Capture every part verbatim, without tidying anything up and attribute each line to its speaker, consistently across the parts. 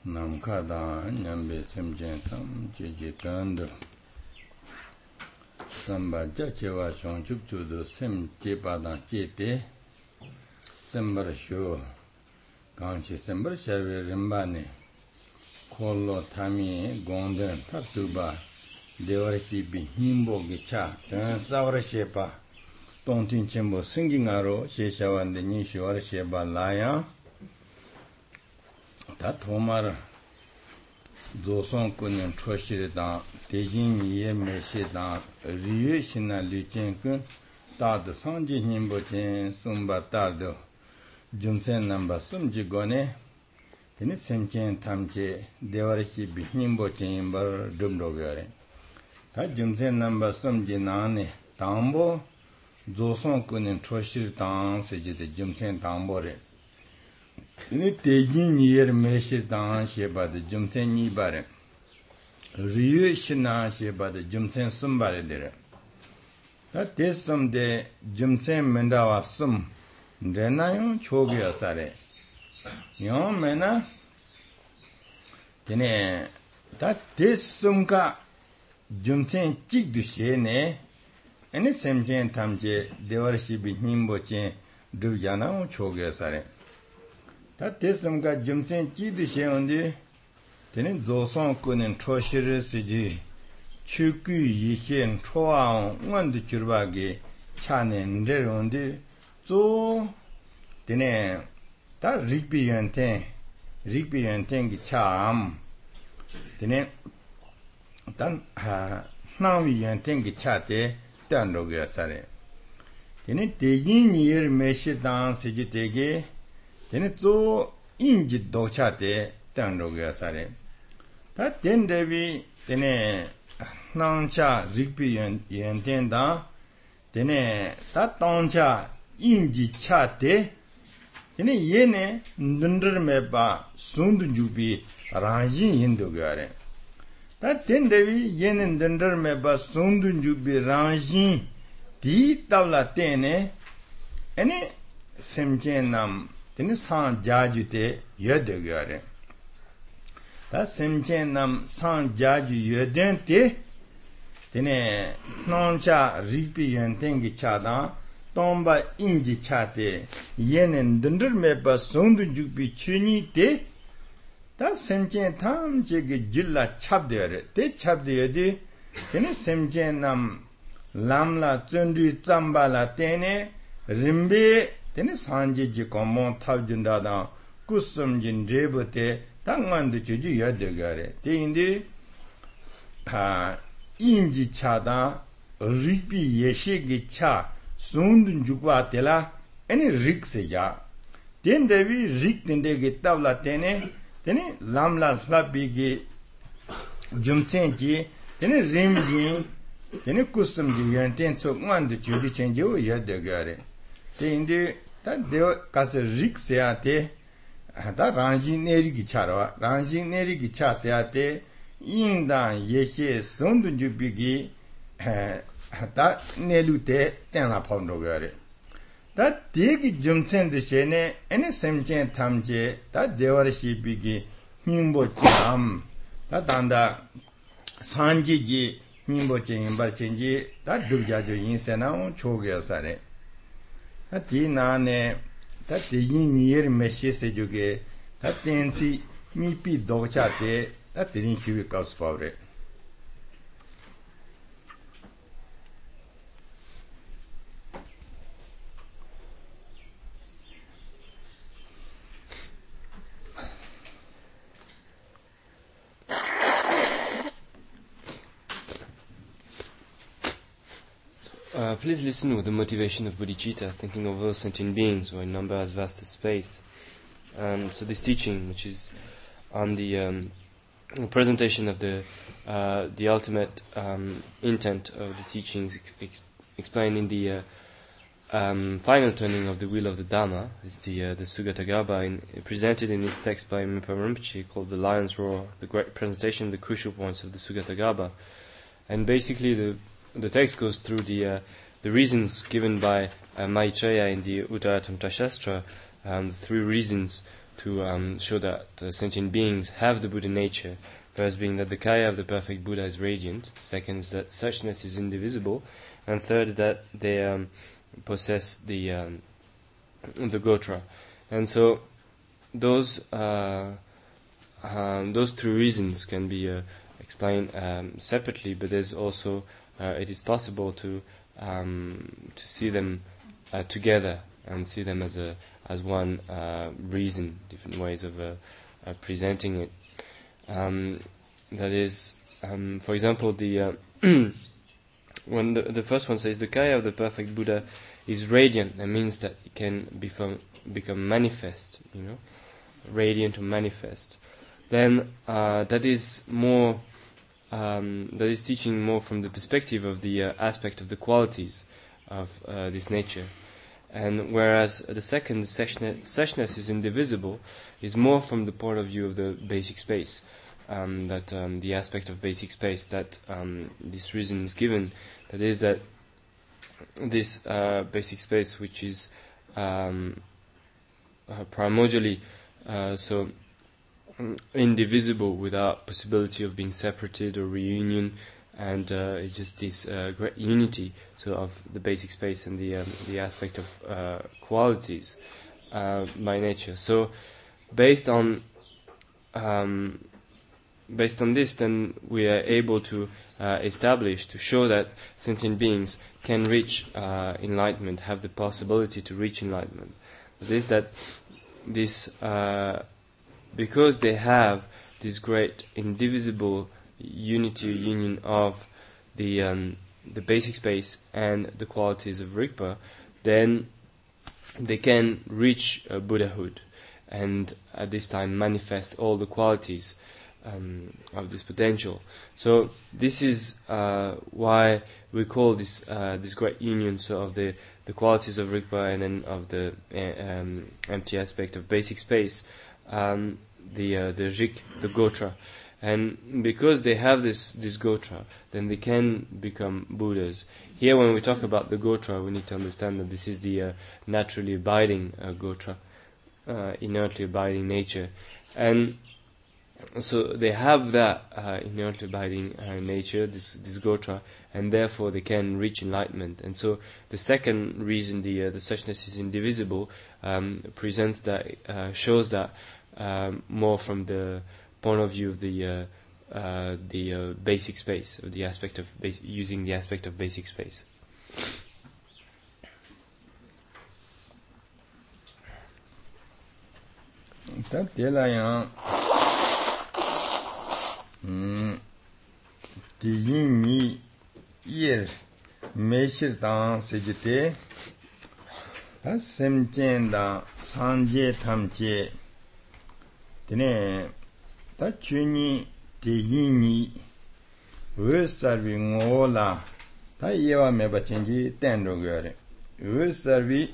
Speaker 1: Namkada Nyambe Simjentam Jiji Kandu Samba Jachewa Shongchuk Chudu Sim Jepadan Jete Sembar Shu Ganchi Sembar Shavi Rimbani Kolo Tami Gonden Tatuba Devarashi Bi Himbo Gicha Dan Savara Shepa Tontin Chimbo Singingaro Sheshawande Nishuara Sheba Laya 다 도마를 조선군은 초실이다 대진이의 메시다 리에시나 리젠근 다드 상지힘보진 숨바다도 중센 넘버 숨지고네 되는 셈젠 탐제 대화르시 비힘보진 버 dum도거래 다 중센 넘버 숨지나네 담보 조선군은 초실당 세지데 중센 담보래 ini tejin yer meshir dan shebad jumsen ni bare riyu shina shebad jumsen sum bare dire ta tesum de jumsen mendawa sum renayo chogya sare yo mena tene ta tesum ka jumsen chik du shene ene semjen tamje dewarshi bi himbo chen dujana chogya sare 다 대성가 점sen 지드시온데 되는 조선군은 초실스지 추규 이신 초왕 원도 줄바기 차는 데론데 조 되네 다 리비연테 리비연텐기 참 되네 단 나위연텐기 차데 단로게 사래 되네 대인이를 메시당 세지되게 되네 조 인지 도차데 땅로가 사래 다 된데비 되네 낭차 리비연 연된다 되네 다 땅차 인지 차데 되네 얘네 눈들매바 순두주비 라진 인도가래 다 된데비 얘네 눈들매바 순두주비 라진 디 달라 때네 아니 셈제남 되는 상 자주대 여대가래 다 셈젠남 상 자주 여된테 되네 논자 리비연 땡기 차다 동바 인지 차대 얘는 든들매바 송도 죽비 춘이대 다 셈젠 탐제게 질라 찹되어래 대 찹되어디 되네 셈젠남 람라 쩐디 짬발라 때네 림베 되네 산지지 고모 탑준다다 꾸썸진 제버테 당만도 주주 여대가래 대인데 아 인지 차다 리비 예시기 차 손든 주바텔라 아니 릭세야 된데비 릭된데게 탑라 때네 되네 람라 슬라비기 좀센지 되네 림지 되네 꾸썸지 연텐 속만도 주주 천지오 여대가래 대인데 다 되어 가서 릭세야테 다 랑진 내리기 차로 랑진 내리기 차세야테 인단 예시 손도 주비기 다 내루테 땡라 폰도거래 다 대기 점센드세네 에네 셈젠 탐제 다 대화르시 비기 힘보참 다 단다 산지지 힘보쟁 임발쟁지 다 두자조 인세나 초게사래 디 나네 다 대인이의 메시지 중에 다 텐시 미피 도차데 다 드린 키위 가스파브레
Speaker 2: Uh, please listen with the motivation of bodhicitta, thinking of all sentient beings or in number as vast as space. Um, so this teaching, which is on the um, presentation of the uh, the ultimate um, intent of the teachings, ex- ex- explained in the uh, um, final turning of the wheel of the Dhamma, is the uh, the Sugatagarbha, in, presented in this text by Mipa Rinpoche, called the Lion's Roar, the great presentation of the crucial points of the Sugatagarbha, and basically the The text goes through the uh, the reasons given by uh, Maitreya in the Uttaratamtra Shastra, um, the three reasons to um, show that uh, sentient beings have the Buddha nature. First being that the kaya of the perfect Buddha is radiant. Second is that suchness is indivisible. And third, that they um, possess the um, the gotra. And so those uh, um, those three reasons can be uh, explained um, separately, but there's also uh, it is possible to um, to see them uh, together and see them as a as one uh, reason, different ways of uh, uh, presenting it. Um, that is, um, for example, the uh, when the, the first one says the kaya of the perfect Buddha is radiant, that means that it can become become manifest, you know, radiant or manifest. Then uh, that is more um, that is teaching more from the perspective of the uh, aspect of the qualities of uh, this nature. And whereas the second, suchness is indivisible, is more from the point of view of the basic space, um, that um, the aspect of basic space that um, this reason is given, that is that this uh, basic space, which is um, uh, primordially uh, so indivisible, without possibility of being separated or reunion, and uh, it's just this uh, great unity, so of the basic space and the um, the aspect of uh, qualities uh, by nature. So, based on um, based on this, then we are able to uh, establish, to show that sentient beings can reach uh, enlightenment, have the possibility to reach enlightenment. That is that this uh, because they have this great indivisible unity or union of the um, the basic space and the qualities of Rigpa, then they can reach uh, Buddhahood and at this time manifest all the qualities um, of this potential. So this is uh, why we call this uh, this great union, so of the, the qualities of Rigpa and then of the uh, um, empty aspect of basic space, um, the uh, the Jik, the Gotra. And because they have this, this Gotra, then they can become Buddhas. Here when we talk about the Gotra, we need to understand that this is the uh, naturally abiding uh, Gotra, uh, inertly abiding nature. And so they have that uh, inertly abiding uh, nature, this, this Gotra, and therefore they can reach enlightenment. And so the second reason, the, uh, the suchness is indivisible, um, presents that, uh, shows that um, more from the point of view of the uh, uh, the uh, basic space, of the aspect of bas- using the aspect of basic space.
Speaker 1: Ta tela yang hm di yin ni yer me shir dang se jite ta sem jen da san je tham je dine ta chuni de yin ni we sarvi ngo la ta yewa me ba chen ji ten ro ge re we sarvi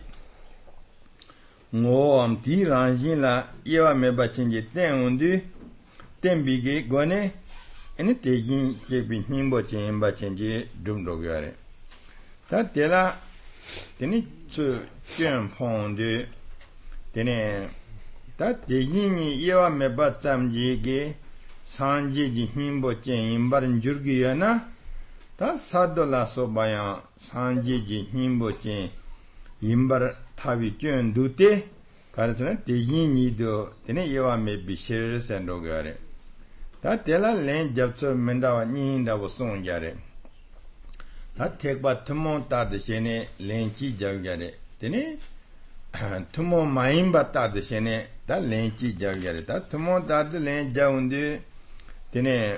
Speaker 1: ngo am ti ran yin la yewa me ba chen ji ten un du ten bi ge go ne ene te yin che bi nim bo chen ba chen ji dum ro ge re ta de la dine chu chen phong de dine ta de yin ni yewa me ba cham ji ge san ji ji nim bo chen yin bar jur gi ya na ta saddo la so ba ya san ji ji nim bo chen yin bar ta bi chen du te ka ra na de yin ni do dine yewa me bi shir sen ro ge re ta de la len jap so men da wa nin da bo song ja re ta tek ba thmo ta de she ne len chi ja ga re dine thmo main ba ta de she ne ta len chi ja ga re ta thmo ta de len ja un de dine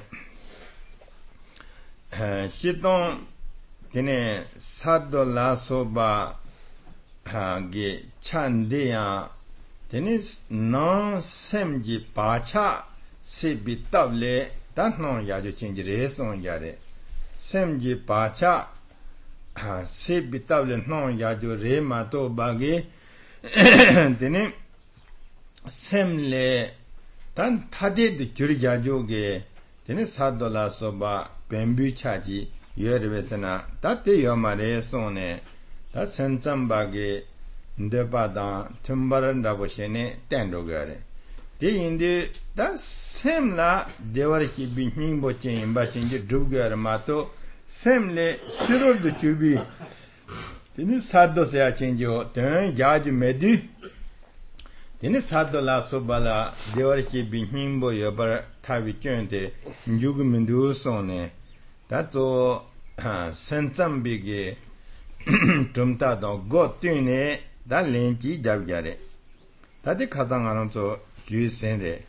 Speaker 1: shi don dine saddo la so ba ge chan de ya dine non sem ji pa cha se bi tab le ta no ya jo chin ji re song ya re sem ji pa cha se bi tab le no ya jo re ma to ba ge dine sem le tan thade de jur ja jo ge dine saddo la so ba bambu cha ji ye re besana ta te yo ma re so ne ta sen cham ba ge nde ba da tumbar nda bo she ne ten ro ge re 대인데 다 샘라 대와르키 빈힘보 쳔바 쳔지 두거마토 샘레 시로드 주비 되니 사도세야 쳔죠 된 야지 메디 되니 사도라 소발라 대와르키 빈힘보 여바 타비 쳔데 뉴그민두 손네 다조 센점비게 좀다도 고뜨네 다 렌지 잡자래 다들 가장하는 저 규센데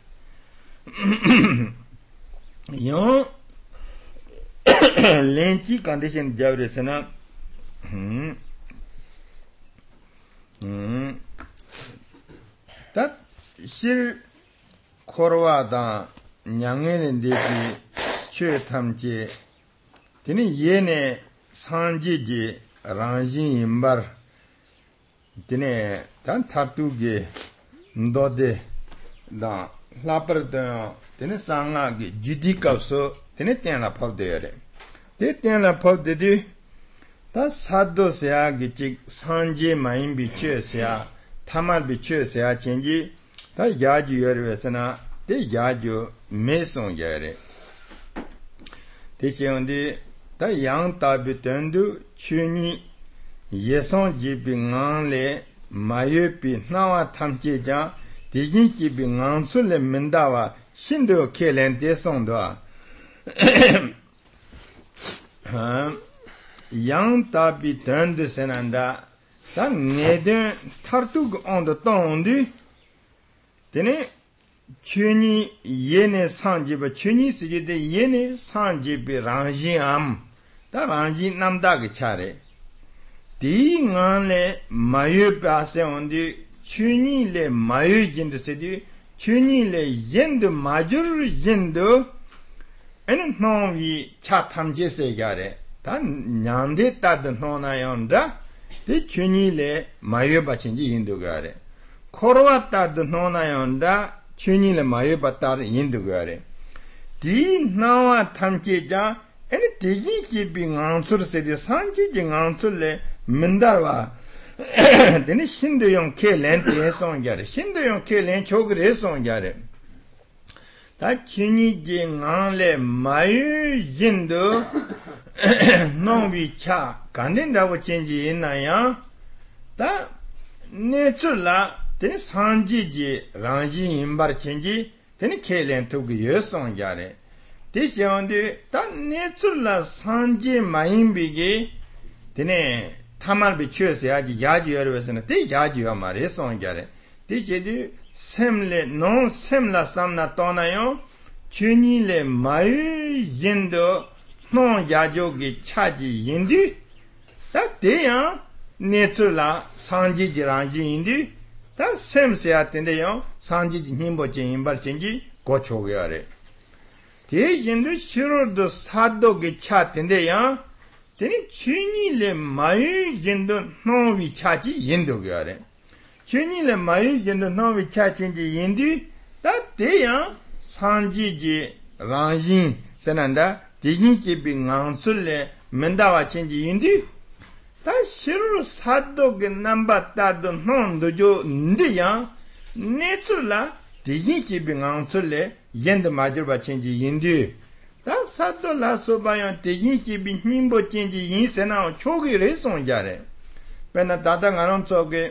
Speaker 1: 요 렌지 컨디션 잡으려서는 음 음, 실 코로와다 냥에는 데기 최탐지 되니 얘네 산지지 랑진 임바 되네 단 타투게 너데 다 라퍼다 되네 상하게 지디캅서 되네 텐라 팝데래 데 텐라 팝데디 다 사도세야기 직 산지 마인 비치에서야 타말 비치에서야 진지 다 야주 여르에서나 데 야주 메송여래 대체온디 다 양따비 된두 추니 예성 지빙안레 마예비 나와 탐지자 디진지빙안술레 민다와 신도 켈렌데 송도 양따비 된두 세난다 다 네데 타르투 온도 똥디 되네 추니 예네 상지바 추니 시지데 예네 상지비 랑지암 다 랑지 남다게 차레 디간레 마유바세 온디 추니레 마유진도 세디 추니레 옌도 마주르 옌도 에는 노위 차탐제세가레 다 냥데 따드 노나연다 디 추니레 마유바친지 인도가레 코로와 따드 노나연다 추니레 마유바따르 인도가레 디 나와 탐제자 에니 디진시비 앙수르세디 산지지 앙술레 민다와 데니 신도용 켈렌테 송자레 신도용 켈렌 초그레 송자레 다 추니지 앙레 마유 인도 노비차 간된다고 진지 있나야 다 네출라 데니 산지지 랑지 임바르 진지 데니 켈렌 토그 여송자레 대시온데 다 네출라 산지 마임비게 데네 타말 비추어서야지 야지 여러분은 대 야지요 말에 송자레 대제디 셈레 노 셈라 삼나 떠나요 주니레 마이 인도 노 야조기 차지 인디 다 대야 네출라 산지지랑지 인디 다 셈세야 텐데요 산지지 힘보지 임바신지 고초게야레 대진도 싫어도 사도게 차텐데야 되니 주니레 마이 진도 노위 차지 인도게야레 주니레 마이 진도 노위 차진지 인디 다 대야 산지지 랑진 세난다 디진시비 낭술레 mendawa chenji indi ta shiru saddo ge namba tado nondo jo ndiya netsula dijin shibi ngangsule yend majurba chenji indi ta saddo la sobayan dijin shibi nimbo chenji yin sena chogi re sonjare pena tata ngaron choge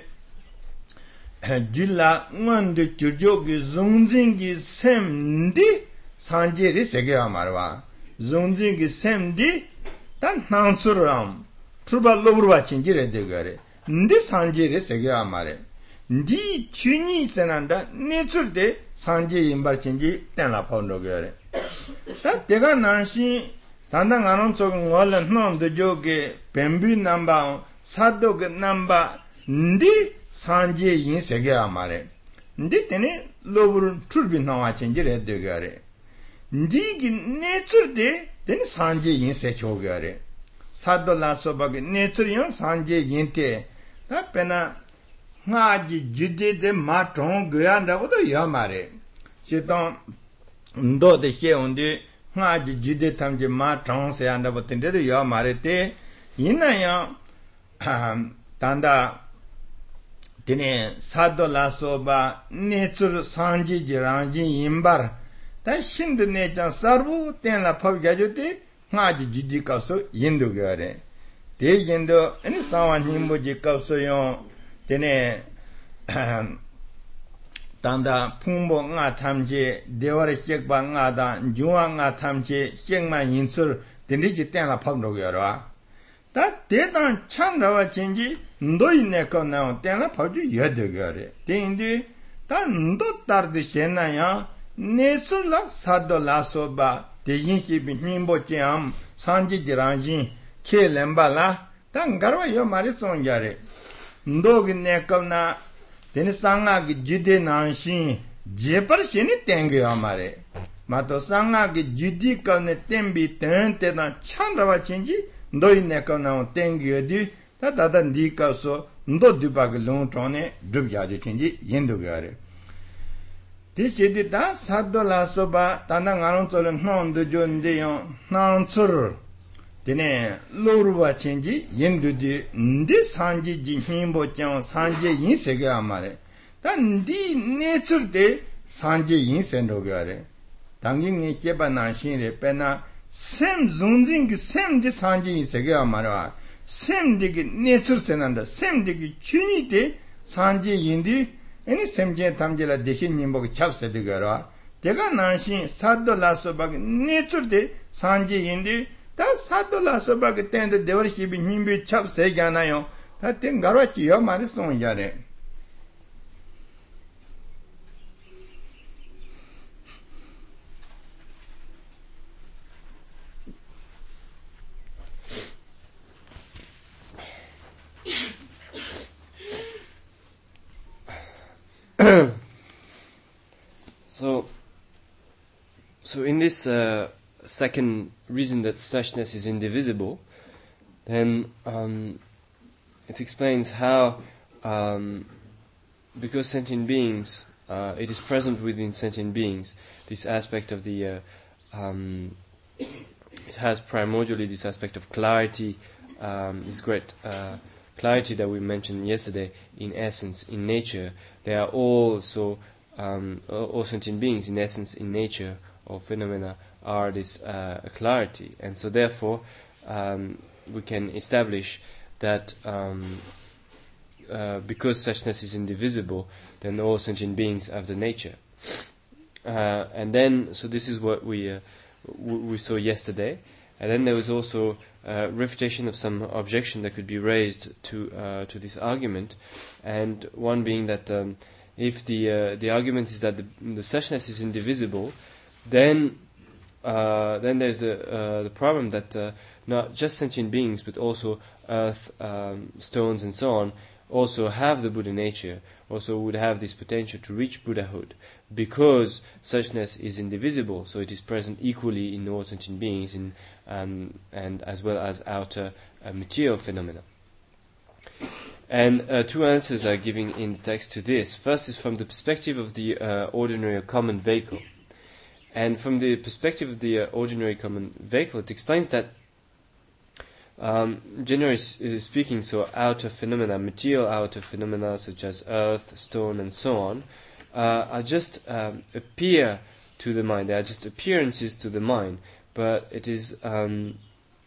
Speaker 1: jilla ngande chujogi zungzingi semdi sanjeri sege amarwa zungzingi semdi tan nansuram truba lobruwa chinjire degare ndi sanjeri sege amare ndi chuni senanda nechurde sanje imbar chinji tenla paundo gare ta dega nanshi tanda ngaron chog ngolan nomdo joge pembi namba sadog namba ndi sanje yin sege amare ndi tene lobru turbi nawa chinjire degare ndi gi nechurde tene sanje yin se chogare saddo la sobag nechur yon sanje yin te ta pena ngaji jude de matong gyanda odo yamare chiton ndo de sheonde ngaji jude tamje matong se anda botinde de yamare te yinaya tanda Dine Sado Lasoba Nature Sanji Jiranji Imbar. That Shind Nature Sarbu, then La Pavgajuti, Haji Judikaso, Yindu Gare. De Yindo, and Sawan Himbo Jikaso yon, Dine Tanda Pumbo Nga Tamje, Dewari Shekba Nga Da, Jua Nga Tamje, Shengma Yinsur, the Niji La Pabno Gara. That Dedan Chandawa Chinji, Ndoi Neko now, Tela Paju Yadugare. Tindi, that Ndo Tardi Shenaya, Nesula Sado Lasoba, the Yinshi Nimbo Chiam, Sanji Jiranji, Ke Lembala, Tangarwa Yo Marison Yare. Ndog Neko na, then Sanga Jude Nanshin, Jepar Shini Tengu Amare. Mato Sanga Judika Netembi Tentedan Chandawa Chinji, Ndoi Neko now, Tengu Yadu. Tata Ndika so Ndo Dubag Long Trone, Dubyaji Chinji, Yendugare. This is the Sado Lasoba, Tanangaron Tolan Non de John Deon, Nansur. Dene Loruba Chinji, Yendudi, Ndi Sanji Jimbo Chan, Sanji Yinsega Amare. Then di nature de Sanji Yinsendogare. Tanging Sheba Nanshin Pena, Sem Zunzing, Sem de Sanji Yinsega Amara. Same dig nature senanda, same dig chunite, Sanji Yindi, any Semje Tamjela Deshin Nimbok Chapsa de Gara, Dega Nanshin, Sado Lasobag, nature de Sanji Yindi, that Sado Lasobag tended the worship in Nimbi Chapsa Ganayo, that thing Garachi, your Marison Yare.
Speaker 2: so, so in this uh, second reason that suchness is indivisible, then um, it explains how, um, because sentient beings, uh, it is present within sentient beings, this aspect of the, uh, um, it has primordially this aspect of clarity, um, this great uh, clarity that we mentioned yesterday in essence, in nature. They are also um, all sentient beings in essence, in nature or phenomena are this uh, clarity, and so therefore um, we can establish that um, uh, because suchness is indivisible, then all sentient beings have the nature. Uh, and then, so this is what we uh, w- we saw yesterday. And then there was also uh, refutation of some objection that could be raised to uh, to this argument, and one being that um, if the uh, the argument is that the, the suchness is indivisible, then uh, then there's the uh, the problem that uh, not just sentient beings but also earth, um, stones, and so on also have the Buddha nature, also would have this potential to reach Buddhahood, because suchness is indivisible, so it is present equally in all sentient beings, in, um, and as well as outer uh, material phenomena. And uh, two answers are given in the text to this. First is from the perspective of the uh, ordinary or common vehicle. And from the perspective of the uh, ordinary common vehicle, it explains that Um, generally speaking, so outer phenomena, material outer phenomena such as earth, stone, and so on, uh, are just um, appear to the mind. They are just appearances to the mind, but it is um,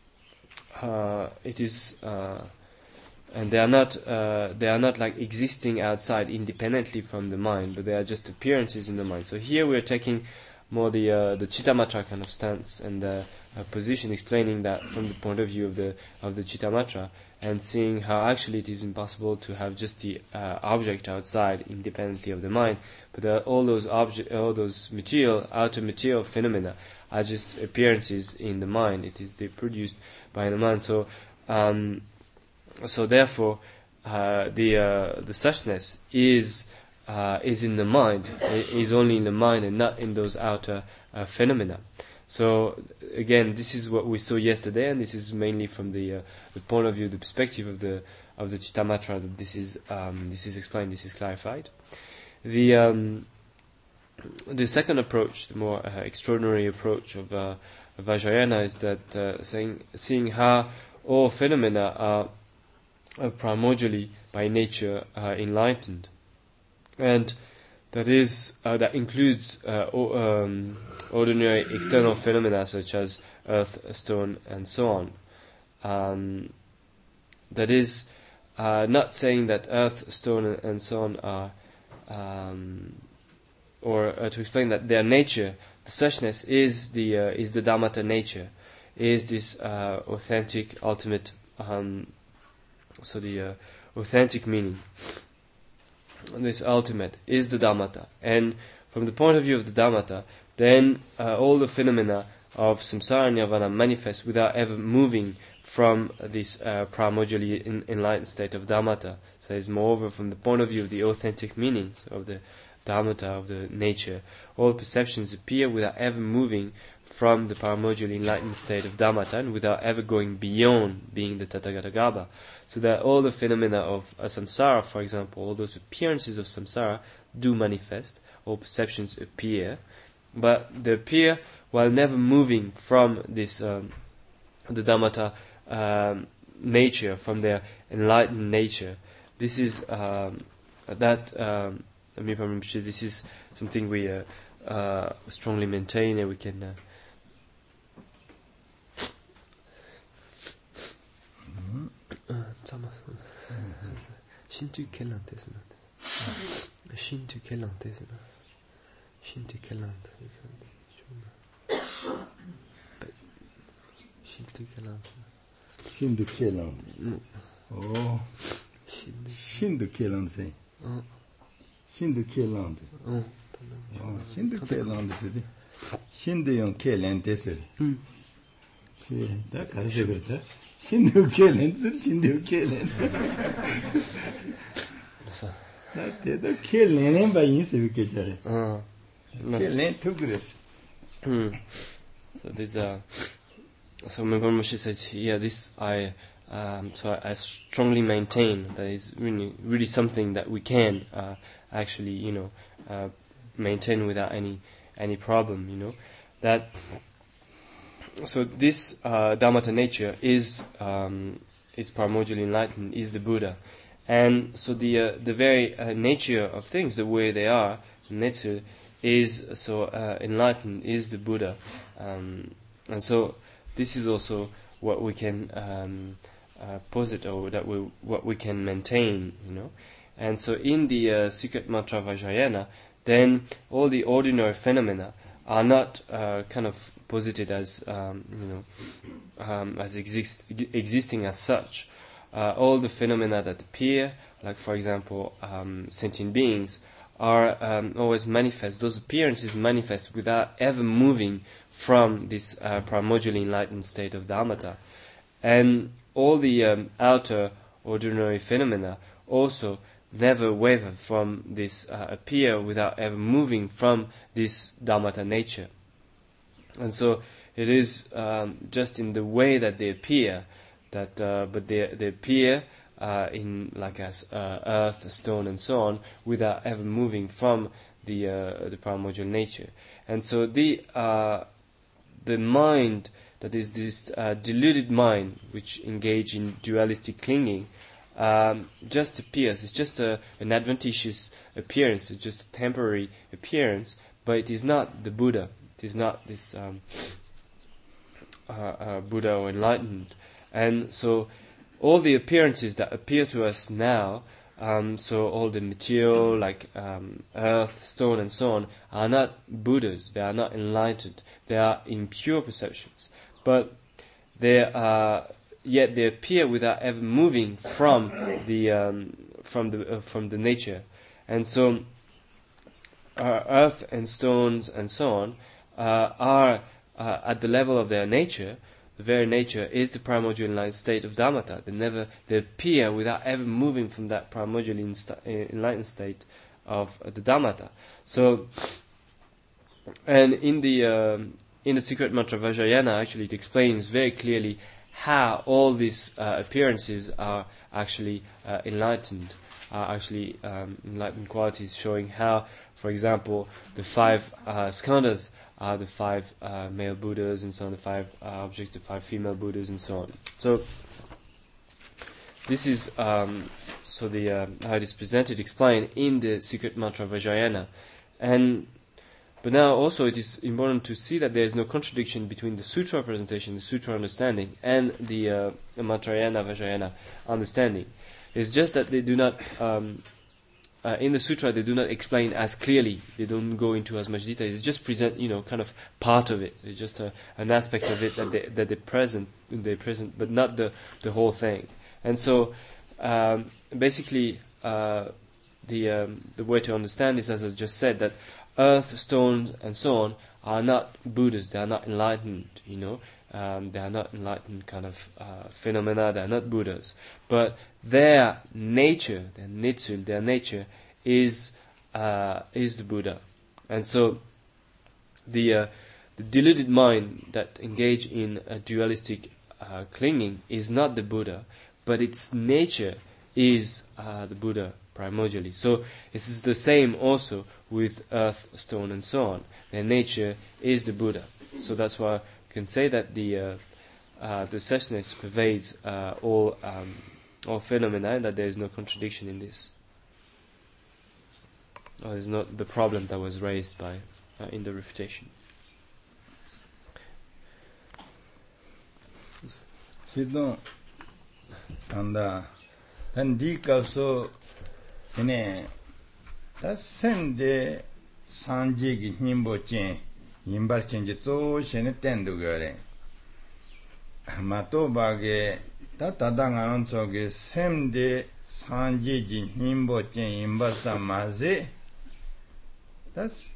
Speaker 2: uh, it is, uh, and they are not uh, they are not like existing outside independently from the mind, but they are just appearances in the mind. So here we are taking more the uh, the Chittamatra kind of stance and uh, a position, explaining that from the point of view of the of the Chittamatra, and seeing how actually it is impossible to have just the uh, object outside independently of the mind, but that all those object, all those material outer material phenomena are just appearances in the mind. It is they produced by the mind. So, um, so therefore, uh, the uh, the suchness is. Uh, is in the mind, is only in the mind and not in those outer uh, phenomena. So again, this is what we saw yesterday, and this is mainly from the uh, the point of view, the perspective of the of the Chittamatra, that this is um, this is explained, this is clarified. The um, the second approach, the more uh, extraordinary approach of uh, Vajrayana, is that uh, saying seeing how all phenomena are uh, primordially by nature uh, enlightened, and that is uh, that includes uh, o- um, ordinary external phenomena such as earth, stone, and so on. Um, that is uh, not saying that earth, stone, and so on are, um, or uh, to explain that their nature, the suchness, is the uh, is the Dhammata nature, is this uh, authentic, ultimate, um, so the uh, authentic meaning. This ultimate is the Dhammata, and from the point of view of the Dhammata, then uh, all the phenomena of samsara and nirvana manifest without ever moving from this uh, primordially in, enlightened state of Dhammata. Says, moreover, from the point of view of the authentic meanings of the Dhammata, of the nature, all perceptions appear without ever moving from the primordially enlightened state of Dhammata and without ever going beyond being the Tathagatagarbha. So that all the phenomena of uh, samsara, for example, all those appearances of samsara do manifest, all perceptions appear, but they appear while never moving from this um, the Dhammata um, nature, from their enlightened nature. This is um, that um, this is something we uh, uh, strongly maintain, and we can. Uh, Shintu Kellant isn't it? Shintu Kellant isn't it? Shintu Kellant Shintu Kellant
Speaker 1: Shintu Kellant Oh Shintu Kellant say Shintu Kellant Oh Shintu Kellant is it? Shintu yon Kellant is it? That can say it. Shindu Kellant, Shindu Kellant. That the Kellant by Insivicator. Ah, Kellant took this.
Speaker 2: So this, uh, so Mimpa Moshe says, yeah, this I, um, so I, I strongly maintain that is really, really something that we can uh, actually, you know, uh, maintain without any any problem, you know, that. So this uh, Dhammata nature is um, is primordially enlightened, is the Buddha, and so the uh, the very uh, nature of things, the way they are, nature is so uh, enlightened, is the Buddha, um, and so this is also what we can um, uh, posit, or that we what we can maintain, you know, and so in the uh, secret mantra Vajrayana, then all the ordinary phenomena are not uh, kind of posited as um, you know um, as exist, existing as such. Uh, all the phenomena that appear, like for example um, sentient beings, are um, always manifest. Those appearances manifest without ever moving from this uh, primordially enlightened state of Dhammata. And all the um, outer ordinary phenomena also never waver from this uh, appear without ever moving from this Dhammata nature. And so it is um, just in the way that they appear, that uh, but they they appear uh, in like as uh, earth, stone, and so on, without ever moving from the uh, the primordial nature. And so the uh, the mind that is this uh, deluded mind, which engage in dualistic clinging, Um, just appears. It's just a, an adventitious appearance. It's just a temporary appearance, but it is not the Buddha. It is not this um, uh, uh, Buddha or enlightened. And so all the appearances that appear to us now, um, so all the material like um, earth, stone, and so on, are not Buddhas. They are not enlightened. They are impure perceptions. But they are. Yet they appear without ever moving from the um, from the uh, from the nature, and so uh, earth and stones and so on uh, are uh, at the level of their nature. The very nature is the primordial enlightened state of Dhammata. They never they appear without ever moving from that primordial enlightened state of uh, the Dhammata. So, and in the um, in the secret mantra Vajrayana, actually, it explains very clearly how all these uh, appearances are actually uh, enlightened, are actually um, enlightened qualities, showing how, for example, the five uh, skandhas are the five uh, male Buddhas, and so on, the five uh, objects, the five female Buddhas, and so on. So this is um, so the uh, how it is presented, explained in the secret mantra Vajrayana, and but now also it is important to see that there is no contradiction between the sutra presentation, the sutra understanding, and the, uh, the Mantrayana Vajrayana understanding. It's just that they do not um, uh, in the sutra they do not explain as clearly. They don't go into as much detail. They just present, you know, kind of part of it. It's just a, an aspect of it that they that they present, they present, but not the the whole thing. And so, um, basically, uh, the um, the way to understand this, as I just said, that earth, stones, and so on are not Buddhas. They are not enlightened. You know, um, they are not enlightened kind of uh, phenomena. They are not Buddhas, but their nature, their nitsul, their nature is uh, is the Buddha. And so, the uh, the deluded mind that engage in a dualistic uh, clinging is not the Buddha, but its nature is uh, the Buddha primordially. So this is the same also with earth, stone, and so on. Their nature is the Buddha. So that's why I can say that the uh, uh, the suchness pervades uh, all um, all phenomena, and that there is no contradiction in this. Or there's not the problem that was raised by uh, in the refutation.
Speaker 1: Sidon anda and so ine that send the sanji nimbo chen yimbar chenje to shene tendu gore mato bage ta tadanga on choge sem de sanji ji nimbo chen yimbar samaze das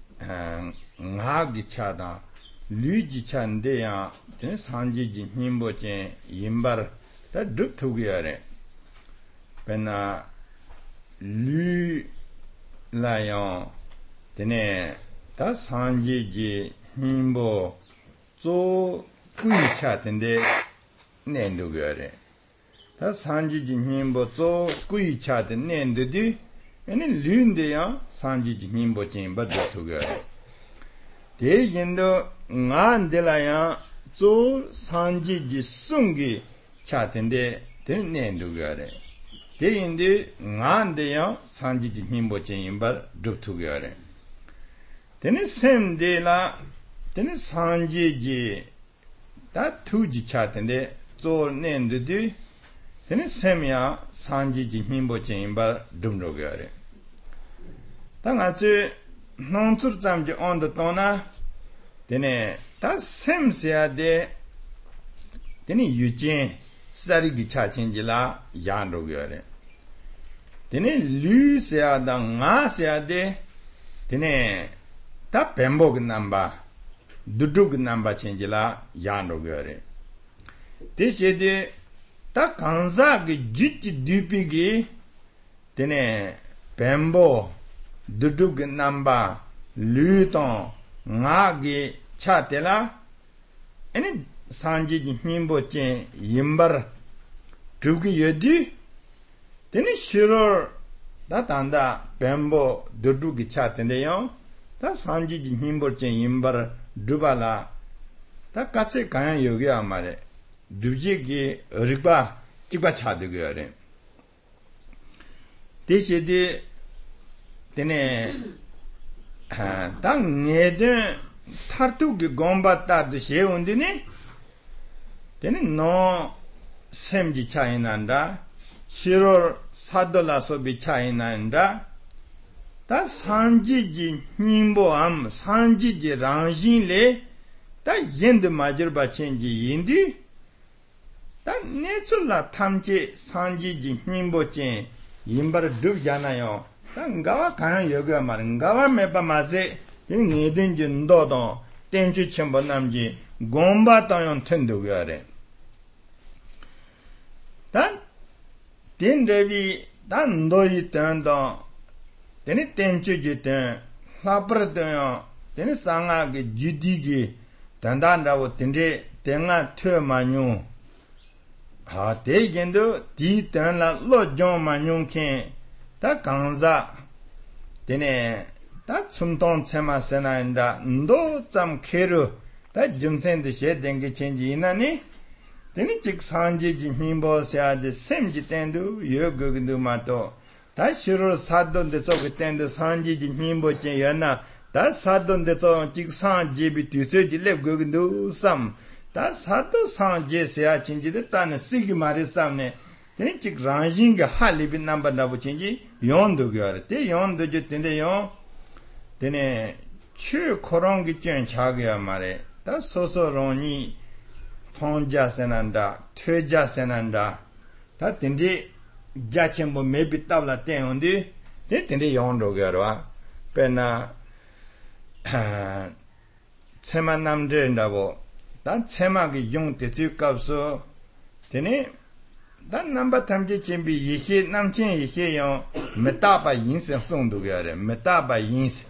Speaker 1: ngagi chada lyji chande ya ten sanji ji nimbo chen yimbar ta duk thugiyare pena lu layan tene ta sanji ji nimbo zo kui chatende nendu gyare ta sanji ji nimbo zo kui chatende nendu di ene lunde ya sanji ji nimbo chen ba duk thugiyare de yendo ngan de layan zo sanji ji sungi chatende ten nendu gyare 대인데 ngāndeya 산지지 힘보체 임발 줍투겨래 되는 셈데라 되는 산지지 다 투지 차텐데 졸nen드디 되는 셈이야 산지지 힘보체 임발 줍노겨래 당아치 농출잠지 온도 또나 되네 다 셈세야데 되는 유진 사리기 차친지라 양로겨래 되네 류세야다 나세야데 되네 다 뱀복 남바 두둑 남바 친지라 양로겨래 대세데 다 간사기 짓지 뒤비기 되네 뱀보 두둑 남바 류동 나기 차텔라 에네 산지 힘보체 임버 두기 여디 되네 싫어 다 단다 뱀보 두두기 차텐데요 다 산지 힘보체 임버 두발라 다 같이 가야 여기야 말에 두지기 어리바 찍바 차드거래 대시디 되네 아 당내데 타르투기 곰바타도 세운디니 되는 너 셈지 차이 난다 시롤 사돌라서 비 차이 난다 다 산지지 님보암 산지지 랑신레 다 옌드 마저바 첸지 인디 다 내출라 탐지 산지지 님보체 임바르 둑잖아요 다 가와 가야 여기가 말은 가와 메바 마세 이 너도 땡주 첨부 남지 곰바 땅yon 텐도가래 단 딘데비 단 너희 땡도 되니 땡주지든 하브르든 되니 상하게 지디지 단단다고 딘데 땡아 퇴마뉴 아 대견도 디단라 로존마뉴킨 다 강자 되네 다 춤동 체마세나인다 너 참 케르 다 점센데 셰댕게 체인지 이나니 Teni chik sanji ji himbo siya de sem ji tendu yo gugundu mato. Da shiro sadon de zo tendu sanji ji himbo chen yana. Da sadon de zo chik sanji bi tuso ji lep gugundu sam. Da sado sanji siya chinji de zane sigi mari samne. Teni chik ranjin ga hali bi namba nabu chinji yondu gyore. Te yondu ju tende yon. Teni chu korongi chen chagya mare. Da soso roni 통자 세난다 퇴자 세난다 다 딘디 자침보 메비 따블라 땡온디 데 딘디 용로거와 페나 체만 남들인다고 다 체마기 용 대주값서 되네 단 넘버 탐지 준비 이시 남친 이시요 메타바 인생 송도거래 메타바 인생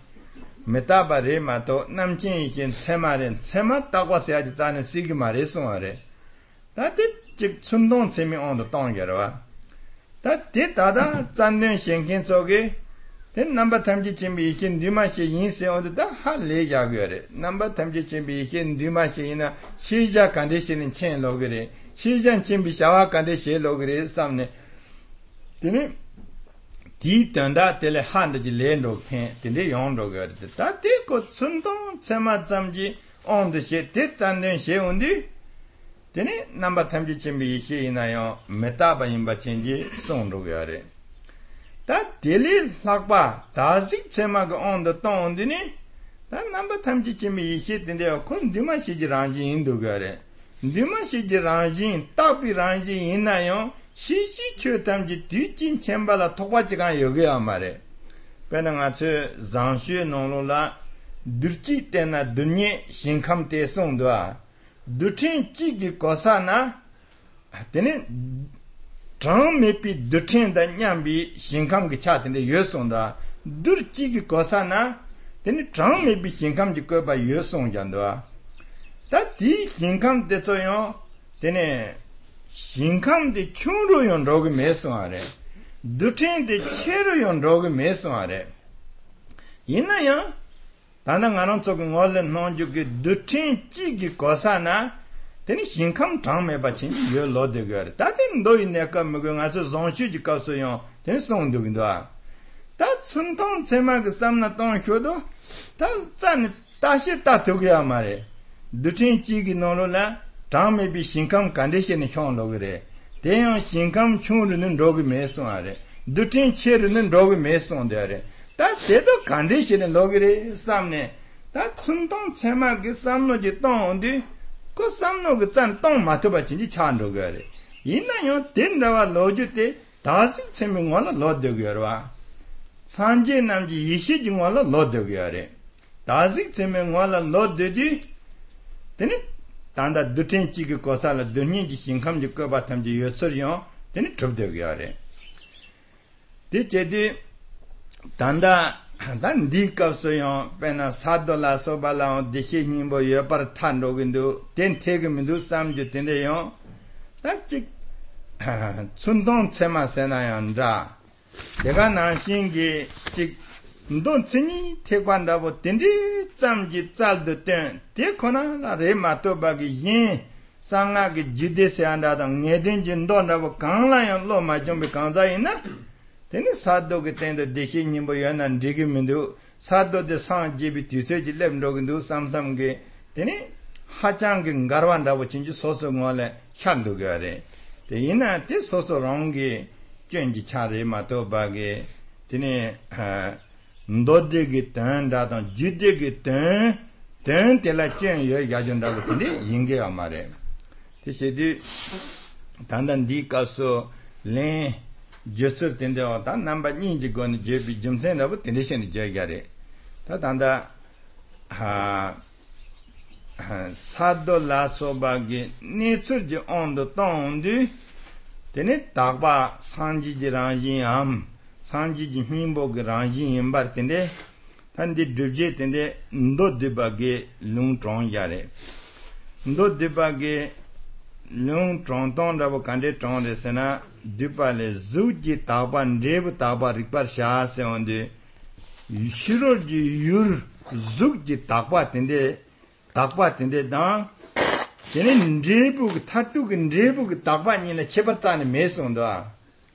Speaker 1: 메타바레마도 남친 이신 체마렌 체마 따고서야지 자는 시기 말에 송아래 다데 즉 춘동 재미 온도 동겨와 다데 다다 잔는 신경 속에 된 넘버 탐지 준비 이신 뉴마시 인세 온도 다 할래야거래 넘버 탐지 준비 이신 뉴마시나 시작 컨디션은 첸로 그래 시장 준비 샤와 컨디션로 그래 삼네 되네 디 단다 텔레 한지 렌도 캔 딘데 용도 거데 다데 고 춘동 체마 잠지 온드시 데잔된 셰운디 데네 넘버 탐지 준비 시이나요 메타바 임바 첸지 송도 거래 다 딜리 락바 다식 체마가 온도 동온디니 다 넘버 탐지 준비 시 딘데요 콘 디마시지 란지 인도 거래 디마시지 란지 따비 란지 있나요 시시 최담지 뒤진 쳔발라 톡바지가 여기야 말해. 배낭아츠 장슈 농로라 드르치 때나 드니 신캄 때송도아 드틴 찌기 거사나 되네 정메피 드틴다 냠비 신캄 그 차던데 여송다 드르치기 거사나 되네 정메피 신캄 거바 여송잔도아 다디 신캄 때서요 되네 신캄데 충로yon 로그 메송아래 두틴데 체로yon 로그 메송아래 이나요 다낭 안온 쪽은 원래 논주게 두틴 찌기 거사나 되니 신캄 장매 받친 요 로데거 다든 너희 내가 먹은 아주 zon슈지 값어요 되니 송도긴도 다 춘통 제마 그 삼나 동 효도 다짠 다시 다 두게야 말해 두틴 찌기 노로라 다음에 비 신감 컨디션이 형로 그래. 대형 신감 충으로는 로그 메송아래. 두틴 체르는 로그 메송데아래. 다 대도 컨디션은 로그래 삼네. 다 춘동 체마게 삼노지 똥온디 그 삼노가 짠똥 맞춰봐진지 찬로 그래. 이나요 된다와 로주때 다시 체명 원래 로드거와. 산제 남지 이시 중 원래 로드거래. 다시 체명 원래 로드지. 되니 단다 두텐 찌기 거살라 두니지 신감지 거바탐지 요철이요 되니 접되게하래 디제디 단다 단 디값어요 빼나 사돌라 소발라 디시님보 여바르 탄로긴도 된 태금인도 삼주 된대요 딱지 춘동 체마세나연다 내가 나신기 직 너 진이 태관다고 딘디 잠지 짤도 땐 대코나 레마토바기 yin 상하게 지데세 한다다 녜든지 너나고 강라연 로마 좀비 강자이나 되니 사도게 땐데 대신님보 연한 디기민도 사도데 상지비 뒤세지 렘로긴도 삼삼게 되니 하장게 가르완다고 진지 소소응월에 향도게래 되이나 때 소소롱게 쩐지 차레 마토바게 되니 너데게 단다던 지데게 단 단텔라chen 여 야전다고 근데 인게야 말해. 대세디 단단 디가서 렌 저서 된다 단 넘버 인지 건 제비 점선하고 텐데션이 저기야래. 다 단다 하 사돌라소바기 네츠르지 온도 똥디 되네 다바 산지지랑이암 산지지 힘보그 랑이임 바르텐데 단디 드제텐데 노드바게 룽트롱야레 노드바게 룽트롱톤다보 간데 톤데스나 디발레 주지 타반 데브 타바 리파샤세 온데 시로지 유르 주지 타바텐데 타바텐데 다 Then Drebu Tatu and Drebu Taban in a Chebertan Mason da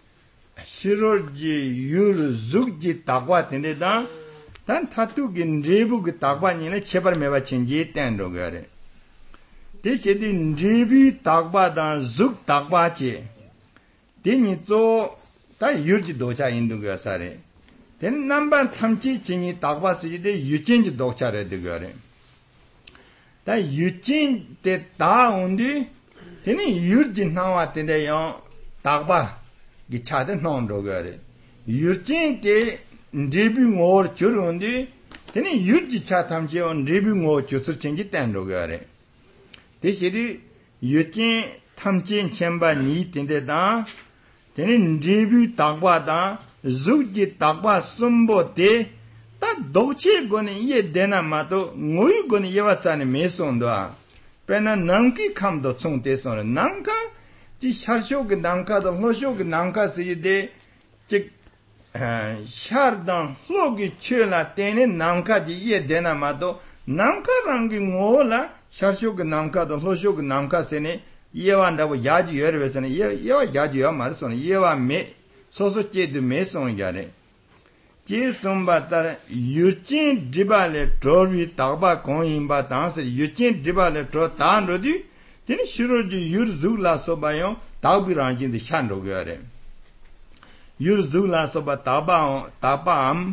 Speaker 1: Shiroji Yur Zugji Tagwat in the da then Tatu in Drebu Taban in a Cheber Meva Chinji Tandogare. This is in Drebi Tagba dan Zug Tagbachi. Then it's all that Yurji Docha in Dugasare. Then number Tamchi Chini Tagba City, you change Docha Redigare. That you change the da only, then you did now at the young Tagba, the Chad non dogare. You change the dribbing or churundi, then you did chatamji on dribbing or chusur change it and dogare. This is you change Tamchin chamber neat in the da, then in dribble Tagba da, Zuji Tagba sumbo te. That doche gonna ye dena mato, ngui gonna yewatani meson doa. Pena nanki kam do chung te son. Nanka, ji sharshok nanka do hoshok nanka si de, chik shardang hlogi chela tene nanka ji ye dena mato, nanka rangi ngola, sharshok nanka do hoshok nanka sene, yewa ndawo yaji yerwe sene, yewa yaji yewa marson, yewa me, soso che du meson yare. Jisumbatar Yuchin Dibale Trovi Tagba Koimba Dance, Yuchin Dibale Tro Tanrodi, then Shuruji Yurzula Sobayon, Tabiranjin the Shandogare. Yurzula Soba Taba Tabam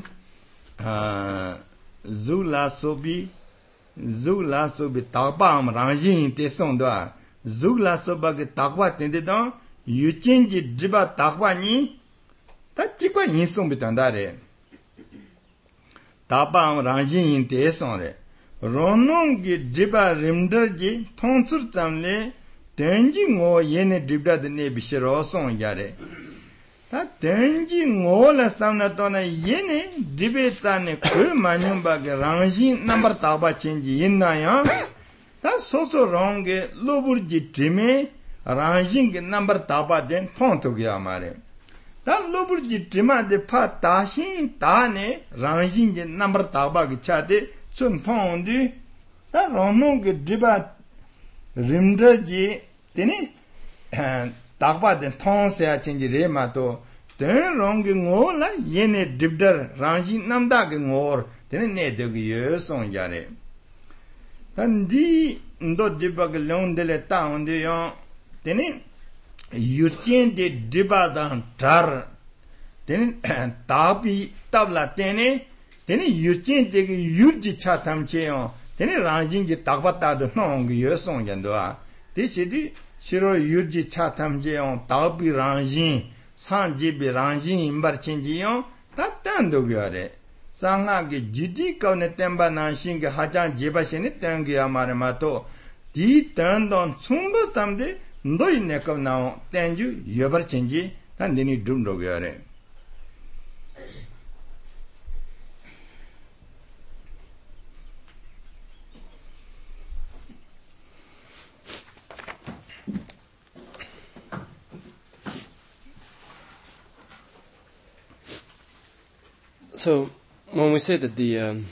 Speaker 1: Zula Sobi Zula Sobi Tabam Ranjin Tesonda, Zula Soba Tagwa Tendedan, Yuchin Diba Tagwani, that Chiqua Insum Bitandare. Tabam Ranjin in Tesonre. Ronongi Diba Rimderji, Tonsur Tamle, Tenjing or Yene Dibda the Nebishiroson Yare. That Tenjing all a Samnatona Yene, Dibetane, Kulmanumba, Ranjin number Taba change in Naya. That's also wrong, Loburji Trime, Ranjing number Taba then Tonto Giamare. That Loburji Trima de Pat Tashin Tane, Ranjing number Tabak Chate, Sun Pondi, that Ronong Diba Rimderji, Tini, and Taba the Tonsa change Remato, then wronging all like Yene Dibder, Ranjing Namdaging or, then ne de years on Yare. And the Ndo Dibag Lone de la Town de Yon, Tini. You change the Dibadan tar, then Tabi Tabla Tene, then you change the Yuji Chatam Cheon, then Ranjing the Tabata the Nong Yoson Yandoa. This is the Shiro Yuji Chatam Cheon, Tabi Ranjing, San Jibi Ranjing, Imbarchingion, that Tando Gare. Sangagi Jidi Konetemba Nansing Hajan Jibashin Tangia Maramato, Di turned on Sumba someday. No in Nekam now, then you, you ever change it, and then you do no gare.
Speaker 2: So, when we say that the, um,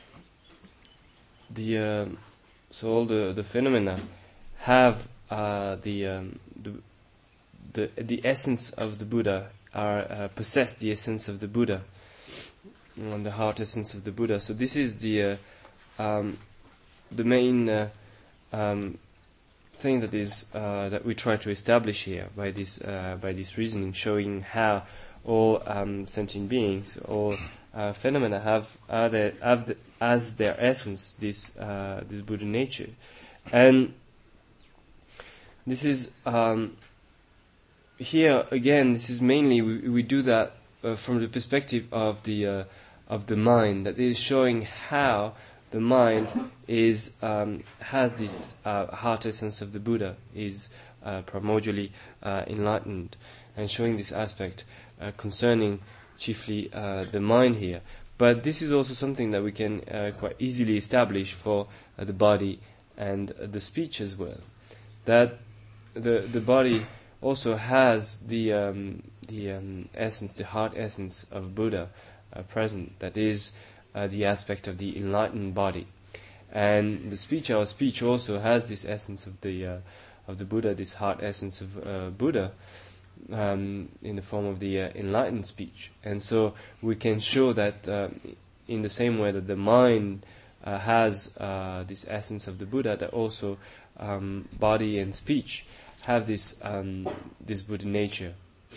Speaker 2: the, uh, so all the, the phenomena have Uh, the, um, the the the essence of the Buddha, are uh, possess the essence of the Buddha, and the heart essence of the Buddha. So this is the uh, um, the main uh, um, thing that is uh, that we try to establish here by this uh, by this reasoning, showing how all um, sentient beings, all uh, phenomena have uh, their, have the, as their essence this uh, this Buddha nature, and this is, um, here again, this is mainly, we, we do that uh, from the perspective of the uh, of the mind, that is showing how the mind is um, has this uh, heart essence of the Buddha, is uh, primordially uh, enlightened, and showing this aspect uh, concerning chiefly uh, the mind here. But this is also something that we can uh, quite easily establish for uh, the body and uh, the speech as well. That The the body also has the um, the um, essence, the heart essence of Buddha uh, present. That is uh, the aspect of the enlightened body, and the speech, our speech also has this essence of the uh, of the Buddha, this heart essence of uh, Buddha, um, in the form of the uh, enlightened speech. And so we can show that uh, in the same way that the mind uh, has uh, this essence of the Buddha, that also um, body and speech have this um, this Buddha nature.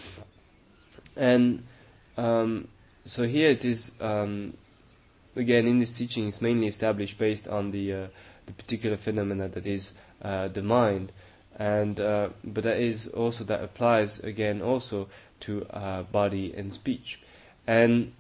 Speaker 2: And um, so here it is, um, again, in this teaching, it's mainly established based on the uh, the particular phenomena that is uh, the mind, and uh, but that is also, that applies again also to uh, body and speech. And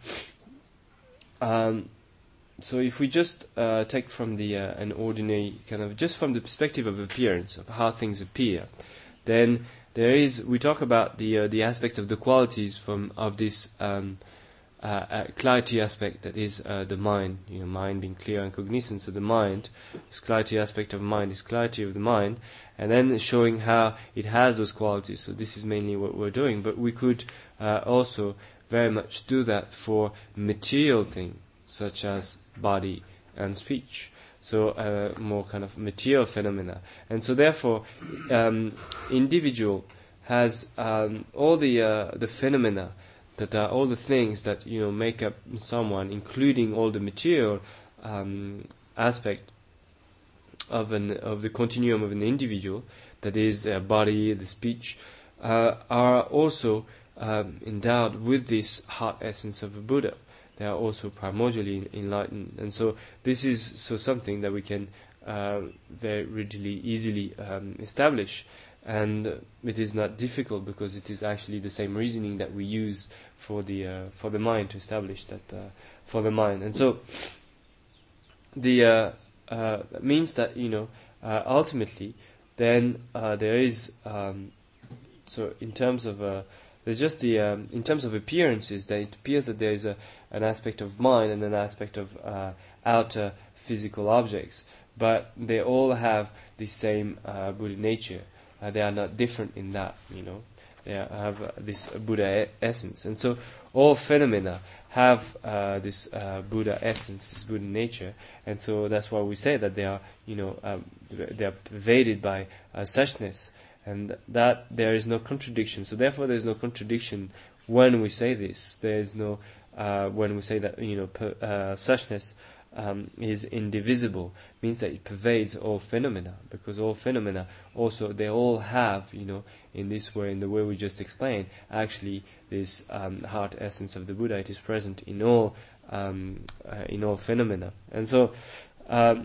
Speaker 2: um, so if we just uh, take from the uh, an ordinary kind of, just from the perspective of appearance, of how things appear, then there is, we talk about the uh, the aspect of the qualities from of this um, uh, uh, clarity aspect that is uh, the mind, you know, mind being clear and cognizance of the mind, this clarity aspect of mind, this clarity of the mind, and then showing how it has those qualities. So this is mainly what we're doing, but we could uh, also very much do that for material things such as body and speech. So uh, more kind of material phenomena. And so therefore, um, individual has um, all the uh, the phenomena that are all the things that, you know, make up someone, including all the material um, aspect of an of the continuum of an individual, that is uh, body, the speech, uh, are also um, endowed with this heart essence of a Buddha. They are also primordially enlightened, and so this is so something that we can uh, very readily, easily um, establish, and it is not difficult because it is actually the same reasoning that we use for the uh, for the mind to establish that uh, for the mind, and so the uh, uh, that means that, you know, uh, ultimately, then uh, there is um, so in terms of uh, there's just the um, in terms of appearances, that it appears that there is a an aspect of mind and an aspect of uh, outer physical objects, but they all have the same uh, Buddha nature. Uh, they are not different in that, you know. They have uh, this Buddha e- essence, and so all phenomena have uh, this uh, Buddha essence, this Buddha nature, and so that's why we say that they are, you know, um, they are pervaded by uh, suchness, and that there is no contradiction. So therefore, there is no contradiction when we say this. There is no uh, when we say that, you know, per, uh, suchness um, is indivisible, means that it pervades all phenomena, because all phenomena also, they all have, you know, in this way, in the way we just explained, actually this um, heart essence of the Buddha. It is present in all um, uh, in all phenomena, and so um,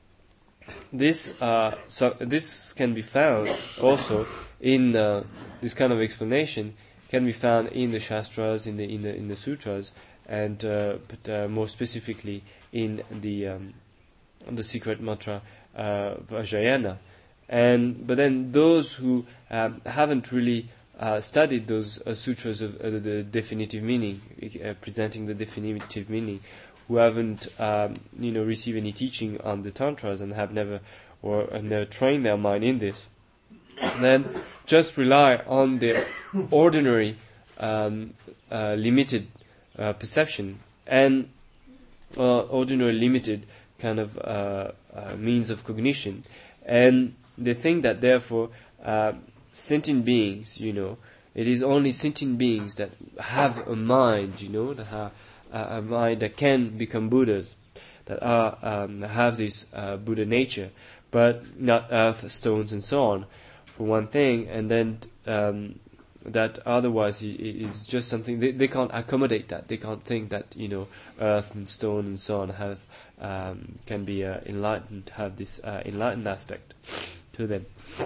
Speaker 2: this uh, so this can be found also in uh, this kind of explanation can be found in the Shastras, in the in the in the sutras, and uh, but uh, more specifically in the um, the secret mantra uh, Vajrayana. And but then those who um, haven't really uh, studied those uh, sutras of uh, the definitive meaning, uh, presenting the definitive meaning, who haven't um, you know received any teaching on the tantras and have never or have never trained their mind in this, then just rely on the ordinary um, uh, limited uh, perception and uh, ordinary limited kind of uh, uh, means of cognition, and they think that therefore uh, sentient beings, you know, it is only sentient beings that have a mind, you know, that have uh, a mind that can become Buddhas, that are um, have this uh, Buddha nature, but not earth, stones, and so on, for one thing, and then um, that otherwise is just something they, they can't accommodate that. They can't think that, you know, earth and stone and so on have um, can be uh, enlightened, have this uh, enlightened aspect to them,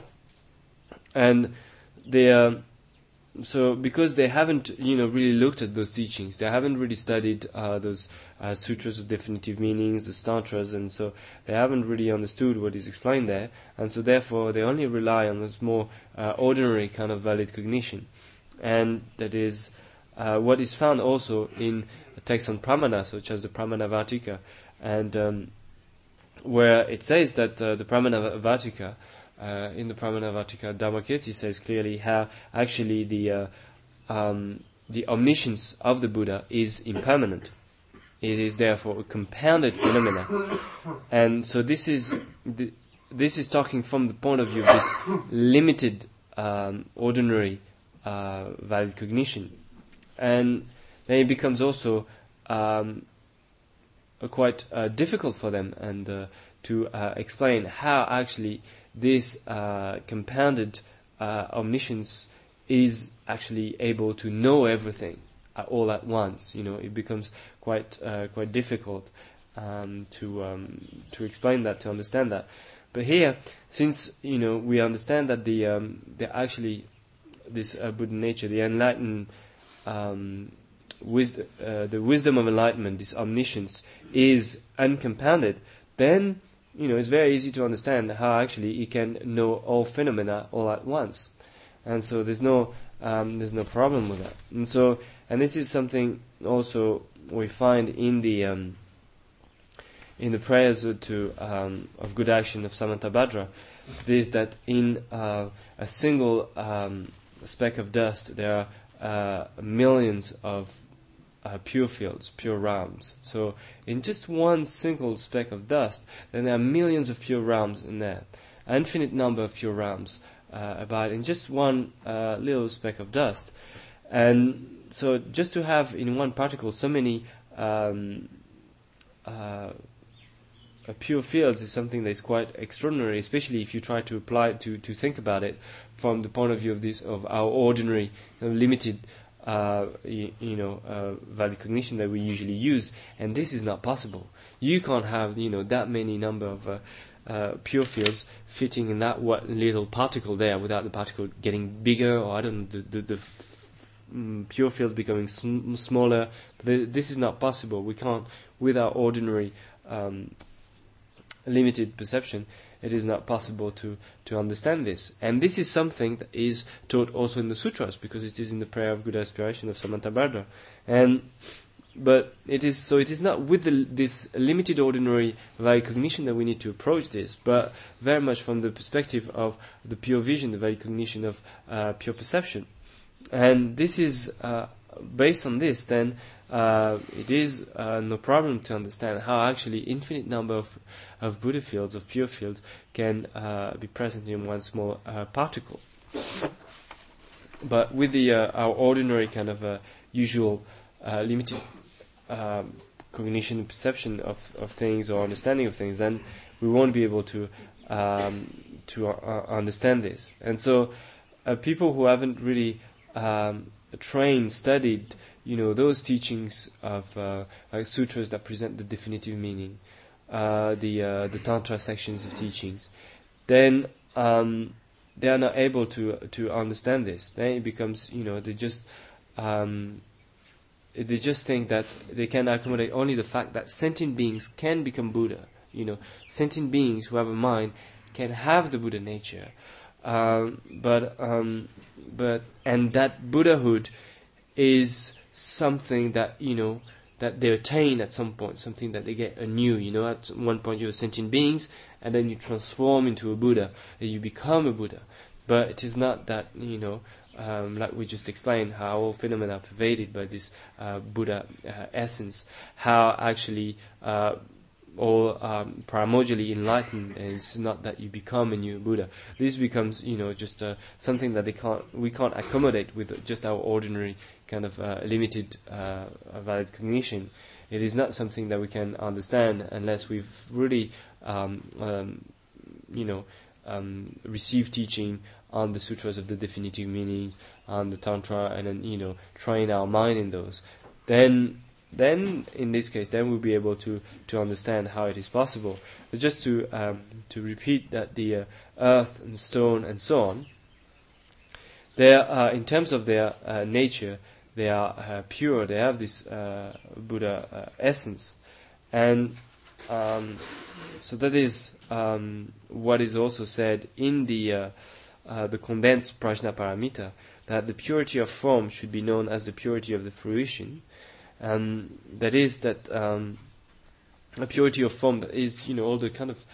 Speaker 2: and they um, so because they haven't, you know, really looked at those teachings, they haven't really studied uh, those uh, sutras of definitive meanings, the tantras, and so they haven't really understood what is explained there, and so therefore they only rely on this more uh, ordinary kind of valid cognition, and that is uh, what is found also in texts on pramana, such as the Pramana Vartika, and um, where it says that uh, the Pramana Vartika, uh, in the Pramana Vartika, Dharmakirti says clearly how actually the uh, um, the omniscience of the Buddha is impermanent. it is therefore a compounded phenomena. And so this is the, this is talking from the point of view of this limited, um, ordinary, uh, valid cognition. And then it becomes also um, uh, quite uh, difficult for them and uh, to uh, explain how actually this uh, compounded uh, omniscience is actually able to know everything uh, all at once. You know, it becomes quite uh, quite difficult um, to um, to explain that, to understand that. But here, since you know we understand that the um, the actually this uh, Buddha nature, the enlightened um, wisdom, uh, the wisdom of enlightenment, this omniscience is uncompounded, then you know it's very easy to understand how actually it can know all phenomena all at once, and so there's no um, there's no problem with that. And so, and this is something also we find in the um, in the prayers to um, of good action of Samantabhadra, is that in uh, a single um, speck of dust there are uh, millions of uh, pure fields, pure realms. So in just one single speck of dust, then there are millions of pure realms in there, an infinite number of pure realms uh, about in just one uh, little speck of dust. And so just to have in one particle so many um, uh, Uh, pure fields is something that is quite extraordinary, especially if you try to apply it to, to think about it from the point of view of this of our ordinary you know, limited uh, you, you know uh, valid cognition that we usually use, and this is not possible. You can't have you know that many number of uh, uh, pure fields fitting in that what little particle there without the particle getting bigger, or I don't know the the, the f- mm, pure fields becoming sm- smaller. But th- this is not possible. We can't with our ordinary um, limited perception, it is not possible to, to understand this. And this is something that is taught also in the sutras, because it is in the prayer of good aspiration of Samantabhadra. And but it is so it is not with the, this limited ordinary valid cognition that we need to approach this, but very much from the perspective of the pure vision, the valid cognition of uh, pure perception. And this is uh, based on this, then uh, it is uh, no problem to understand how actually infinite number of of Buddha fields, of pure fields, can uh, be present in one small uh, particle. But with the uh, our ordinary kind of uh, usual uh, limited um, cognition and perception of, of things or understanding of things, then we won't be able to um, to uh, understand this. And so, uh, people who haven't really um, trained, studied, you know, those teachings of uh, like sutras that present the definitive meaning, uh, the uh, the tantra sections of teachings, then um, they are not able to to understand this. Then it becomes, you know, they just um, they just think that they can accommodate only the fact that sentient beings can become Buddha. You know, sentient beings who have a mind can have the Buddha nature, um, but um, but and that Buddhahood is something that, you know, that they attain at some point, something that they get anew. You know, at one point you're sentient beings, and then you transform into a Buddha, and you become a Buddha. But it is not that, you know, um, like we just explained, how all phenomena are pervaded by this uh, Buddha uh, essence, how actually uh, all um, primordially enlightened, and it's not that you become a new Buddha. This becomes, you know, just uh, something that they can't, we can't accommodate with just our ordinary kind of uh, limited uh, valid cognition. It is not something that we can understand unless we've really, um, um, you know, um, received teaching on the sutras of the definitive meanings, on the tantra, and then, you know, train our mind in those. Then, then in this case, then we'll be able to, to understand how it is possible. But just to um, to repeat that the uh, earth and stone and so on, they are, uh, in terms of their uh, nature, they are uh, pure. They have this uh, Buddha uh, essence, and um, so that is um, what is also said in the uh, uh, the condensed Prajnaparamita, that the purity of form should be known as the purity of the fruition. And that is that um, a purity of form that is, you know, all the kind of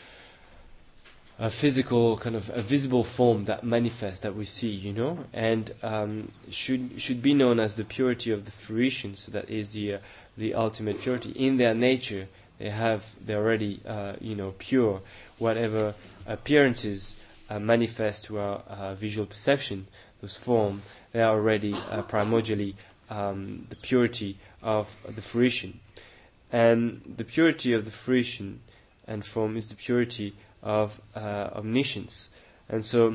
Speaker 2: a physical, kind of a visible form that manifests, that we see, you know, and um, should should be known as the purity of the fruition. So that is the uh, the ultimate purity. In their nature, they have, they're already, uh, you know, pure. Whatever appearances uh, manifest to our uh, visual perception, those form, they are already uh, primordially um, the purity of the fruition. And the purity of the fruition and form is the purity of uh, omniscience. And so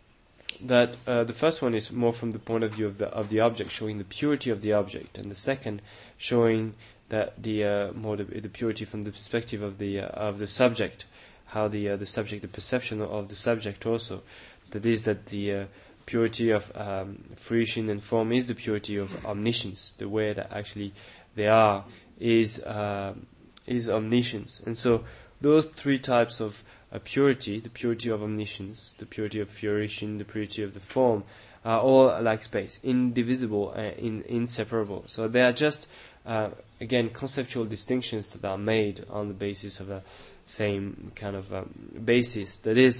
Speaker 2: that uh, the first one is more from the point of view of the of the object, showing the purity of the object, and the second showing that the uh, more the, the purity from the perspective of the uh, of the subject, how the uh, the subject, the perception of the subject also, that is that the uh, purity of um, fruition and form is the purity of omniscience, the way that actually they are is uh, is omniscience. And so those three types of uh, purity, the purity of omniscience, the purity of fruition, the purity of the form, are all like space, indivisible, uh, in, inseparable. So they are just, uh, again, conceptual distinctions that are made on the basis of the same kind of um, basis. That is,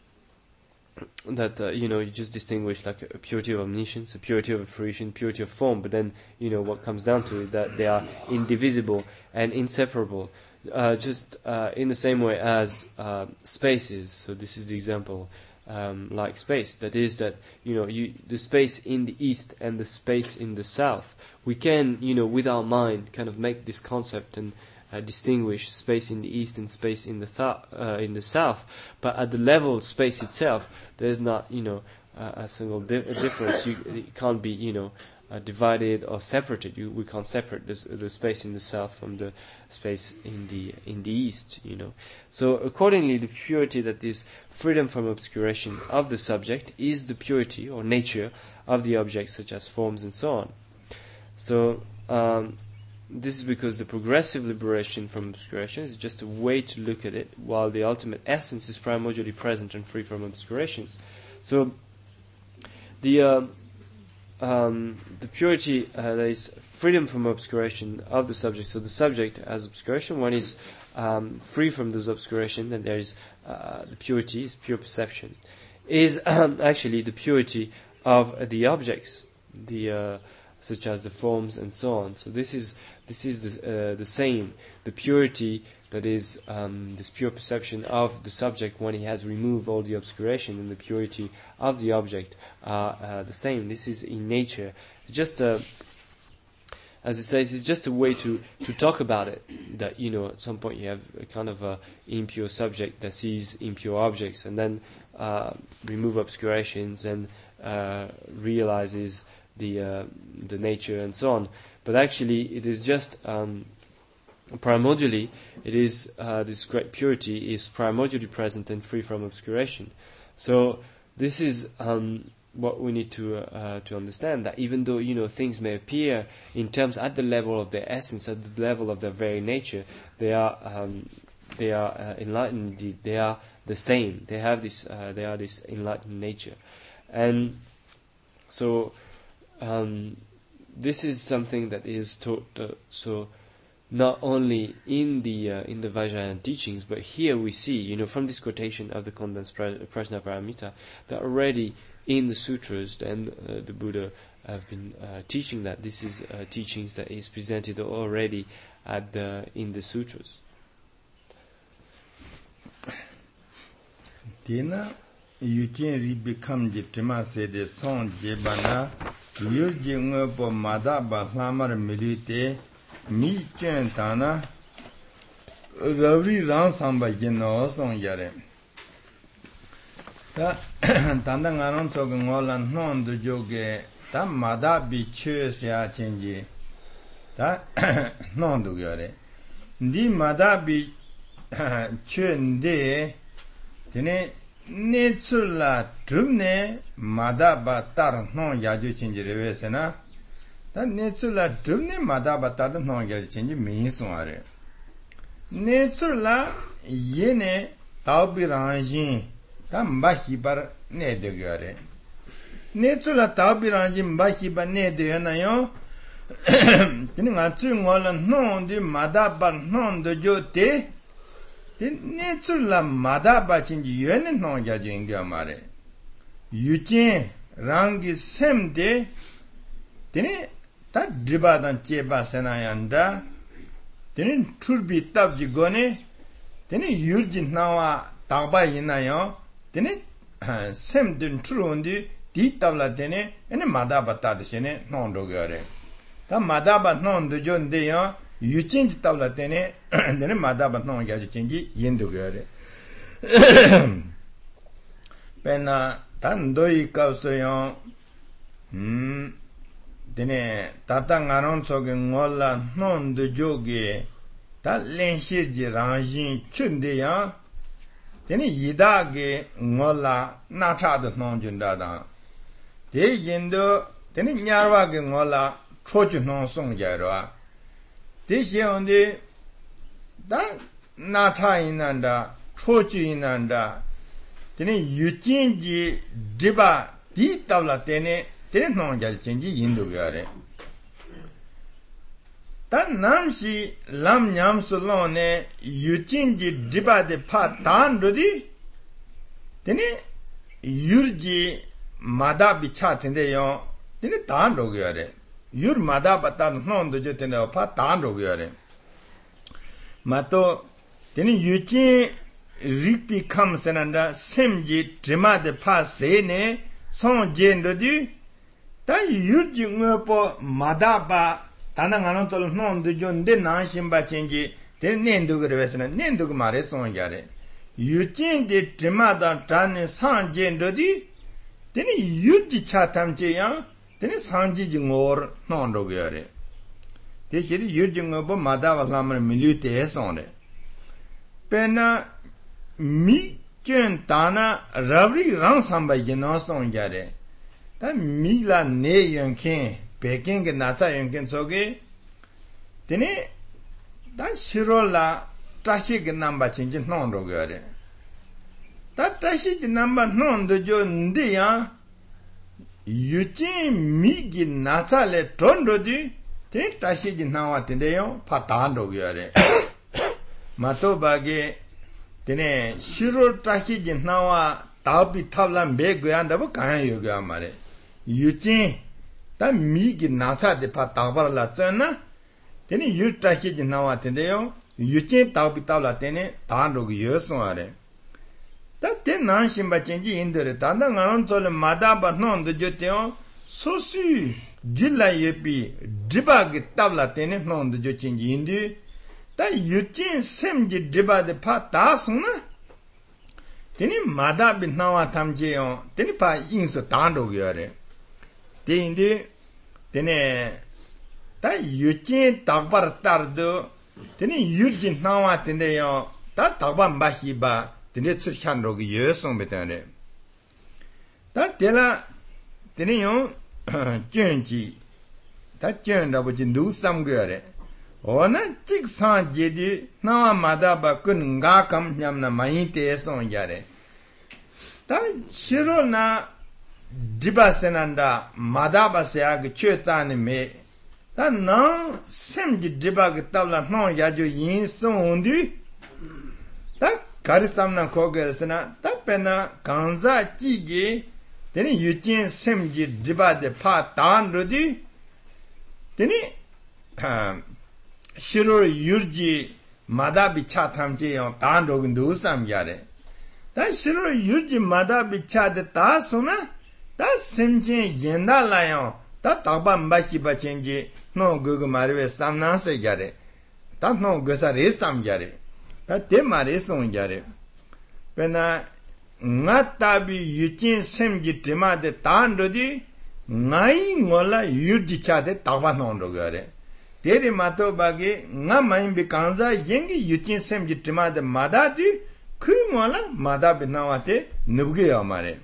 Speaker 2: that, uh, you know, you just distinguish like a, a purity of omniscience, a purity of fruition, purity of form, but then, you know, what comes down to is that they are indivisible and inseparable. Uh, just uh, in the same way as uh, space is. So this is the example, um, like space. That is that, you know, you, the space in the east and the space in the south. We can, you know, with our mind, kind of make this concept and uh, distinguish space in the east and space in the th- uh, in the south. But at the level of space itself, there's not, you know, uh, a single di- a difference. You, it can't be, you know, Uh, divided or separated. You, we can't separate this, the space in the south from the space in the in the east. You know. So accordingly, the purity, that is freedom from obscuration of the subject, is the purity or nature of the object, such as forms and so on. So um, this is because the progressive liberation from obscuration is just a way to look at it, while the ultimate essence is primordially present and free from obscurations. So the uh, Um, the purity, uh, that is freedom from obscuration of the subject. So the subject has obscuration. One is um, free from those obscuration, and there is uh, the purity, is pure perception. Is um, actually the purity of uh, the objects, the uh, such as the forms and so on. So this is this is the uh, the same. The purity, that is um, this pure perception of the subject when he has removed all the obscuration, and the purity of the object are uh, the same. This is in nature. Just a, as it says, it's just a way to, to talk about it. That, you know, at some point you have a kind of a impure subject that sees impure objects, and then uh, remove obscurations and uh, realizes the uh, the nature and so on. But actually, it is just um, primordially, it is uh, this great purity is primordially present and free from obscuration. So this is um, what we need to uh, to understand, that even though, you know, things may appear in terms at the level of their essence, at the level of their very nature, they are um, they are uh, enlightened indeed. They are the same. They have this. Uh, they are this enlightened nature, and so um, this is something that is taught. Uh, so. Not only in the uh, in the Vajrayana teachings, but here we see, you know, from this quotation of the condensed Prajna Paramita, that already in the sutras, and uh, the Buddha have been uh, teaching that this is uh, teachings that is presented already at the in the sutras.
Speaker 1: Dina yujin ribi kamji tima sede song jebana yurji ngobo madaba hlamar milite mi chen tana ravri rang samba jino song yare ta tanda ngaron so ngolan non do joge ta mada bi che sia chenji ta non do yare ndi mada bi che nde tene ne tsula drumne mada ba tar non yaju chenji revesena ta netsula drumne madaba tada nongya chenji min suare netsula yene taubi ranjin ta mbahi bar ne de gyare netsula taubi ranjin mbahi bar ne de na yo tin nga tsu ngola non de madaba non de jote tin netsula madaba chenji yene nongya jengya mare yujin rangi semde tene 다 드바단 제바 세나얀다 되는 출비 답지 거네 되는 유진 나와 당바 있나요 되는 샘든 트론디 디답라 되네 에네 마다바타 되네 논도거래 다 마다바 논도 존데요 유진 답라 되네 되는 마다바 논 가지 진지 인도거래 페나 단도이 가서요 음 되네 따땅아론 속에 몰라 논도 조게 다 렌시지 랑신 춘데야 되네 이다게 몰라 나차도 논준다다 대인도 되네 냐와게 몰라 초주 논송자로와 대시온데 다 나타이난다 초주이난다 되네 유진지 디바 디답라 되네 되네 논자 진지 인도가래 단 남시 람냠솔론에 유진지 디바데 파단도디 되네 유르지 마다비 차텐데요 되네 단도가래 유르 마다바탄 논도 저텐데 파단도가래 마토 되네 유진 릭비 캄세난다 셈지 드마데 파세네 손젠도디 다 유르지 응어포 마다바 다낭하는 돌 논도 존데 나심바 첸지 데넨도 그래서는 넨도 그 말에 손자래 유진데 드마다 단에 상젠도디 데니 유지 차탐제야 데니 상지지 ngor 논도 그래 대시리 유지 ng어 마다와 라면 밀리테 손래 페나 미견 다나 라브리 랑삼바이 노송자래 다 미라 내연킨 백경게 나타 연견 속에 되네 다 시롤라 다시게 남바 진진 논도 그래 다 다시게 남바 논도 존데야 유지 미기 나타레 돈도디 데 다시게 나와텐데요 파탄도 그래 마토바게 되네 시롤 다시게 나와 다비 탑란 메고한다고 가야 요가 말에 유지 다 미기 나사데 파 당발라 쩌나 되니 유타시지 나와텐데요 유진 따비 따라 되네 단로기 여송아래 다 대난심바 찐지 인더레 단당하는 돌 마다바 논도 줬대요 소수 질라예비 디바기 따라 되네 논도 줬진지 인디 다 유진 셈지 디바데 파 다스나 되니 마다비 나와 탐지요 되니 파 인서 단로기야래 대인데 되네 다 유진 답바르 따르도 되네 유진 나와텐데요 다 답바 마히바 되네 추찬로기 여송베다네 다 데라 되네요 쩐지 다 쩐다버지 누삼거래 오나 직산제디 나와 마다바 근가감 냠나 마이테송야래 다 시로나 디바세난다 마다바세아기 쳬타니메 다나 셈지 디바기 따블라 노 야주 인송운디 다 가르삼나 코게스나 다페나 간자 찌기 되니 유진 셈지 디바데 파 단르디 되니 시로 유르지 마다비 차탐지요 단로긴 누삼야래 다 시로 유르지 마다비 차데 다소나 다 셈진 yen다라요 다 답바 마시바 첸지 노 그거 말에 삼나세 자래 다노 그사레 삼자래 다 대마레 송자래 베나 나타비 유진 셈지 데마데 단도디 나이 몰라 유지차데 답바노로 그래 데리 마토바게 나 마임비 간자 옌기 유진 셈지 데마데 마다디 그 몰라 마다비 나와테 누게요 말에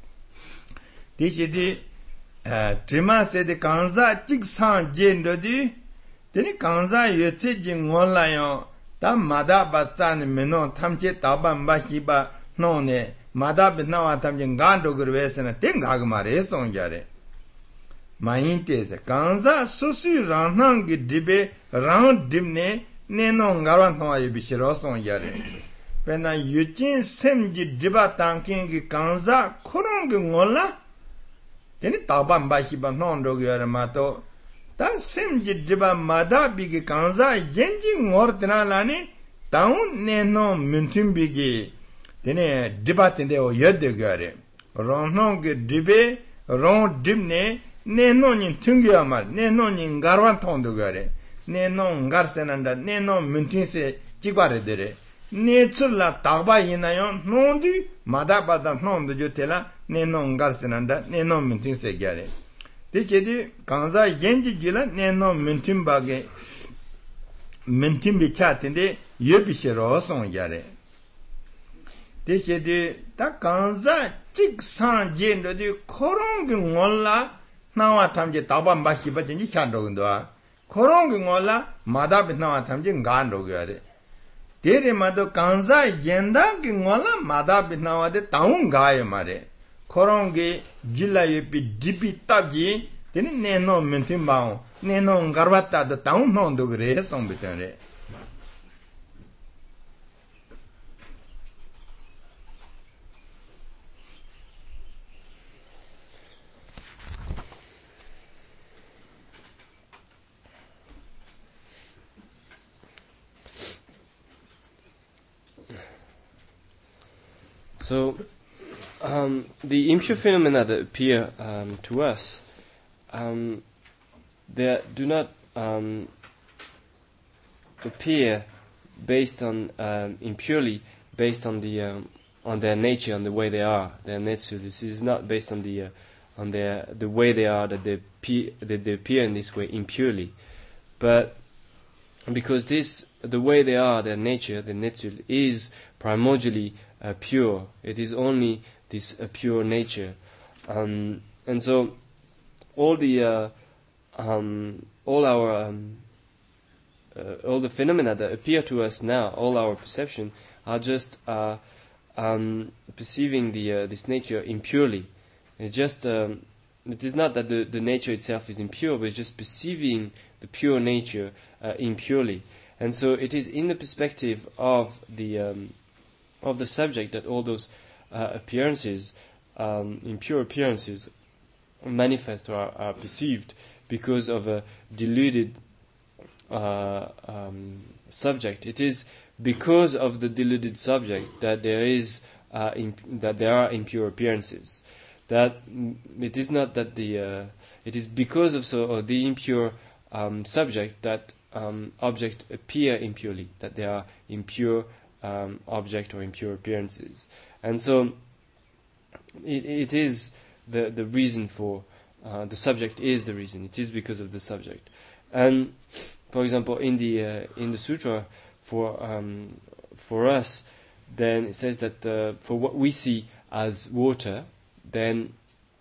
Speaker 1: 디시디 드마세데 간자 직산 젠도디 데니 간자 여체지 몰라요 다 마다바짠 메노 탐제 다반바히바 노네 마다비 나와 탐제 간도 그르베스나 땡가그 말에 송자래 마인테세 간자 수수 랑낭기 디베 랑 딤네 네노 가란 노아이 비시로 송자래 베나 유진 셈지 디바 땅킹기 간자 코롱기 몰라 데니 다반바히바 노ンドギアマト Ta semji driba mada bigi kanza yenji ngordina lani taun neno mintum bigi tene driba tende o yodde gare ronno ge dribe ron dibne neno nin tungya mal neno nin garwan tondo gare neno ngarsenanda neno mintinse jibare dere nechulla tagba yinayo nondi mada bada nondo jotela neno ngarsenanda neno mintinse gare Dicedi kanza yenji gila neno mintim bage mintim bi chatinde yebishe roson yare. Dicedi ta kanza chik san jendo di korongi ngolla nawa tamje taban bashi bachinji chandro gundwa. Korongi ngolla madabi nawa tamje ngandro yare. Dere mado kanza yenda ki ngolla madabi nawa de taun gaye mare. korongi jilla yepi dipi tabji teni neno mentimbaon neno ngarwata da taun nondo gre sombetenre.
Speaker 2: So, um, the impure phenomena that appear um, to us, um, they do not um, appear based on um, impurely based on the um, on their nature, on the way they are. Their netsu. This is not based on the uh, on their the way they are that they appear, that they appear in this way impurely, but because this the way they are, their nature, the netsu is primordially Uh, pure. It is only this uh, pure nature, um, and so all the uh, um, all our um, uh, all the phenomena that appear to us now, all our perception, are just uh, um, perceiving the uh, this nature impurely. It's just um, it is not that the, the nature itself is impure, but it's just perceiving the pure nature uh, impurely, and so it is in the perspective of the um, of the subject that all those uh, appearances, um, impure appearances, manifest or are, are perceived because of a deluded uh, um, subject. It is because of the deluded subject that there is uh, imp- that there are impure appearances. That mm, it is not that the uh, it is because of so of the impure um, subject that um, objects appear impurely. That there are impure Um, object or impure appearances, and so it, it is the the reason for uh, the subject is the reason. It is because of the subject, and for example, in the uh, in the sutra for um, for us, then it says that uh, for what we see as water, then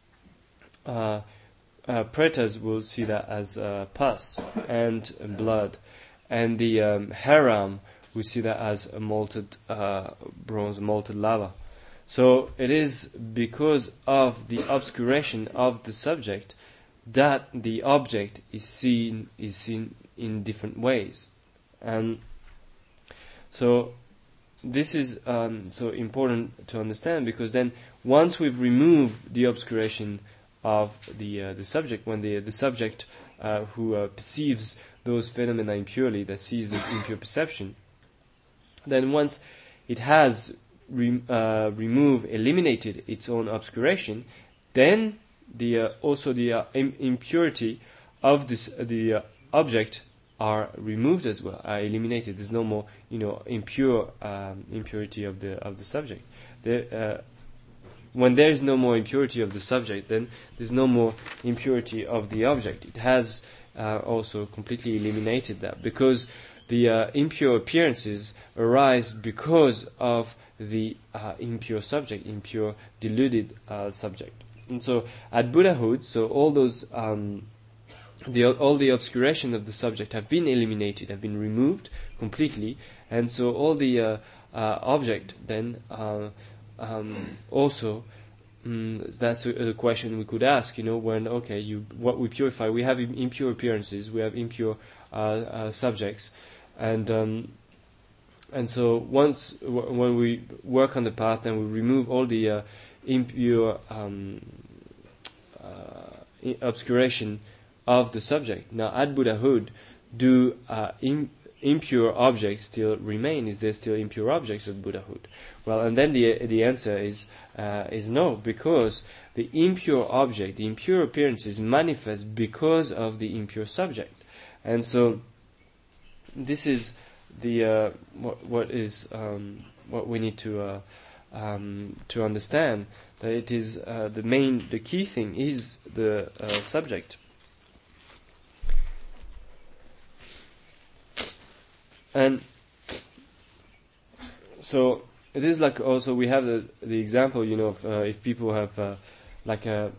Speaker 2: uh, uh, pretas will see that as uh, pus and blood, and the um, haram. We see that as a molten uh, bronze, molten lava. So it is because of the obscuration of the subject that the object is seen is seen in different ways, and so this is um, so important to understand, because then once we've removed the obscuration of the uh, the subject, when the the subject uh, who uh, perceives those phenomena impurely, that sees this impure perception. Then once it has re- uh, removed, eliminated its own obscuration, then the uh, also the uh, im- impurity of this uh, the uh, object are removed as well, are eliminated. There's no more, you know, impure um, impurity of the of the subject. The, uh, when there is no more impurity of the subject, then there's no more impurity of the object. It has uh, also completely eliminated that, because the uh, impure appearances arise because of the uh, impure subject, impure, deluded uh, subject. And so, at Buddhahood, so all those, um, the all the obscuration of the subject have been eliminated, have been removed completely, and so all the uh, uh, object then uh, um, also. Mm, that's a, a question we could ask. You know, when okay, you what we purify, we have impure appearances, we have impure uh, uh, subjects. And um, and so once w- when we work on the path, then we remove all the uh, impure um, uh, obscuration of the subject. Now, at Buddhahood, do uh, im- impure objects still remain? Is there still impure objects at Buddhahood? Well, and then the the answer is uh, is no, because the impure object, the impure appearances manifest because of the impure subject, and so this is the uh, what what is um, what we need to uh, um, to understand, that it is uh, the main the key thing is the uh, subject. And so it is like also we have the the example, you know, of uh, if people have uh, like a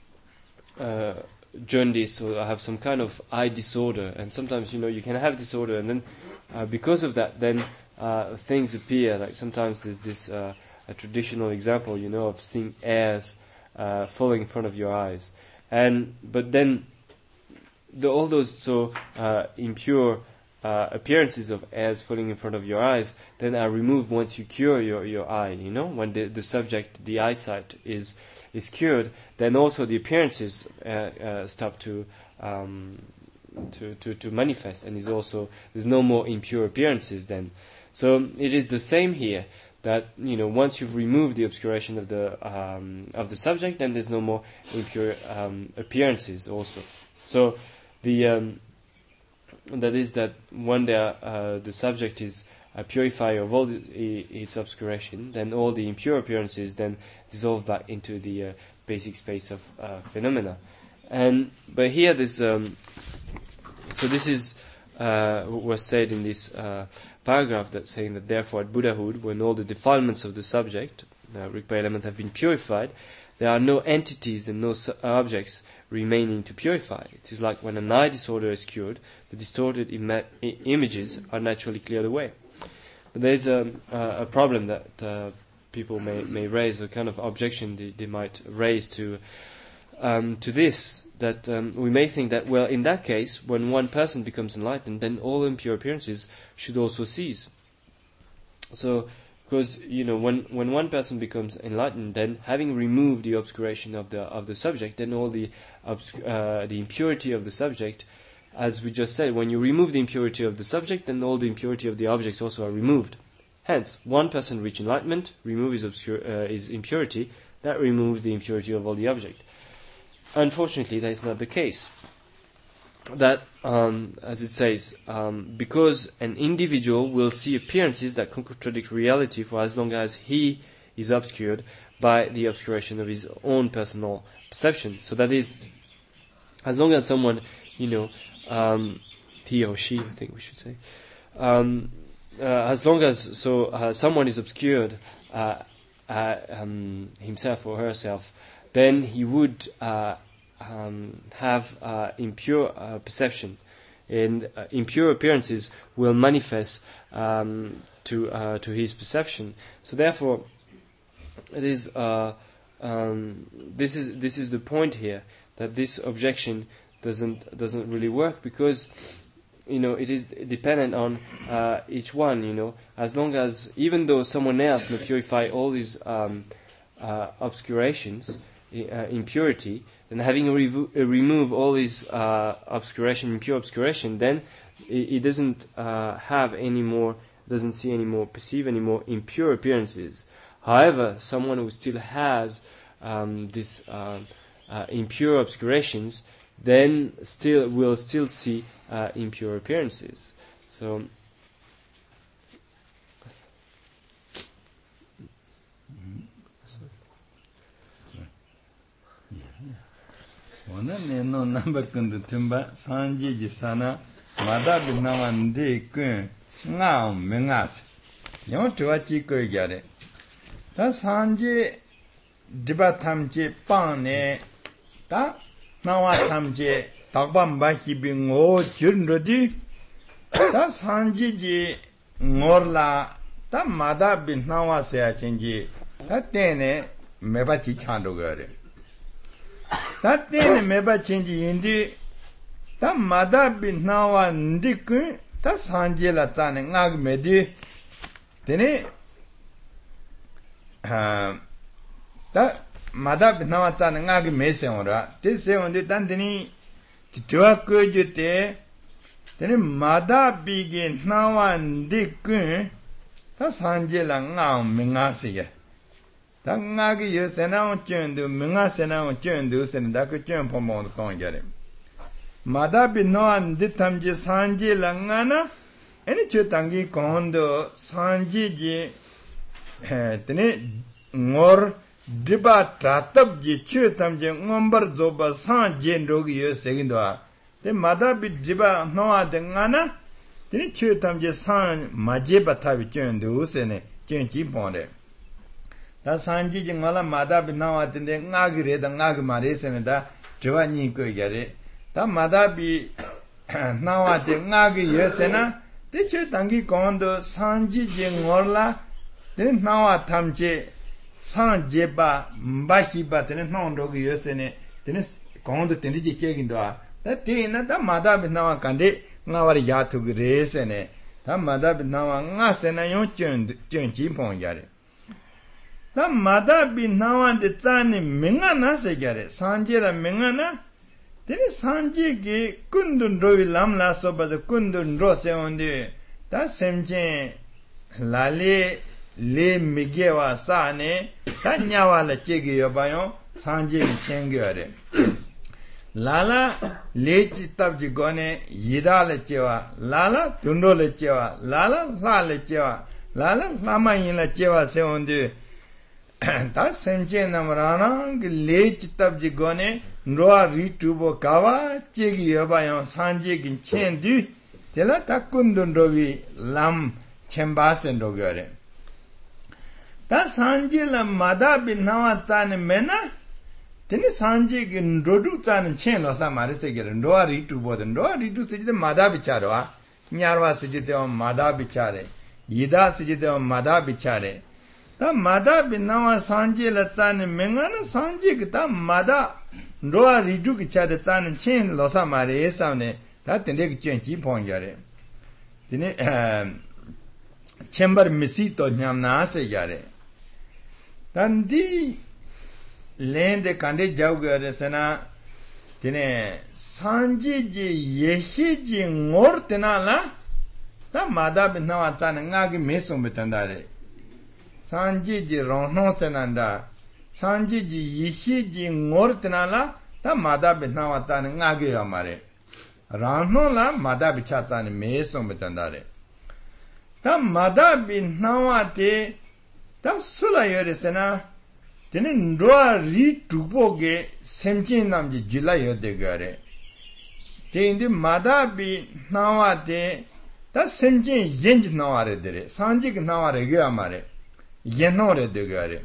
Speaker 2: uh, jaundice or have some kind of eye disorder, and sometimes, you know, you can have disorder, and then uh, because of that, then uh, things appear. Like sometimes there's this uh, a traditional example, you know, of seeing hairs uh, falling in front of your eyes, and but then the, all those so uh, impure Uh, appearances of hairs falling in front of your eyes then are removed once you cure your, your eye, you know, when the, the subject, the eyesight is is cured, then also the appearances uh, uh, stop to, um, to to to manifest, and is also there's no more impure appearances then. So it is the same here, that, you know, once you've removed the obscuration of the um, of the subject, then there's no more impure um, appearances also. So the um, that is that when the, uh, the subject is uh, purified of all the, I, its obscuration, then all the impure appearances then dissolve back into the uh, basic space of uh, phenomena. And but here this um, so this is uh, what was said in this uh, paragraph, that saying that therefore at Buddhahood, when all the defilements of the subject, the uh, Rigpa element, have been purified, there are no entities and no su- objects remaining to purify. It is like when an eye disorder is cured, the distorted ima- I- images are naturally cleared away. But there is a, uh, a problem that uh, people may, may raise, a kind of objection they, they might raise to um, to this, that um, we may think that, well, in that case, when one person becomes enlightened, then all impure appearances should also cease. So, because, you know, when, when one person becomes enlightened, then having removed the obscuration of the of the subject, then all the obsc- uh, the impurity of the subject, as we just said, when you remove the impurity of the subject, then all the impurity of the objects also are removed. Hence, one person reach enlightenment, remove his obscure uh, his impurity, that removes the impurity of all the object. Unfortunately, that is not the case. That, um, as it says, um, because an individual will see appearances that contradict reality for as long as he is obscured by the obscuration of his own personal perception. So that is, as long as someone, you know, um, he or she, I think we should say, um, uh, as long as so uh, someone is obscured uh, uh, um, himself or herself, then he would uh, um, have uh, impure uh, perception, and uh, impure appearances will manifest um, to uh, to his perception. So therefore, it is uh, um, this is this is the point here, that this objection doesn't doesn't really work, because, you know, it is dependent on uh, each one. You know, as long as, even though someone else may purify all these um, uh, obscurations, uh, impurity, then having revo- uh, remove all these uh, obscuration, impure obscuration, then it, it doesn't uh, have any more, doesn't see any more, perceive any more impure appearances. However, someone who still has um, these uh, uh, impure obscurations, then still will still see uh, impure appearances. So,
Speaker 1: 오늘 내노 남백근도 틈바 산지지 사나 마다비 나만데 그 ngao mengas yo twa chi ko gyare ta sanje diba tamje pang ta nawa tamje dakban ba hibi ngo jurnodi ta sanje ji ngorla ta madabi nawa se achenji ta tene meba chi chando gare ta tene meba chenji indi ta madabi nawa ndiku ta sanje la tsane ngag medi tene ta madab nawa tsane ngag mese ora te se onde tan tene Tua Kujute, then Mada begin now and Dickun, that's Angela now, Mingasiga. Tangagi, yes, and now turn to Mingasana, turn to and that could jump on the conjure. Mada be no and Ditamji Sanji Langana, any chutangi condo, Sanji, Tene, Ngor. Diba tratab ji chu tam je ngombar zoba san jen rogi yo segindwa te mada bi diba noa de ngana tini chu tam je san maje batabi chen du sene chen chi ponde da san ji jing wala mada bi noa de ngagi re da ngagi mare sene da diba ni ko yare da mada bi noa de ngagi yo sena te chu tangi kondo san ji je ngorla te noa tam je San Jeba, Mbashiba, and non rogi yosene, tennis, Kondo Teniji Shagindoa. That tina, that Madame Nawa Kande, Nawa Yatu Gresene, that Madame Nawa Nasena Yon Chun Chipon Yare. That Madame Nawa the Tani Mingana Segare, Sanjela Mingana, then Sanji Kundun Rovi Lamla Soba the Kundun Rose on the that same chain Lale. Le Migewa Sane, Tanyawa la Chigi Yobayon, Sanji Chengure. Lala, Lechi Tabjigone, Yida le Chewa, Lala, Tundo le Chewa, Lala, La le Chewa, Lala, Lama in la Chewa Seundu. That same chain Namarana, Lechi Tabjigone, Noa Ritubo Kawa, Chigi Yobayon, Sanji in Chendu, Tela Takundun Rovi, Lam, Chembas and Dogare. Ta Sanji la Mada bin Nawa Tsan Mena, then Sanji in Rodu Tsan Chen Losa Marisegger, Noa Ritu Boden, Noa Ritu Sijit Mada Bichara, Nyarwa Sijit on Mada Bichare, Yida Sijit on Mada Bichare. Ta Mada bin Nawa Sanji la Tsan Mengana Sanji ta Mada, Noa Ritu Kichare Tsan Chen Losa Marisane, that the next change upon Yare. Then Chamber Misito Nyamna Segare. Tandi land the Kande Jauga Sena Tine Sanji Yeshiji Mortenala Ta Madab Nawatan Nagi Mesum Betandare Sanji Rono Senanda Sanji Yeshiji Mortenala Ta Madab Nawatan Nagi Amare Ranola Madab Chatan Mesum Betandare Ta Madab Nawate Ta sula yore sena, tene nroa ri tupo ge semchin namji jila yode gare. Te indi madabi nawa te, ta semchin yenj nawa re dere, sanjik nawa re ge amare, yeno re de gare.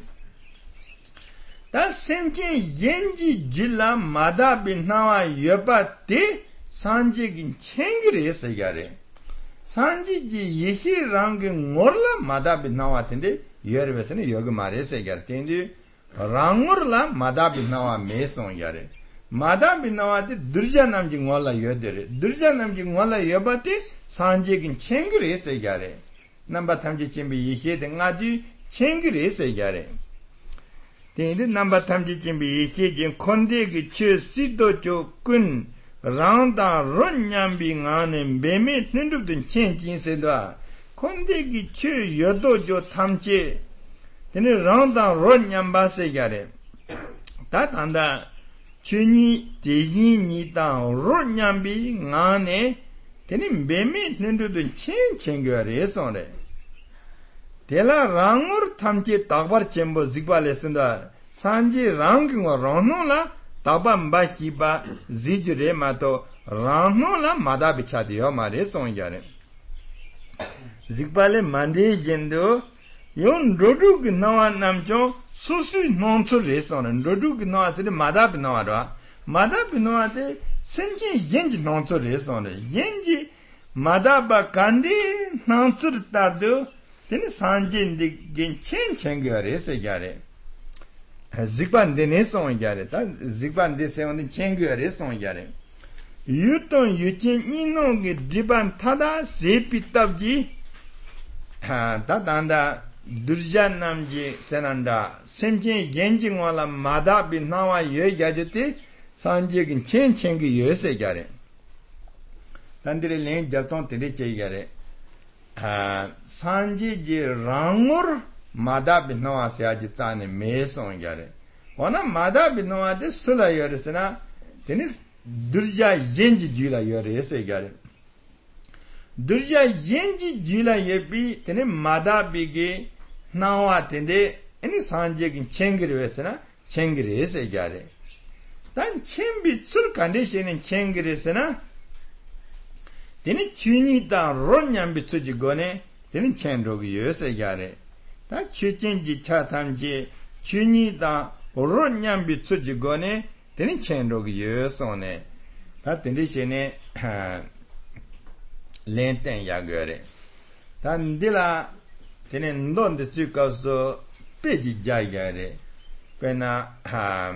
Speaker 1: Ta semchin yenji jila madabi nawa yoba te, sanjik chengi re se gare. Sanji ji yeshi rangi ngorla madabi nawa tende, Yere vesene yoga mare se gartendi rangurla mada binawa meson yare mada binawa de durja namji ngola yodere durja namji ngola yobati sanje gin chengre se yare namba tamji chimbi yishe de ngaji chengre se yare tendi namba tamji chimbi yishe jin konde gi che sido jo kun rangda ronyambi ngane beme nindubdun chenjin se da kon데기 최 여도조 탐지 되는 랑다 론냠바세 가래 다 단다 춘이 대hin이다 론냠비 나네 되는 매매 눈도든 첸첸거래 손에 데라 랑을 탐지 딱발 쳔보 직발했습니다 산지 랑경어 론노라 다밤바히바 지주레마도 랑노라 마다비차디요 말에 손이야래 Zikpale mandi jendo yon roduk nawa namcho susu nonso resonen roduk nawa sile madab nawa ra madab nawa de senji yenji nonso resonen yenji madaba kandi nonso tardo tene sanjin de gen chen chen gare se gare zikpan de ne son gare ta zikpan de se on chen gare son gare yuton yuchin ino ge diban tada sepitabji 다단다 durjan namji senanda semje yenjing wala mada binawa ye gajete 산지긴 첸첸기 여세가래 단들의 랭 잡통 들이제가래 아 산지지 랑물 마다비노아세아지 짠에 메송가래 원아 마다비노아데 술라여르스나 데니스 durja yenji jula yore ese gare durja yenji jula yebi tene mada bigi nawa tende eni sanje gin chengri vesena chengri ese gare dan chembi tsul condition chengri esena tene chuni da ronyan bi tsuji gone tene chenro gi yese gare da chuchenji chatamji chuni da ronyan bi tsuji gone teni chenro gi yesone ta teni shene lenten ya gore ta ndila teni ndon de chikaso peji jagare pena ha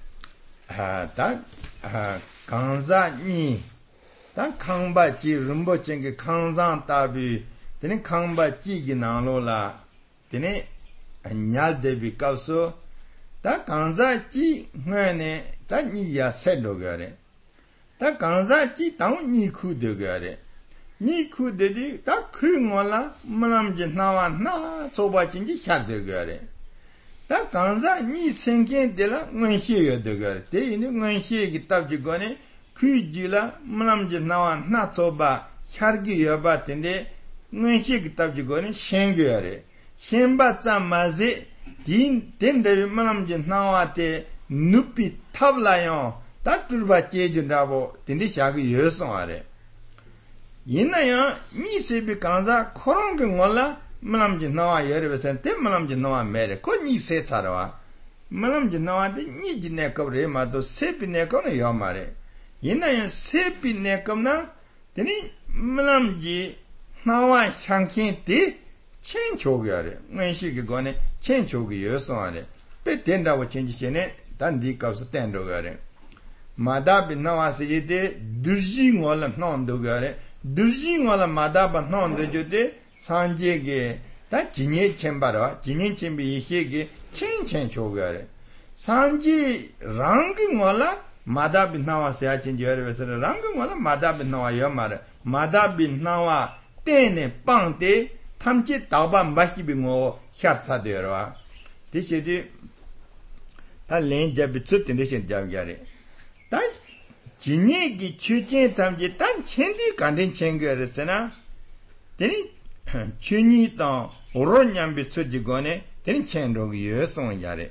Speaker 1: ha ta ha kanza ni ta kangba ji rumbo chenge kanza tabi teni kangba ji gi nalo la teni nyal de bi kaso ta kanza ji ngane ta ni ya set lo gare ta kanza chi ta ni khu de gare ni khu de di ta khu ngola manam je na wa na so ba chin ji sha de gare ta kanza ni sengen de la ngon xie ye de gare de ni ngon xie gi tab ji gone khu ji la manam je na wa na so ba char gi ya ba ten de ngon xie gi tab ji gone shen ge gare shen ba za ma ze din den de manam je na wa te nupi tablayo ta turba chejunrabo tindi shagi yosongare yinaya ni sebi kanza korong ngola malamji nawa yerebesen te malamji nawa mere ko ni se charwa malamji nawa de ni jine kobre ma do sebi ne ko ne yomare yinaya sebi ne komna tini malamji nawa shangkin ti chen chogare ngenshi ge gone chen chogi yosongare pe tendawo chenji chene dan di kaus tendo gare madab nawasi de durji ngola nondo gare durji ngola madab nondo jode sanje ge ta jinye chembara jinye chembi yege chen chen chogare sanje rang ngola madab nawasi a chen jere vesere rang ngola madab nawa yamare madab nawa tene pangte tamche taba mbahibi ngo hyarsa dewa dishedi ta len jabi tsutin deshin jamgyare ta jinye gi chuchen tamje tan chendi kanden chengare sena teni chuni ta oronyambi tsuji gone teni chenro gi yosong yare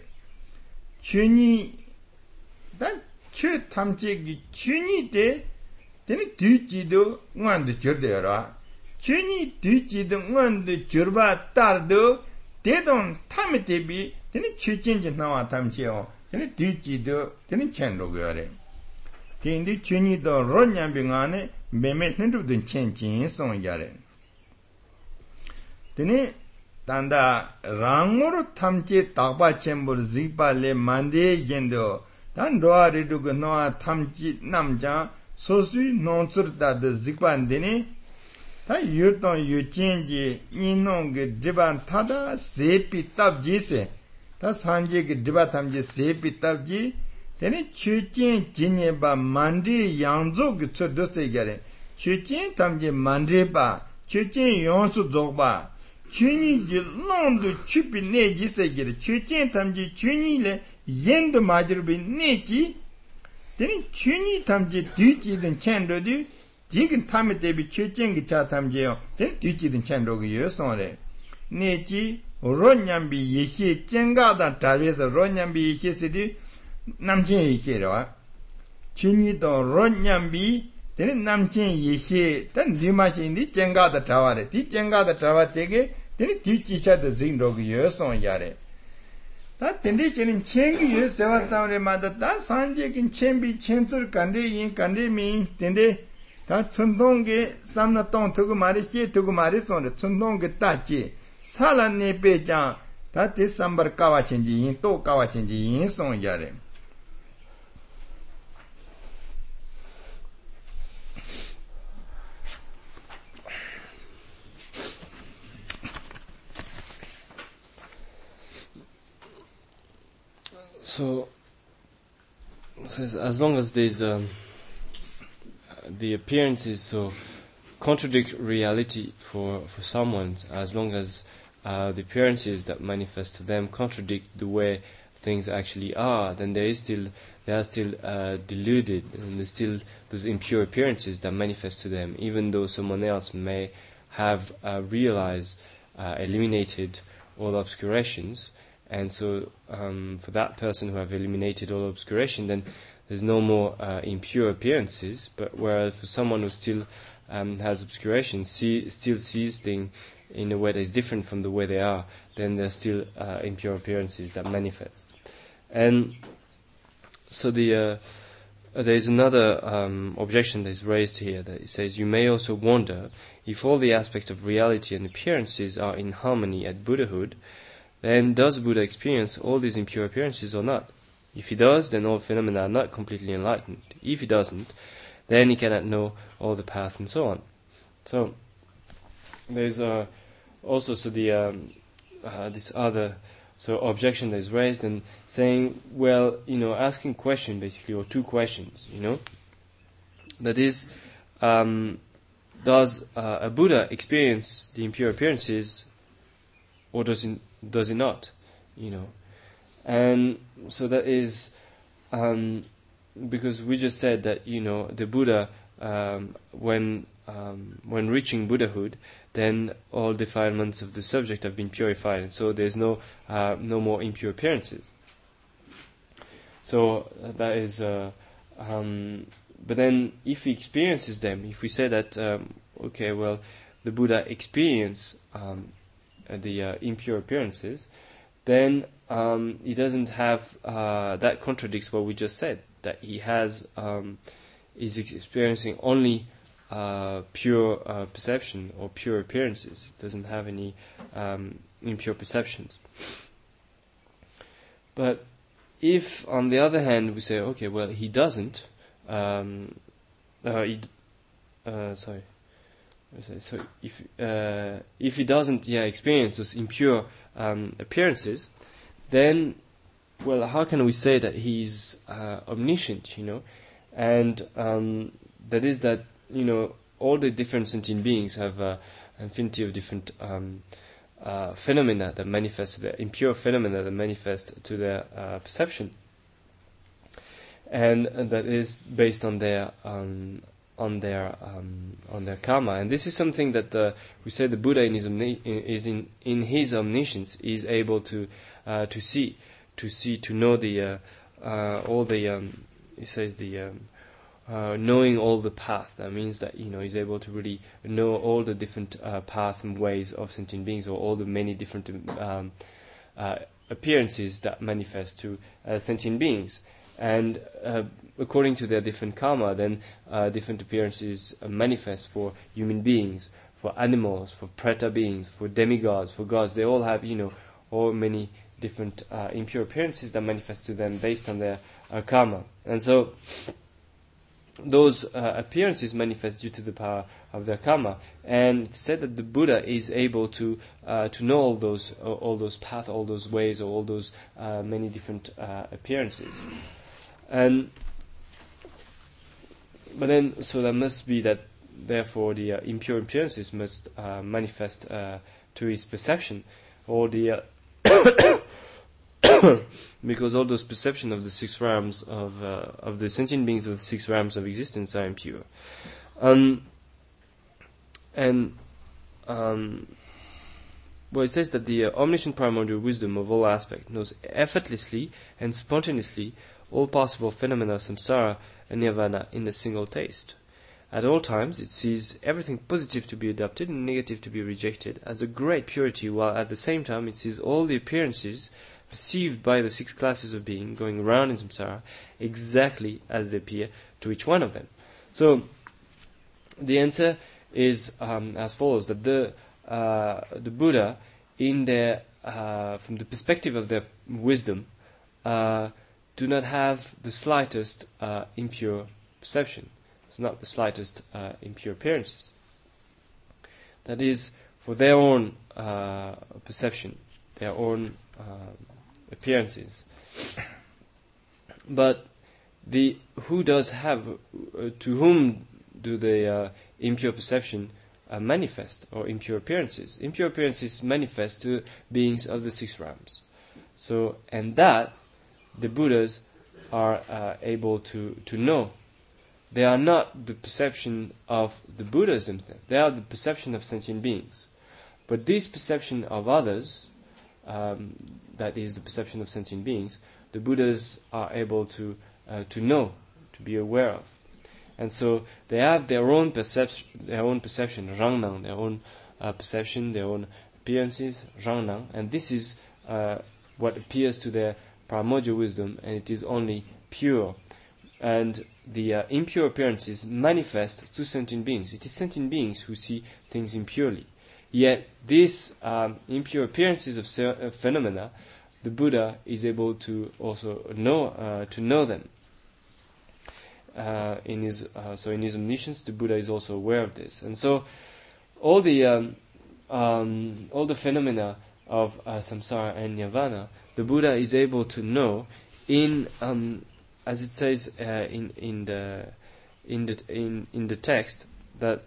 Speaker 1: chuni ta chu tamje gi chuni de teni duji do ngand jurde yara chuni duji do ngand jurba tardo dedon tamitebi teni chuchenji nawa tamcheo teni dujido teni chenro gore teni chuni do ronyambi ngane meme hendubdun chenchin song yare teni tanda rangor tamche takpa chembur zikpa le mande yendo tan roa ridugu noa tamchi namja sosui nonsur tada zikpa teni ta yurton yuchenji inongi driban tada sepi tabji se ta sanje ki driba tamji sepi tabji teni chuchen jinye ba mandri yangzo ki tsudose gare chuchen tamji mandri ba chuchen yonsu zogba chuni ji londu chupi neji se gare chuchen tamji chuni le yendu majrubi neji teni chuni tamji duji den chendo di jigin tamit debi chuchen ki cha tamjiyo teni duji den chendo ki yosonre neji ronyambi yeshe jengadan tarvesa ronyambi yeshe sidi namchen yeshe rawa chuni to ronyambi teni namchen yeshe ten limashi indi jengada traware di jengada trawa tege teni di chisha de zingdogi yoson yare ta tende chenin chengi yosewa tsamre mada ta sanje kin chenbi chensur kande yin kande min tende ta tsundonge samna tong tugu mari she tugu mari sonre tsundonge tachi sala nepe jang ta te sambar kawa chenji yin to kawa chenji yin son yare
Speaker 2: So so as, as long as there's um, the appearances so contradict reality for for someone, as long as uh, the appearances that manifest to them contradict the way things actually are, then there is still they are still uh, deluded, and there's still those impure appearances that manifest to them, even though someone else may have uh, realized, uh, eliminated all obscurations. And so um, for that person who have eliminated all obscuration, then there's no more uh, impure appearances. But whereas for someone who still um, has obscuration, see, still sees things in a way that is different from the way they are, then there's still uh, impure appearances that manifest. And so the uh, there is another um, objection that is raised here, that it says, you may also wonder if all the aspects of reality and appearances are in harmony at Buddhahood, then does Buddha experience all these impure appearances or not? If he does, then all phenomena are not completely enlightened. If he doesn't, then he cannot know all the path and so on. So there's uh, also so the um, uh, this other so objection that is raised, and saying, well, you know, asking question basically, or two questions, you know, that is, um, does uh, a Buddha experience the impure appearances, or does he does he not, you know? And so that is um, because we just said that, you know, the Buddha um, when um, when reaching Buddhahood, then all defilements of the subject have been purified, and so there's no uh, no more impure appearances. So uh, that is, uh, um, but then if he experiences them, if we say that, um, okay, well, the Buddha experienced um, the uh, impure appearances, then um, he doesn't have uh, that contradicts what we just said, that he has um, is experiencing only uh, pure uh, perception or pure appearances. He doesn't have any um, impure perceptions. But if, on the other hand, we say, okay, well, he doesn't, um, uh, he d- uh, sorry. So if uh, if he doesn't, yeah, experience those impure um, appearances, then, well, how can we say that he's uh, omniscient? You know, and um, that is that, you know, all the different sentient beings have uh, infinity of different um, uh, phenomena that manifest, the impure phenomena that manifest to their uh, perception, and, and that is based on their um, on their um, on their karma. And this is something that uh, we say the Buddha in his omni- is in in his omniscience is able to uh, to see to see to know the uh, uh, all the um, he says the um, uh, knowing all the path. That means that, you know, he's able to really know all the different uh, paths and ways of sentient beings, or all the many different um, uh, appearances that manifest to uh, sentient beings. And uh, according to their different karma, then uh, different appearances uh, manifest for human beings, for animals, for preta beings, for demigods, for gods. They all have, you know, all many different uh, impure appearances that manifest to them based on their uh, karma. And so those uh, appearances manifest due to the power of their karma. And it's said that the Buddha is able to uh, to know all those uh, all those paths, all those ways, or all those uh, many different uh, appearances. And but then, so that must be that, therefore, the uh, impure appearances must uh, manifest uh, to his perception, or the uh, because all those perception of the six realms of uh, of the sentient beings of the six realms of existence are impure. Um, and um, well, it says that the uh, omniscient primordial wisdom of all aspects knows effortlessly and spontaneously all possible phenomena of samsara and nirvana in a single taste. At all times, it sees everything positive to be adopted and negative to be rejected as a great purity, while at the same time it sees all the appearances perceived by the six classes of being going around in samsara exactly as they appear to each one of them. So, the answer is um, as follows: that the uh, the Buddha, in their uh, from the perspective of their wisdom, uh, do not have the slightest uh, impure perception. It's not the slightest uh, impure appearances. That is, for their own uh, perception, their own uh, appearances. But the who does have, uh, to whom do the uh, impure perception uh, manifest, or impure appearances? Impure appearances manifest to beings of the six realms. So, and that the Buddhas are uh, able to, to know. They are not the perception of the Buddhas themselves. They are the perception of sentient beings. But this perception of others, um, that is the perception of sentient beings, the Buddhas are able to uh, to know, to be aware of. And so they have their own perception, their own perception, rangnang, their own uh, perception, their own appearances, rangnang, and this is uh, what appears to their primordial wisdom, and it is only pure. And the uh, impure appearances manifest to sentient beings. It is sentient beings who see things impurely. Yet these um, impure appearances of se- uh, phenomena, the Buddha is able to also know uh, to know them. Uh, in his uh, so in his omniscience, the Buddha is also aware of this, and so all the um, um, all the phenomena of uh, samsara and nirvana, the Buddha is able to know in um, as it says uh, in in the in the in in the text, that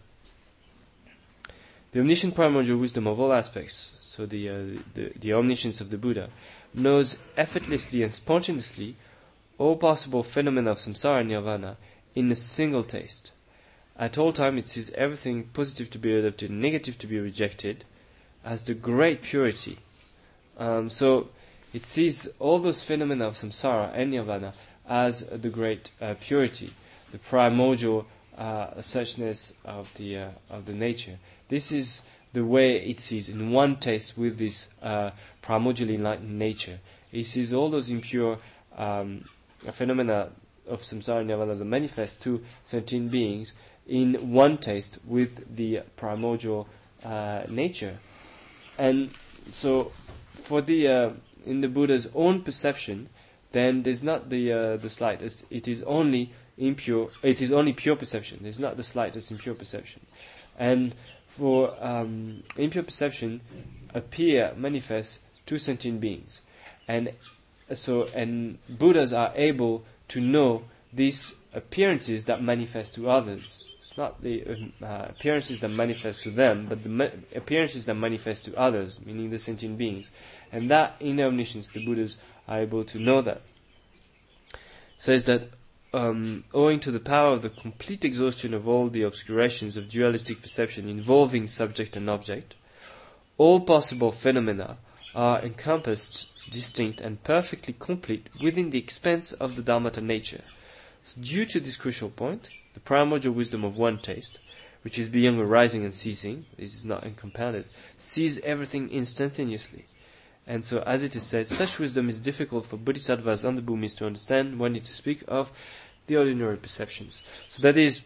Speaker 2: the omniscient primordial wisdom of all aspects, so the uh, the, the omniscience of the Buddha, knows effortlessly and spontaneously all possible phenomena of samsara and nirvana in a single taste. At all times it sees everything positive to be adopted, negative to be rejected, as the great purity. Um, so it sees all those phenomena of samsara and nirvana as the great uh, purity, the primordial uh, suchness of the uh, of the nature. This is the way it sees in one taste with this uh, primordially enlightened nature. It sees all those impure um, phenomena of samsara and nirvana that manifest to sentient beings in one taste with the primordial uh, nature. And so, for the uh, in the Buddha's own perception, then there's not the uh, the slightest. It is only impure. It is only pure perception. There's not the slightest impure perception. And for um, impure perception, appear manifest to sentient beings, and so and Buddhas are able to know these appearances that manifest to others. It's not the uh, appearances that manifest to them, but the ma- appearances that manifest to others, meaning the sentient beings. And that in their omniscience, the Buddhas are able to know that. It says that um, owing to the power of the complete exhaustion of all the obscurations of dualistic perception involving subject and object, all possible phenomena are encompassed, distinct, and perfectly complete within the expanse of the Dharmata nature. So due to this crucial point, the primordial wisdom of one taste, which is beyond arising and ceasing, this is not uncompounded, sees everything instantaneously. And so, as it is said, such wisdom is difficult for bodhisattvas on the bhumis to understand when to speak of the ordinary perceptions. So that is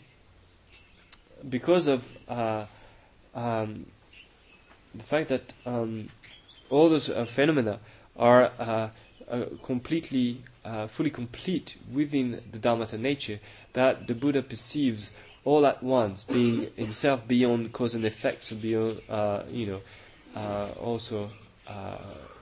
Speaker 2: because of uh, um, the fact that um, all those uh, phenomena are uh, uh, completely, uh, fully complete within the Dharmata nature, that the Buddha perceives all at once, being himself beyond cause and effect, so beyond, uh, you know, uh, also uh,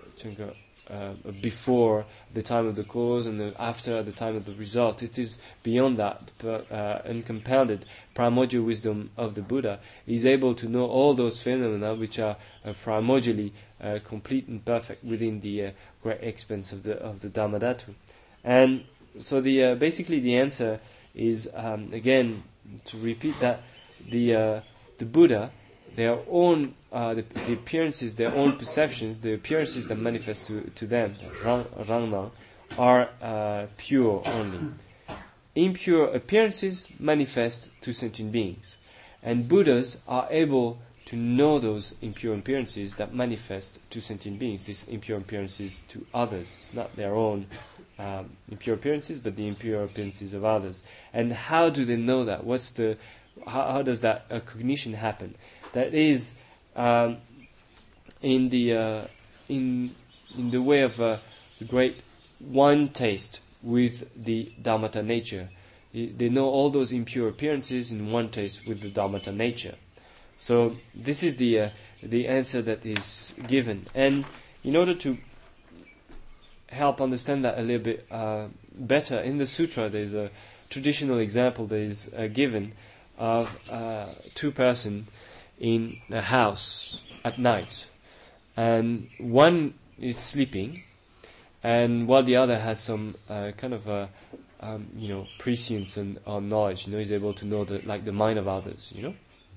Speaker 2: uh, before the time of the cause and the after the time of the result. It is beyond that, but, uh, uncompounded primordial wisdom of the Buddha is able to know all those phenomena which are uh, primordially uh, complete and perfect within the uh, great expanse of the of the Dharmadhatu. And so the uh, basically the answer is um, again to repeat that the uh, the Buddha, their own uh, the, the appearances, their own perceptions, the appearances that manifest to, to them, rang, rangna, are uh, pure only. Impure appearances manifest to sentient beings, and Buddhas are able to know those impure appearances that manifest to sentient beings. These impure appearances to others. It's not their own um, impure appearances, but the impure appearances of others. And how do they know that? What's the how, how does that uh, cognition happen? That is um, in the uh, in in the way of uh, the great one taste with the Dharmata nature. They know all those impure appearances in one taste with the Dharmata nature. So this is the uh, the answer that is given. And in order to help understand that a little bit uh, better. In the sutra, there's a traditional example that is uh, given of uh, two person in a house at night, and one is sleeping, and while the other has some uh, kind of a um, you know prescience and or knowledge, you know, he's able to know the like the mind of others, you know.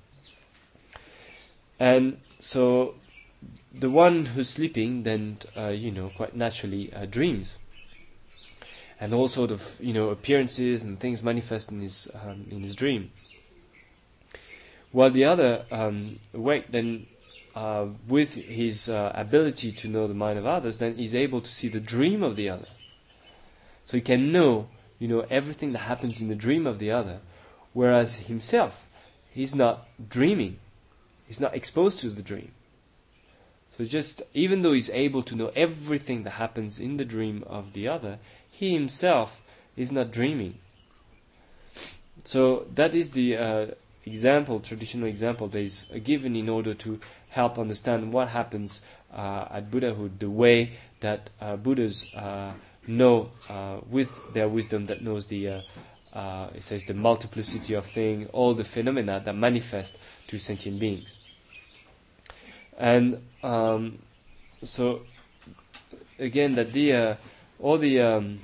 Speaker 2: And so the one who's sleeping then uh, you know quite naturally uh, dreams, and all sort of you know appearances and things manifest in his um, in his dream. While the other um, awake, then uh, with his uh, ability to know the mind of others, then he's able to see the dream of the other. So he can know, you know, everything that happens in the dream of the other, whereas himself, he's not dreaming, he's not exposed to the dream. So just even though he's able to know everything that happens in the dream of the other, he himself is not dreaming. So that is the uh, example, traditional example that is given in order to help understand what happens uh, at Buddhahood, the way that uh, Buddhas uh, know uh, with their wisdom that knows the, uh, uh, it says the multiplicity of things, all the phenomena that manifest to sentient beings. And um, so again, that the uh, all the um,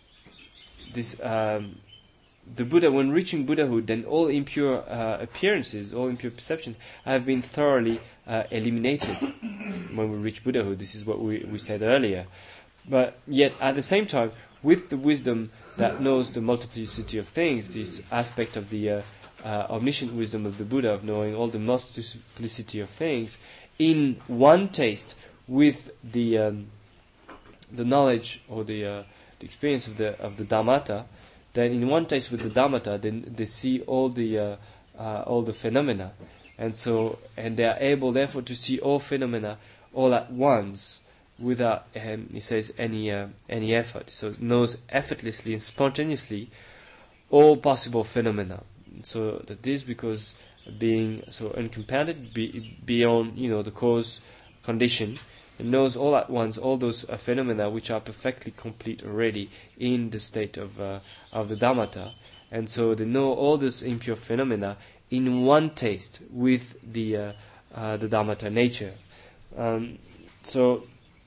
Speaker 2: this. Um, The Buddha, when reaching Buddhahood, then all impure uh, appearances, all impure perceptions have been thoroughly uh, eliminated when we reach Buddhahood. This is what we, we said earlier. But yet, at the same time, with the wisdom that knows the multiplicity of things, this aspect of the uh, uh, omniscient wisdom of the Buddha, of knowing all the multiplicity of things, in one taste, with the um, the knowledge or the, uh, the experience of the of the Dhammata, then in one taste with the Dhammata, then they see all the uh, uh, all the phenomena, and so and they are able therefore to see all phenomena all at once without, um, he says, any uh, any effort. So it knows effortlessly and spontaneously all possible phenomena. So that is because being so uncompounded, be, beyond you know the cause condition, it knows all at once all those uh, phenomena which are perfectly complete already in the state of uh, of the Dhammata, and so they know all those impure phenomena in one taste with the uh, uh, the Dhammata nature. Um, so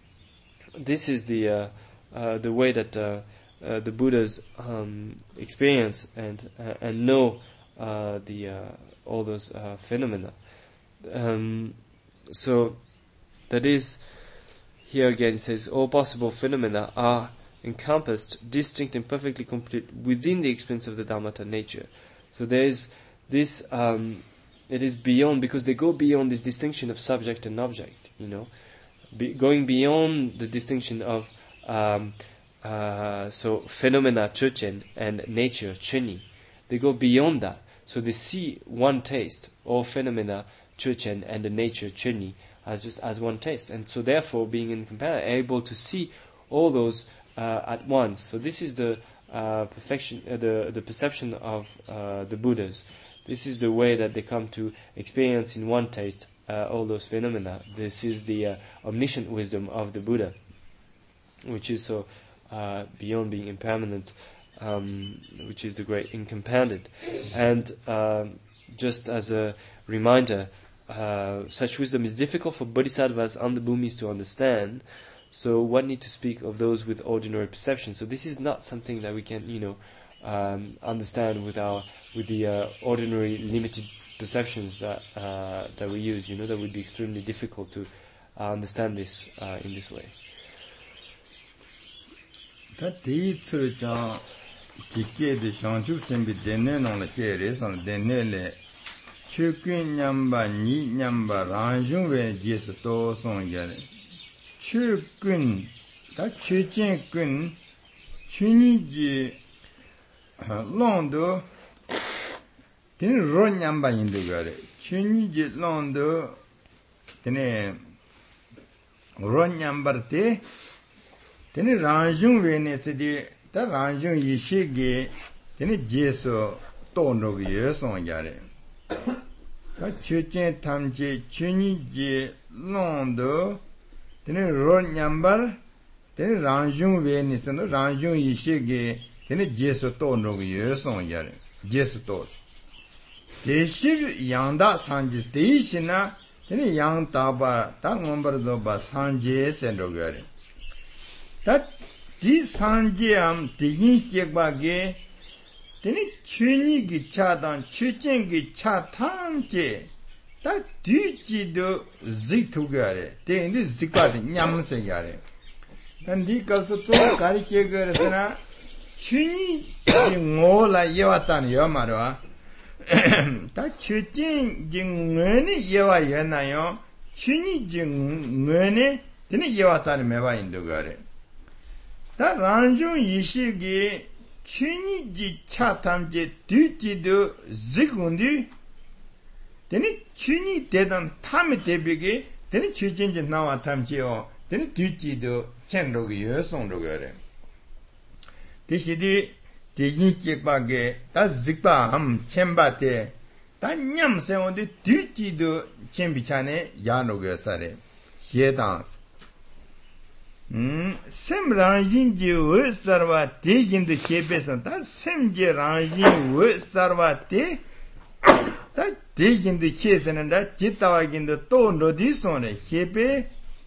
Speaker 2: this is the uh, uh, the way that uh, uh, the Buddhas um, experience and uh, and know uh, the uh, all those uh, phenomena. Um, so that is. Here again it says, all possible phenomena are encompassed, distinct and perfectly complete within the experience of the Dhammata nature. So there is this, um, it is beyond, because they go beyond this distinction of subject and object, you know, Be, going beyond the distinction of, um, uh, so phenomena, chochen, and nature, cheni. They go beyond that. So they see one taste, all phenomena, chochen, and the nature, cheni, as just as one taste, and so therefore being incomparable, able to see all those uh, at once. So this is the uh, perfection, uh, the the perception of uh, the Buddhas. This is the way that they come to experience in one taste uh, all those phenomena. This is the uh, omniscient wisdom of the Buddha, which is so uh, beyond being impermanent, um, which is the great incompounded. And um, just as a reminder, Uh, such wisdom is difficult for bodhisattvas and the bhumis to understand, so one need to speak of those with ordinary perception. So this is not something that we can, you know, um, understand with our with the uh, ordinary limited perceptions that uh, that we use. You know, that would be extremely difficult to uh, understand this uh, in this way.
Speaker 1: Chukun nyamba ni nyamba ranjung we jes to song yare. Chukun da chuchen kun chuni ji londo ten ro nyamba indu gare. Chuni ji londo ten ro nyambar te ten ranjung we ne se di da ranjung yishi ge ten jes to no ge song yare. Chuchen tamche chuni je londo tene ro nyambar tene ranjung we ni seno ranjung yishi ge tene jesu to no ge song yare jesu to deshir yangda sanji deishina tene yang taba ta ngombar do ba sanje sendo gare ta di sanje am digin shekba ge tene chuni gi chadan chuchen gi cha tamje ta duji do zitu gare tene zikba de nyamse gare kandi kalso to kari ke gare tena chuni gi ngola yewatan yomarwa 다 추진 증문이 예와 예나요 추니 증문이 되는 예와자는 매와 인도 거래 다 란중 이시기 추니지 차탐제 뒤지도 지군디 되는 추니 대단 탐이 대비기 되는 추진지 나와 탐지요 되는 뒤지도 첸로기 여성로 거래 대시디 대진 식박에 다 직바함 쳔바테 다 냠세온데 뒤지도 쳔비차네 야노게사레 예당스 음 셈란진지 외서와 대진도 셰베선 다 셈제란진 외서와테 다 대진도 셰세는 다 지타와긴도 또 노디손에 셰베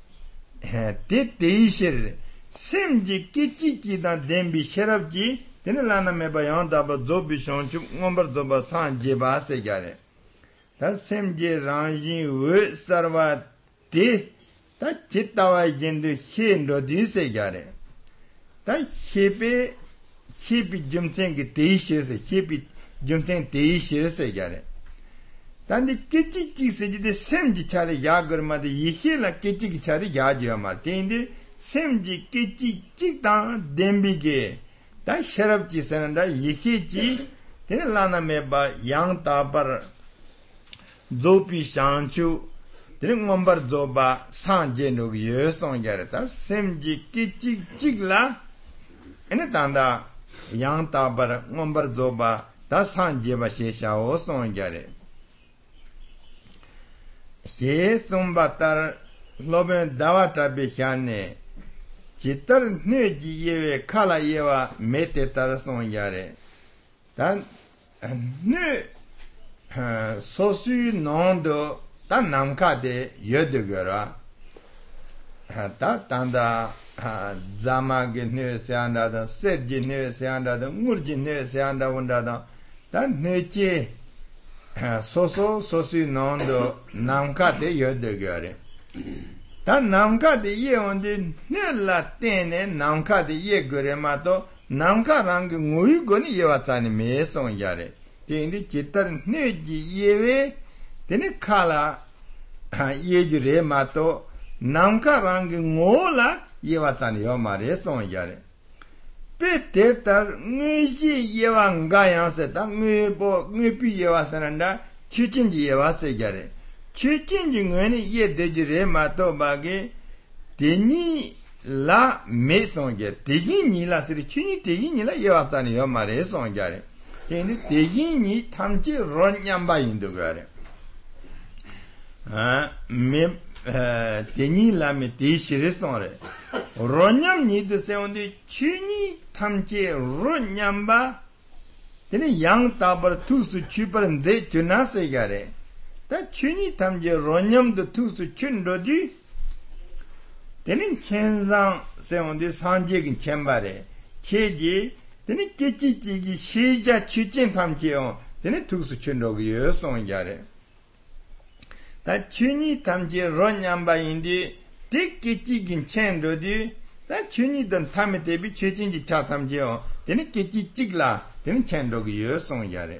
Speaker 1: 데데이실 셈지 끼찌찌다 뎀비 셰랍지 tene lana meba yang daba zobi shonchuk ngombar zoba san jeba se gyare ta semje ranjin we sarva te ta chittawa jindu shen rodi se gyare ta shepe shepi jumsen ki teyi shir se shepi jumsen teyi shir se gyare tandi kichi chik se jide semji chari ya garma de yishe la kichi ki chari ya jiwa mar tende semji kichi chik tang dembi ge 다 셔럽지 선다 이시지 데라나 메바 양타버 조피 상추 데는 몬버 조바 상제노 예송게르다 셈지 끼찌 찌글라 에네 단다 양타버 몬버 조바 다 상제바 셰샤오 송게레 예송바타 로벤 다와타베 샤네 지터 네지 예외 칼라 예와 메테 따라서 야래 단네 소수 논도 단 남카데 여드거라 다 단다 자마게 네세안다다 세지 네세안다다 무르지 네세안다 원다다 단 네지 소소 소수 논도 남카데 여드거래 다 남카데 예온데 네라 때네 남카데 예 그래마도 남카랑 무이거니 예와자니 메송 야래 데인디 지터 네지 예웨 데네 칼라 예주레 마도 남카랑 모라 예와자니 요 말에 송 야래 베테터 네지 예왕가야세 다 네보 네비 예와선한다 추진지 예와세 야래 최진징은 예대지레 마토바게 데니 라 메송게 데기니라 스리 추니 데기니라 예왔다니 요 말에 송게래 데니 데기니 탐지 론냠바 인도가래 아메 데니라 메 데시레송레 론냠니도 세온데 추니 탐지 론냠바 데니 양타버 투스 추버는데 주나세가래 다 추니 탐제 론념도 투수 춘로디 되는 천상 세운데 산제긴 쳔바레 체지 되는 깨찌찌기 시자 추진 탐제요 되는 투수 춘로기 여송자레 다 추니 탐제 론냠바인디 띠끼찌긴 쳔로디 다 추니던 탐에 대비 추진지 차 탐제요 되는 깨찌찌글라 되는 쳔로기 여송자레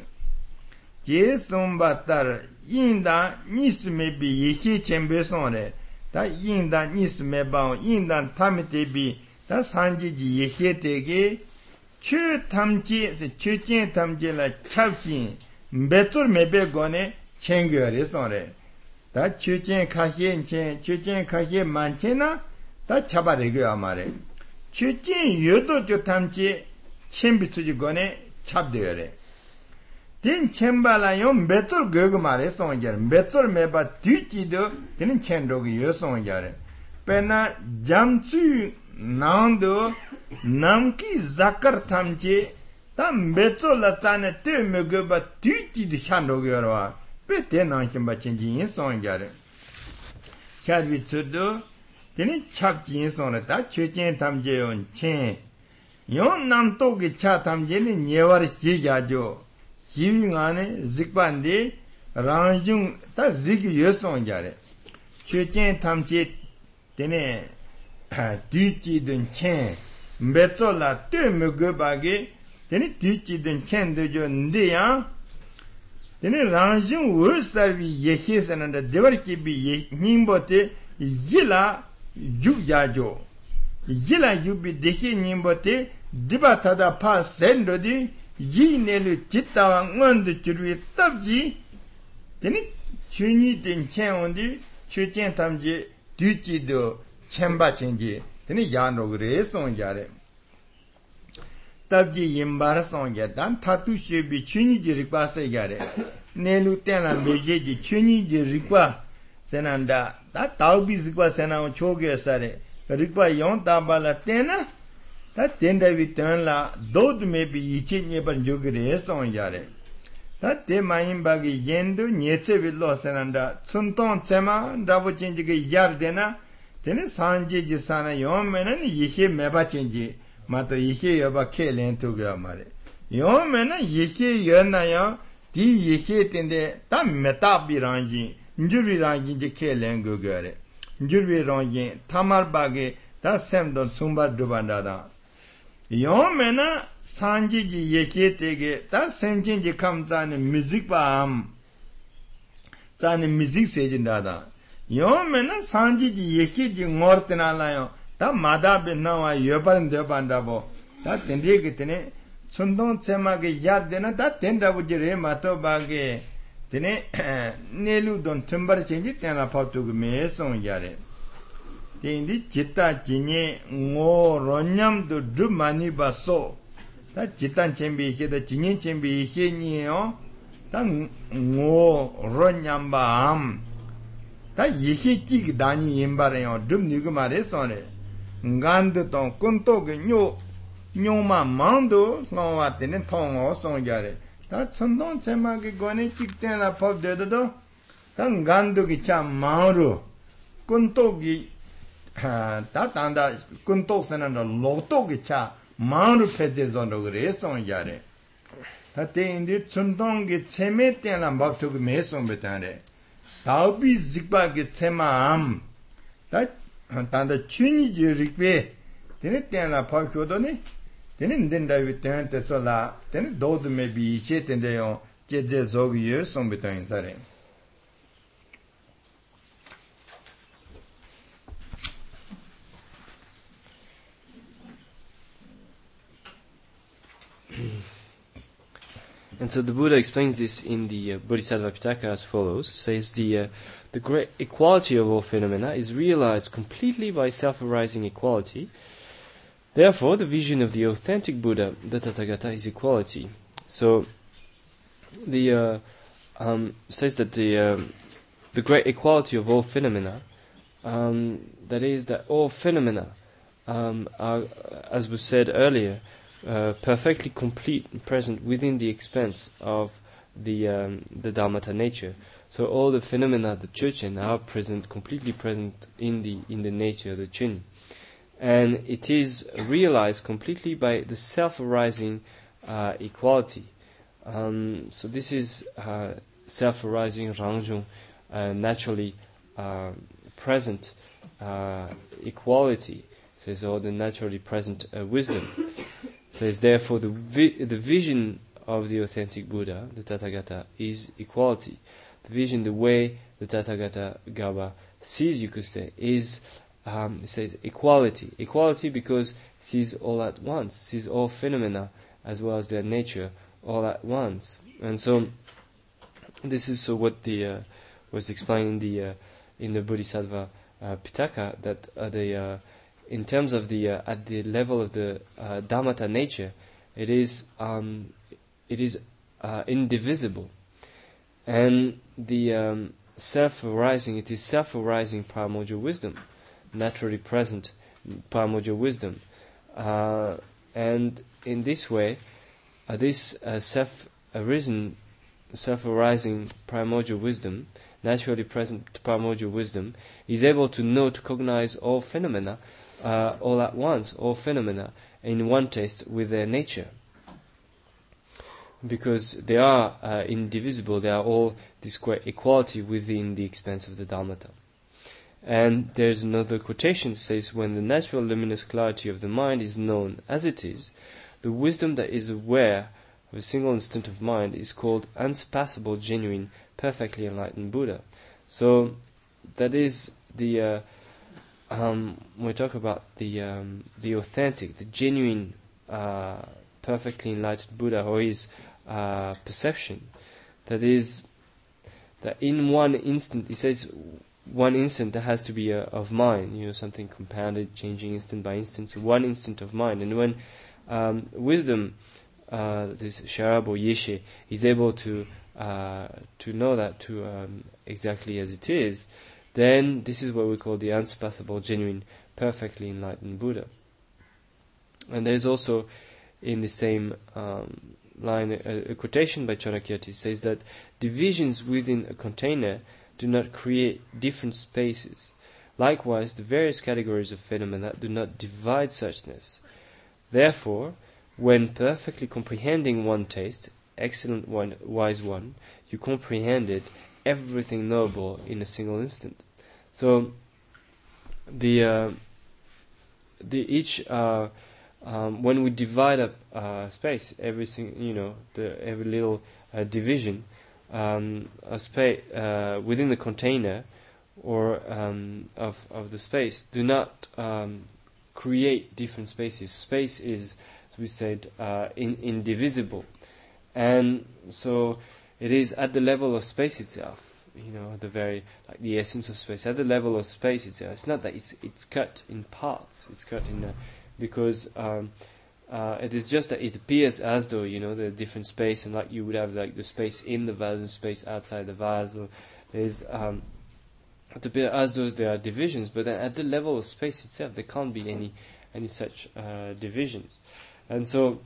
Speaker 1: 제송바따르 인다 니스메비 예시 쳔베송레 다 인다 니스메바 인다 탐테비 다 산지지 예시되게 추 탐지 추진 탐지라 찹진 메토르 메베고네 챙겨레송레 다 추진 카시엔체 추진 카시 만체나 다 차바레고 아마레 추진 여도 저 탐지 쳔비츠지고네 찹되어레 된 쳔발라요 메톨 거그 말에 송게르 메톨 메바 뒤지도 되는 쳔로기 여송게르 페나 잠추 Nando Namki Zakar Tamji, Tam Betso Latane Te Muguba Tuti di Shandogara, Pete Nanchimba Chinji in Songare. Chadwi Tsudo, Tini Chapji in Sonata, Chuchin Tamje on Chen. Yon Nam Togi Chatamjini Nevar Shigajo, Shivingane, Zikbandi, Ranjung, Ta Zig Yosongare. Chuchin Tamji Tene Dichi Dun Chen, Betsola Te Mugubagi, Tene Dichi Dun Chen Dojo Ndeya, Tene Ranjung Ursavi Yeshis and the Devarki be Nimbote, Yila Yujajo. Yila Yubi Deshi Nimbote, Dibatada Pass Sendodi, Yi Nelu Chita Ngandu Churi Tabji, Tene Chuni Den Chen on the Chuchen Tamji, Dichi do. Chemba chenji, teni yano gre song yare. Tabji yimbara song yatan, tatu shebi chuni jirikwa se yare. Nelu tena mejeji chuni jirikwa senanda, ta taubi zikwa senang choge sare. Rikwa yon tabala tena, ta tenda vitan la, dod mebi yichi nyeban jogre song yare. Ta te mayimbagi yendu nyeche vilo senanda, tsunton tsema, rabu chenji ge yar dena, Tene Sanji Jisana Yomena Yishi Meba Chinji, Mato Yishi Yoba Kelen to Gamare. Yomena Yishi Yonaya, Di Yishi Tende, Tam Metabi Rangi, Njuri Rangi Kelen Gugare. Njuri Rangi, Tamar Bagi, Ta Semdon Sumba Dubandada. Yomena Sanji Yishi Tege, Ta Semjinji Kamzani Music Baam, Zani Music Sejindada. Yomena Sanji Yeshiji Mortinalayo, Ta Madabi Nawa Yoban Debandabo, Ta Tendrigitine, Sundon Semagi Yardena, Ta Tendabujire Mato Bage, Tene Nelu Don Timber Change, Tena Patu Meson Yare. Tendi Chita Chine, Ngo Ronyam do Drumani Baso, Ta Chitan Chembi, the Chinin Chembi, Shenio, Ta Ngo Ronyamba Am. Ta yishi chik dani yimbareyo drum nigumare sone. Ngandu ton kunto ge nyo nyoma mando sonwa tene tongo songyare. Ta tsundon tsema ge gone chik tena pop dedo. Ta ngandu ge cha mauru. Kunto ge ta tanda kunto senanda loto ge cha mauru pete zondo ge songyare. Ta te indi tsundon ge tseme tena mbaptu ge me sonbetane. Taubi zikba ge tsema am. Ta tanda chuni ji rikwe. Tene tena pakyodo ne. Tene ndenda vi tena tetso la. Tene dodu me bi iche tende yon. Jeze zogi yo sombita insare.
Speaker 2: And so the Buddha explains this in the uh, Bodhisattva Pitaka as follows. Says the uh, the great equality of all phenomena is realized completely by self-arising equality. Therefore, the vision of the authentic Buddha, the Tathagata, is equality. So the uh, um, says that the uh, the great equality of all phenomena, um, that is that all phenomena um, are, as was said earlier, Uh, perfectly complete and present within the expanse of the um, the Dharmata nature. So all the phenomena, the Chochen, are present, completely present in the in the nature of the Chin, and it is realized completely by the self-arising uh, equality. Um, so this is uh, self-arising Rangjung, uh, naturally uh, present uh, equality. So it's all the naturally present uh, wisdom. Says therefore the vi- the vision of the authentic Buddha, the Tathagata, is equality. The vision, the way the Tathagata Gaba sees, you could say, is um, it says equality. Equality because it sees all at once, sees all phenomena as well as their nature all at once. And so this is so what the uh, was explained in the uh, in the Bodhisattva uh, Pitaka, that uh, the uh, in terms of the uh, at the level of the uh, Dharmata nature, it is um, it is uh, indivisible, and the um, self-arising it is self-arising primordial wisdom, naturally present primordial wisdom. Uh, and in this way, uh, this uh, self-arisen, self-arising primordial wisdom, naturally present primordial wisdom, is able to know, to cognize all phenomena uh, all at once, all phenomena in one taste with their nature. Because they are uh, indivisible, they are all this great equality within the expanse of the Dharmata. And there's another quotation that says, when the natural luminous clarity of the mind is known as it is, the wisdom that is aware of a single instant of mind is called unsurpassable, genuine, perfectly enlightened Buddha. So that is the uh, um, when we talk about the um, the authentic, the genuine, uh, perfectly enlightened Buddha, or his uh, perception, that is that in one instant, he says one instant that has to be uh, of mind, you know, something compounded, changing instant by instant, so one instant of mind. And when um, wisdom, uh, this Sharab or Yeshe, is able to uh, to know that to um, exactly as it is, then this is what we call the unsurpassable, genuine, perfectly enlightened Buddha. And there is also in the same um, line a, a quotation by Chanakya. It says that divisions within a container do not create different spaces. Likewise, the various categories of phenomena do not divide suchness. Therefore, when perfectly comprehending one taste, excellent one, wise one, you comprehended everything knowable in a single instant. So, the uh, the each uh, um, when we divide up uh, space, everything, you know, the every little uh, division, um, a space uh, within the container or um, of of the space, do not um, create different spaces. Space is, as we said, uh, in, indivisible, and so it is at the level of space itself. You know, the very, like the essence of space, at the level of space itself. It's not that it's it's cut in parts. It's cut in, a, because um, uh, it is just that it appears as though, you know, the different space, and like you would have like the space in the vase and space outside the vase. Or there's um, it appears as though there are divisions, but then at the level of space itself, there can't be any any such uh, divisions. And so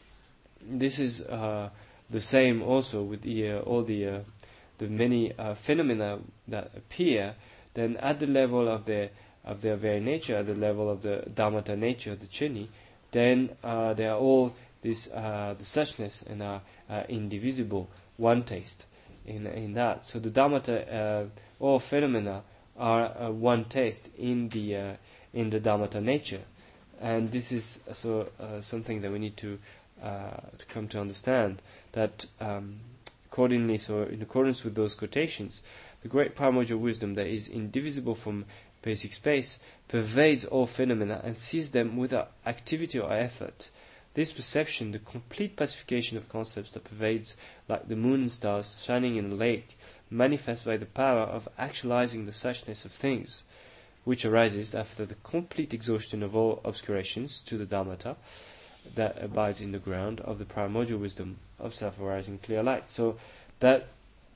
Speaker 2: this is uh, the same also with the uh, all the. Uh, the many uh, phenomena that appear, then at the level of their of their very nature, at the level of the Dharmata nature, the Chini, then uh, they are all this uh, the suchness and are uh, indivisible, one taste in in that. So the Dharmata, uh, all phenomena are uh, one taste in the uh, in the Dharmata nature, and this is so uh, something that we need to uh, to come to understand that. Um, Accordingly, so in accordance with those quotations, the great primordial wisdom that is indivisible from basic space pervades all phenomena and sees them without activity or effort. This perception, the complete pacification of concepts that pervades like the moon and stars shining in a lake, manifests by the power of actualizing the suchness of things, which arises after the complete exhaustion of all obscurations to the Dharmata that abides in the ground of the primordial wisdom of self-arising clear light. So that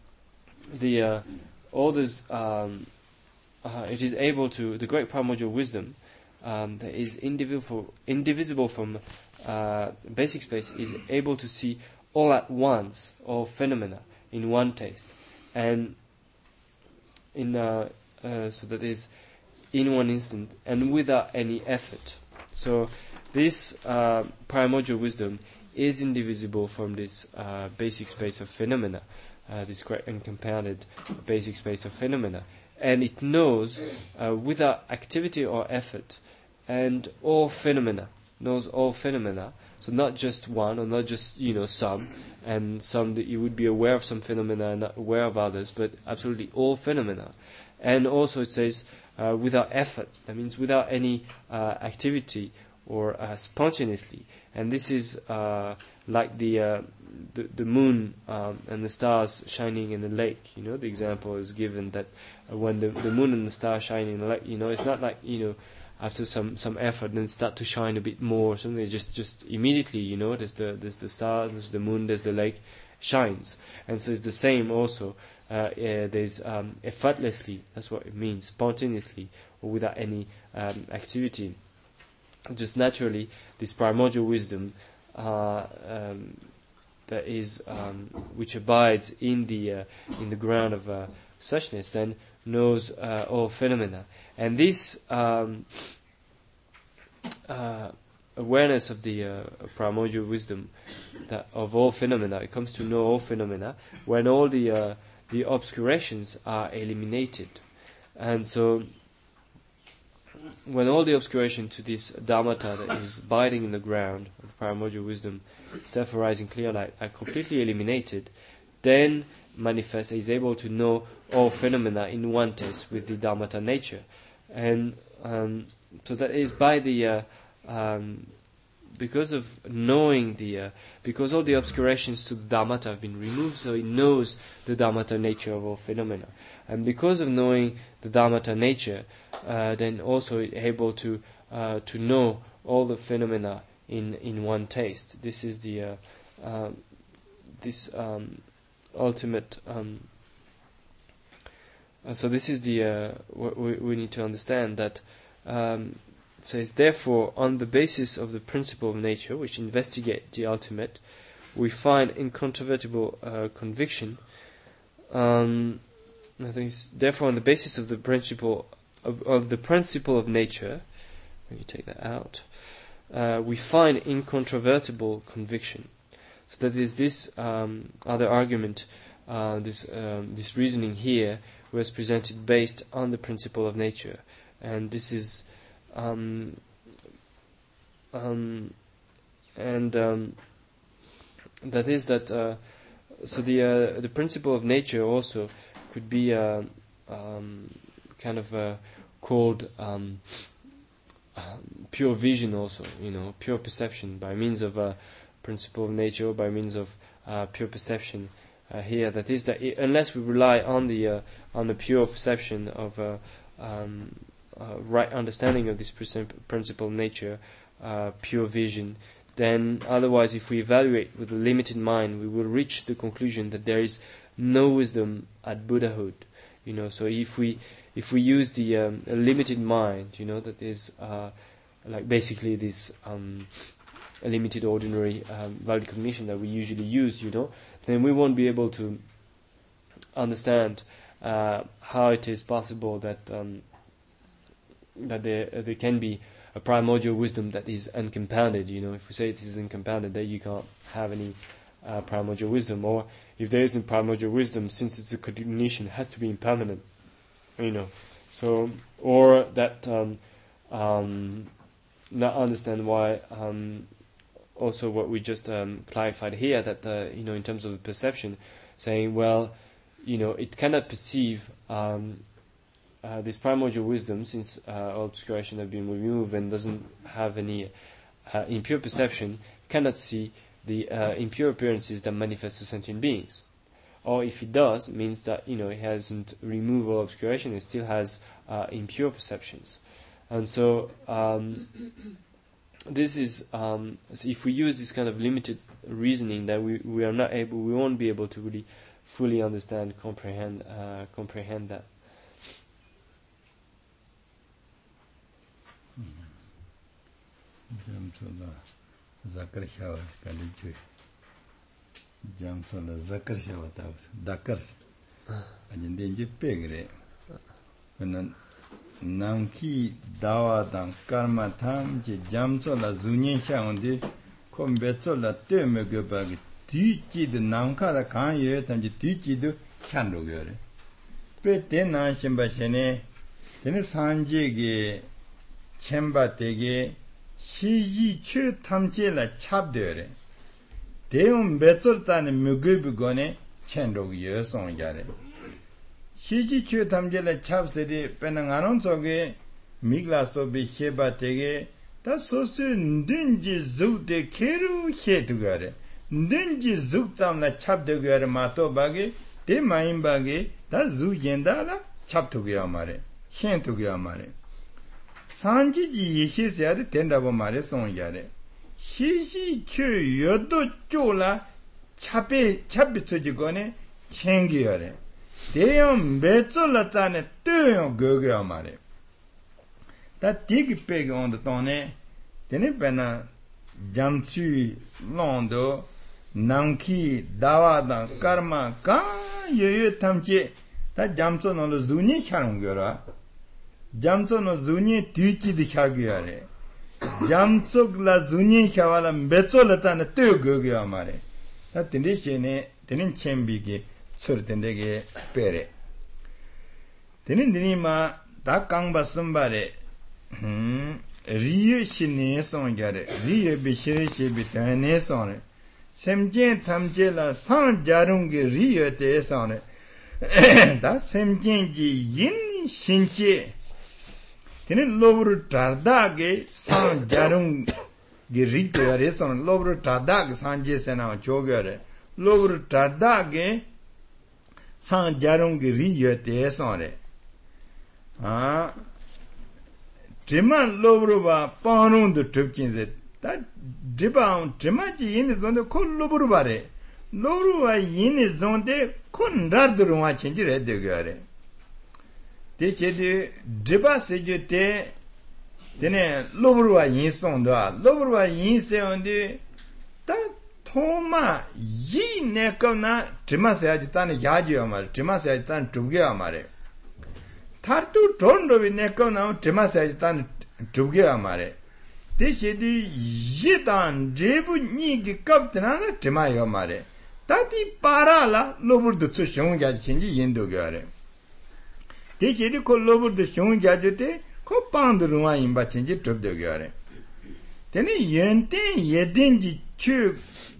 Speaker 2: the uh, all this um, uh, it is able to, the great primordial wisdom um, that is indivisible, indivisible from uh, basic space, is able to see all at once all phenomena in one taste, and in uh, uh, so that is in one instant and without any effort. So this uh, primordial wisdom is indivisible from this uh, basic space of phenomena, uh, this great uncompounded basic space of phenomena, and it knows uh, without activity or effort, and all phenomena, knows all phenomena. So not just one, or not just, you know, some, and some that you would be aware of some phenomena and not aware of others, but absolutely all phenomena. And also it says uh, without effort. That means without any uh, activity or uh, spontaneously. And this is uh, like the, uh, the the moon um, and the stars shining in the lake. You know, the example is given that uh, when the, the moon and the stars shine in the lake, you know, it's not like, you know, after some, some effort then start to shine a bit more or something. Just just immediately, you know, there's the there's the star, there's the moon, there's the lake, shines. And so it's the same also. Uh, uh, there's um, effortlessly, that's what it means, spontaneously or without any um, activity. just naturally this primordial wisdom uh, um, that is um, which abides in the uh, in the ground of uh, suchness, then knows uh, all phenomena. And this um, uh, awareness of the uh, primordial wisdom that of all phenomena, it comes to know all phenomena when all the uh, the obscurations are eliminated. And so when all the obscuration to this dharmata that is abiding in the ground of the primordial wisdom, self-arising clear light, are completely eliminated, then manifest is able to know all phenomena in one taste with the dharmata nature. And um, so that is by the uh, um, because of knowing the uh, because all the obscurations to the dharmata have been removed, so it knows the dharmata nature of all phenomena. And because of knowing the dharmata nature, uh, then also able to uh, to know all the phenomena in, in one taste. This is the uh, uh, this um, ultimate. Um, uh, so this is the uh, what we, we need to understand that. Um, it says, therefore, on the basis of the principle of nature, which investigate the ultimate, we find incontrovertible uh, conviction. Um, I think it's, therefore, on the basis of the principle of, of the principle of nature, when you take that out, uh, we find incontrovertible conviction. So that is this um, other argument, uh, this um, this reasoning here was presented based on the principle of nature, and this is. Um, um, and um, that is that. Uh, so the uh, the principle of nature also could be uh, um, kind of uh, called um, uh, pure vision, also. You know, pure perception by means of a principle of nature, or by means of uh, pure perception. Uh, here, that is that I- unless we rely on the uh, on the pure perception of. Uh, um, Uh, right understanding of this principle of nature, uh, pure vision, then otherwise if we evaluate with a limited mind, we will reach the conclusion that there is no wisdom at Buddhahood. You know, so if we if we use the um, a limited mind, you know, that is uh, like basically this um, a limited ordinary um, valid cognition that we usually use, you know, then we won't be able to understand uh, how it is possible that um, that there uh, there can be a primordial wisdom that is uncompounded. You know, if we say it is uncompounded, then you can't have any uh, primordial wisdom. Or if there isn't primordial wisdom, since it's a cognition, it has to be impermanent. You know, so or that um, um, not understand why. Um, also, what we just um, clarified here, that uh, you know, in terms of the perception, saying, well, you know, it cannot perceive. Um, Uh, this primordial wisdom, since uh, all obscuration have been removed and doesn't have any uh, impure perception, cannot see the uh, impure appearances that manifest as sentient beings. Or if it does, it means that, you know, it hasn't removed all obscuration, it still has uh, impure perceptions. And so um, this is um, so if we use this kind of limited reasoning, then we, we are not able, we won't be able to really fully understand, comprehend, uh, comprehend that.
Speaker 1: Jamsola Zakar Shawa Kalichu Jamsola Zakar Shawa Taus Dakars and then you pegre when Namki Dawa Dan Karma Tam Jamsola Zunin Shaundi Combetsola Temegabag Tichi the Namkara Kan yet and the Tichi do Chandogare. But then Nashambashene then Sanjigi Chemba Tege. 시지 최 탐제라 찹되래 대음 몇절단의 무급이거네 천록 여성자래 시지 최 탐제라 찹세리 빼능하는 속에 미글라소비 셰바테게 다 소스 든지 zude 케루 헤드가래 든지 죽잠나 찹되게래 마토바게 대마인바게 다 주젠다라 찹투게야 말해 현투게야 말해 산지지 예시세야데 된다고 말해 송야래 시시 최 여도 쪼라 차베 차비츠지거네 챙기야래 대형 매절라자네 뜨요 거거야 말해 다 디기 빼게 온도 돈에 tene pena jamchu londo namki dawada karma ka yoyo tamche ta jamso no lo zuni charung gyora jamso no zuni tuchi di chargyare jamso la zuni chawala becho latana to gogya mare ta tinde shene tenen chembi ge sur tende ge pere tenen dini ma ta kangba sumbare hm riye shine songyare riye bishire shebi tane sonre semjen tamje la san jarung ge riye te sonre da semjen ji yin shinche tenen lobru tarda ge san jarung ge rite yare son lobru tarda ge sanje sena chogyare lobru tarda ge san jarung ge riye te sonre ah Driman lobruba panung de trupkinze. That driba drimaji yin zonde ko lobrubare. Lobruba yin zonde kon radruwa chenji redde gare. De chedi driba sejute dene lobruba yin sondo lobruba yin se onde ta thoma yi nekona drima se ajitane yaji amare drima se ajitane trupge amare. Tartu Tondovi Nekona Timasaitan Tugia Mare. This is the Yitan Jebu Nigi Captain Timayo Mare. Tati Parala Lobur the Tushung Yachinji Yindogare. This is the Colobur the Shung Yajute, Copandruma in Bachinji Tubdogare. Then Yente Yedinji Chuk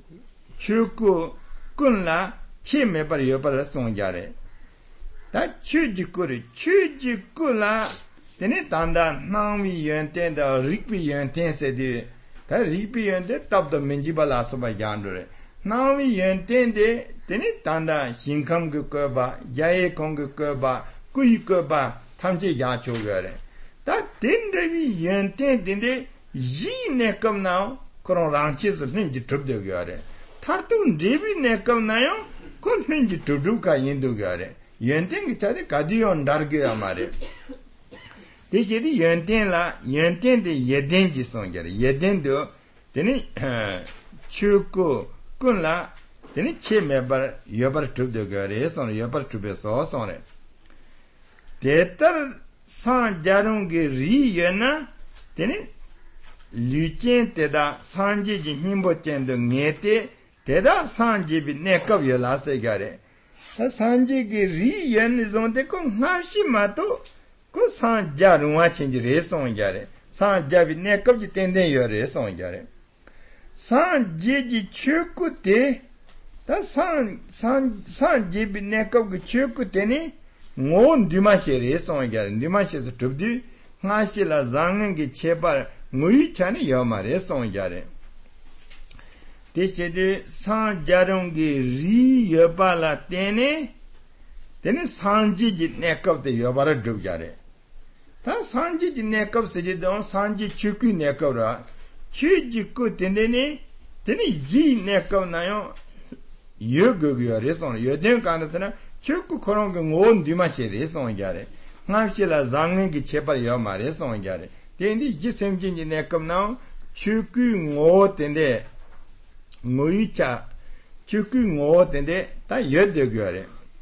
Speaker 1: Chuku Kunla Chime Pariopa Songyare. That chujikuri, chujikula, then tanda, Nami Yenten, the Rikpi Yenten said, that Rikpi Yenten top the Minjibala Soba Yandure. Nami Yenten, then tanda, Shinkam Gukurba, Jaye Kongukurba, Kuyukurba, Tamji Yachogare. That didn't really Yenten, then they Yi Nekam now, Koron Ranches of Ninja Trubdugare. Tartun Devi Nekam now, Kon Ninja Tuduka Yindugare. Yenten ki chade kadiyon darge amare. De chedi yenten la, yenten de yeden ji songyare. Yeden do, teni chuku kun la, teni che mebar yobar trubde gare, son yobar trube so sonre. Tetar san jarungi ri yena, teni luchen teda sanji ji himbo chendo ngete, teda sanji bi nekab yola se gare. Sanji ki ri yen zonde ko ngapshi mato ko san jarunwa chenji re son jare san jabi nekab ji tenden yo re son jare san jeji chuku te ta san san san jebi nekab ki chuku te ni ngon dimashe re son jare dimashe so tubdi ngashi la zangen ki chebar ngui chani yo ma re son jare Teshede san jarungi ri yobala tene tene sanji ji nekab de yobara dub jare. Ta sanji ji nekab seje don sanji chuku nekab ra. Chu jiku tene ne tene yi nekab na yo yogu yore son yoden kanda sana chuku koronga ngon dimashe re son jare. Ngapshila zangen ki chebar yoma re son jare. Tene yi semjin ji nekab na chuku ngo tene ngui cha chuku ngo tende ta yode gyore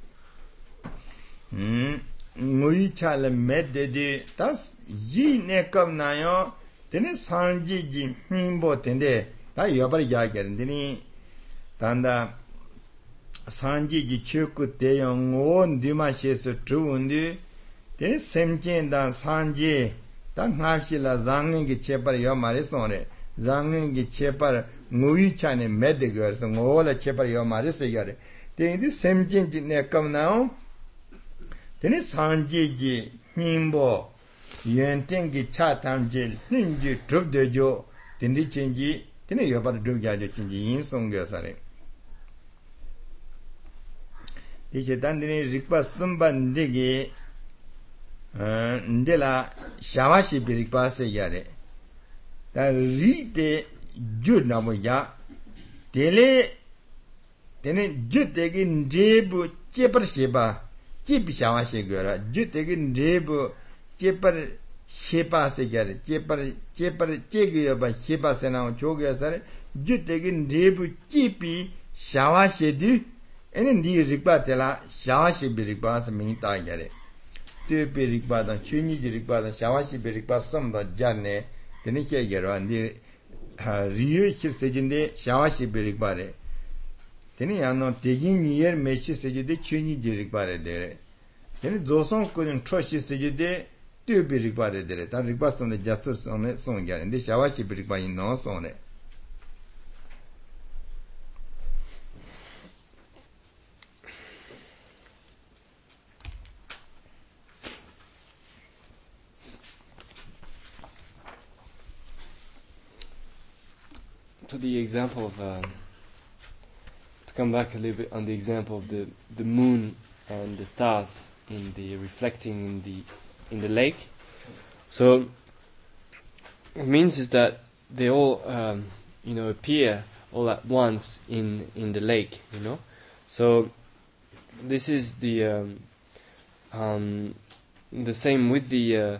Speaker 1: hm ngui cha le medde de tas yi ne kam na yo tene sanji ji himbo tende ta yobar ja gerndini tanda sanji ji chuku te yo ngo ndima shesu truundi tene semchen da sanji ta ngapshi la zangin gi chepar yo mare sonre zangin gi chepar ngui chane medde gars ngola chepar yo mare se gare teni semjin ji nekam nao teni sanji ji himbo yenten gi cha tamjil ninji trub dejo teni chenji teni yobar dub gajo chenji yin songyo sare dice dandini rikpa sumban digi ndela shawashi bi rikpa se gare da rite jud namu ya tele tene jud tegi ndebu chepar sheba chepi shawa shegora jud tegi ndebu chepar shepa se gare jepar jepar jegyo ba shepa se na chogya sare juttegin rebu jipi shawa shedu ene ndi rikpa tela shawa shebi rikpa sa mi ta gare tu pe rikpa da chuni di rikpa da shawa shebi rikpa som da jarne tene che garo andi riyo chir sejinde shawa shebi rikpa re tene yano tegin niyer meshi sejide chuni di rikpa re dere tene doson konin troshi sejide tu pe rikpa re dere ta rikpa som de jatsur som son gare ndi shawa shebi rikpa in no son re.
Speaker 2: To the example of, uh, to come back a little bit on the example of the, the moon and the stars in the reflecting in the in the lake. So it means is that they all um, you know appear all at once in in the lake. You know, so this is the um, um, the same with the. Uh,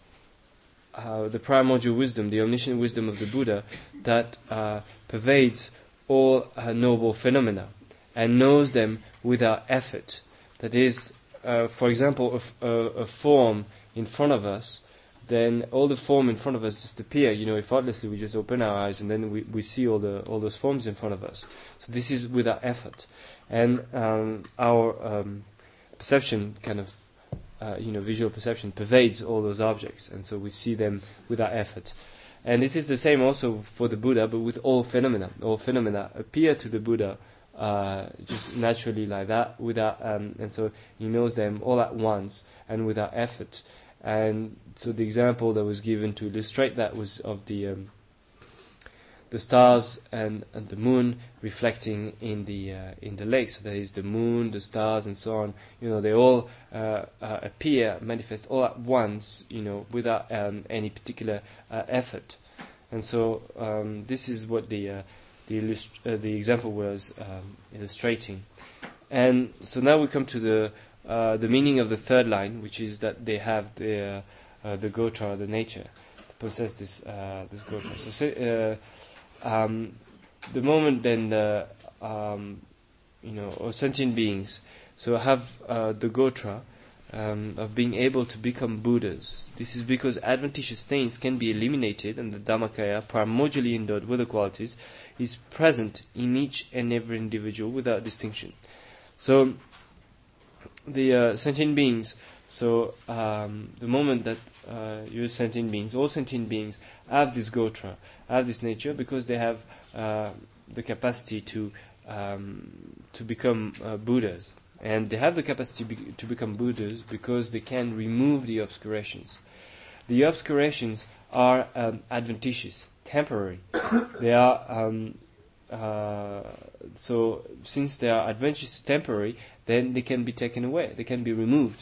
Speaker 2: Uh, the primordial wisdom, the omniscient wisdom of the Buddha, that uh, pervades all uh, noble phenomena and knows them without effort. That is, uh, for example, a, f- a, a form in front of us, then all the form in front of us just appear. You know, effortlessly we just open our eyes and then we, we see all the all those forms in front of us. So this is without effort, and um, our um, perception kind of. Uh, you know, visual perception pervades all those objects, and so we see them without effort. And it is the same also for the Buddha, but with all phenomena. All phenomena appear to the Buddha uh, just naturally like that, without, um, and so he knows them all at once and without effort. And so the example that was given to illustrate that was of the um, the stars and, and the moon reflecting in the uh, in the lake. So that is the moon, the stars, and so on. You know, they all uh, uh, appear, manifest all at once. You know, without um, any particular uh, effort. And so um, this is what the uh, the, illust- uh, the example was um, illustrating. And so now we come to the uh, the meaning of the third line, which is that they have the uh, the gotra, the nature, to possess this uh, this gotra. So say, uh, Um, the moment then the um, you know or sentient beings so have uh, the gotra um, of being able to become Buddhas. This is because adventitious stains can be eliminated, and the Dhammakaya, primordially endowed with the qualities, is present in each and every individual without distinction. So the uh, sentient beings. So um, the moment that uh, you're sentient beings, all sentient beings have this gotra, have this nature, because they have uh, the capacity to um, to become uh, Buddhas, and they have the capacity be- to become Buddhas because they can remove the obscurations. The obscurations are um, adventitious, temporary. They are um, uh, so since they are adventitious, temporary, then they can be taken away. They can be removed.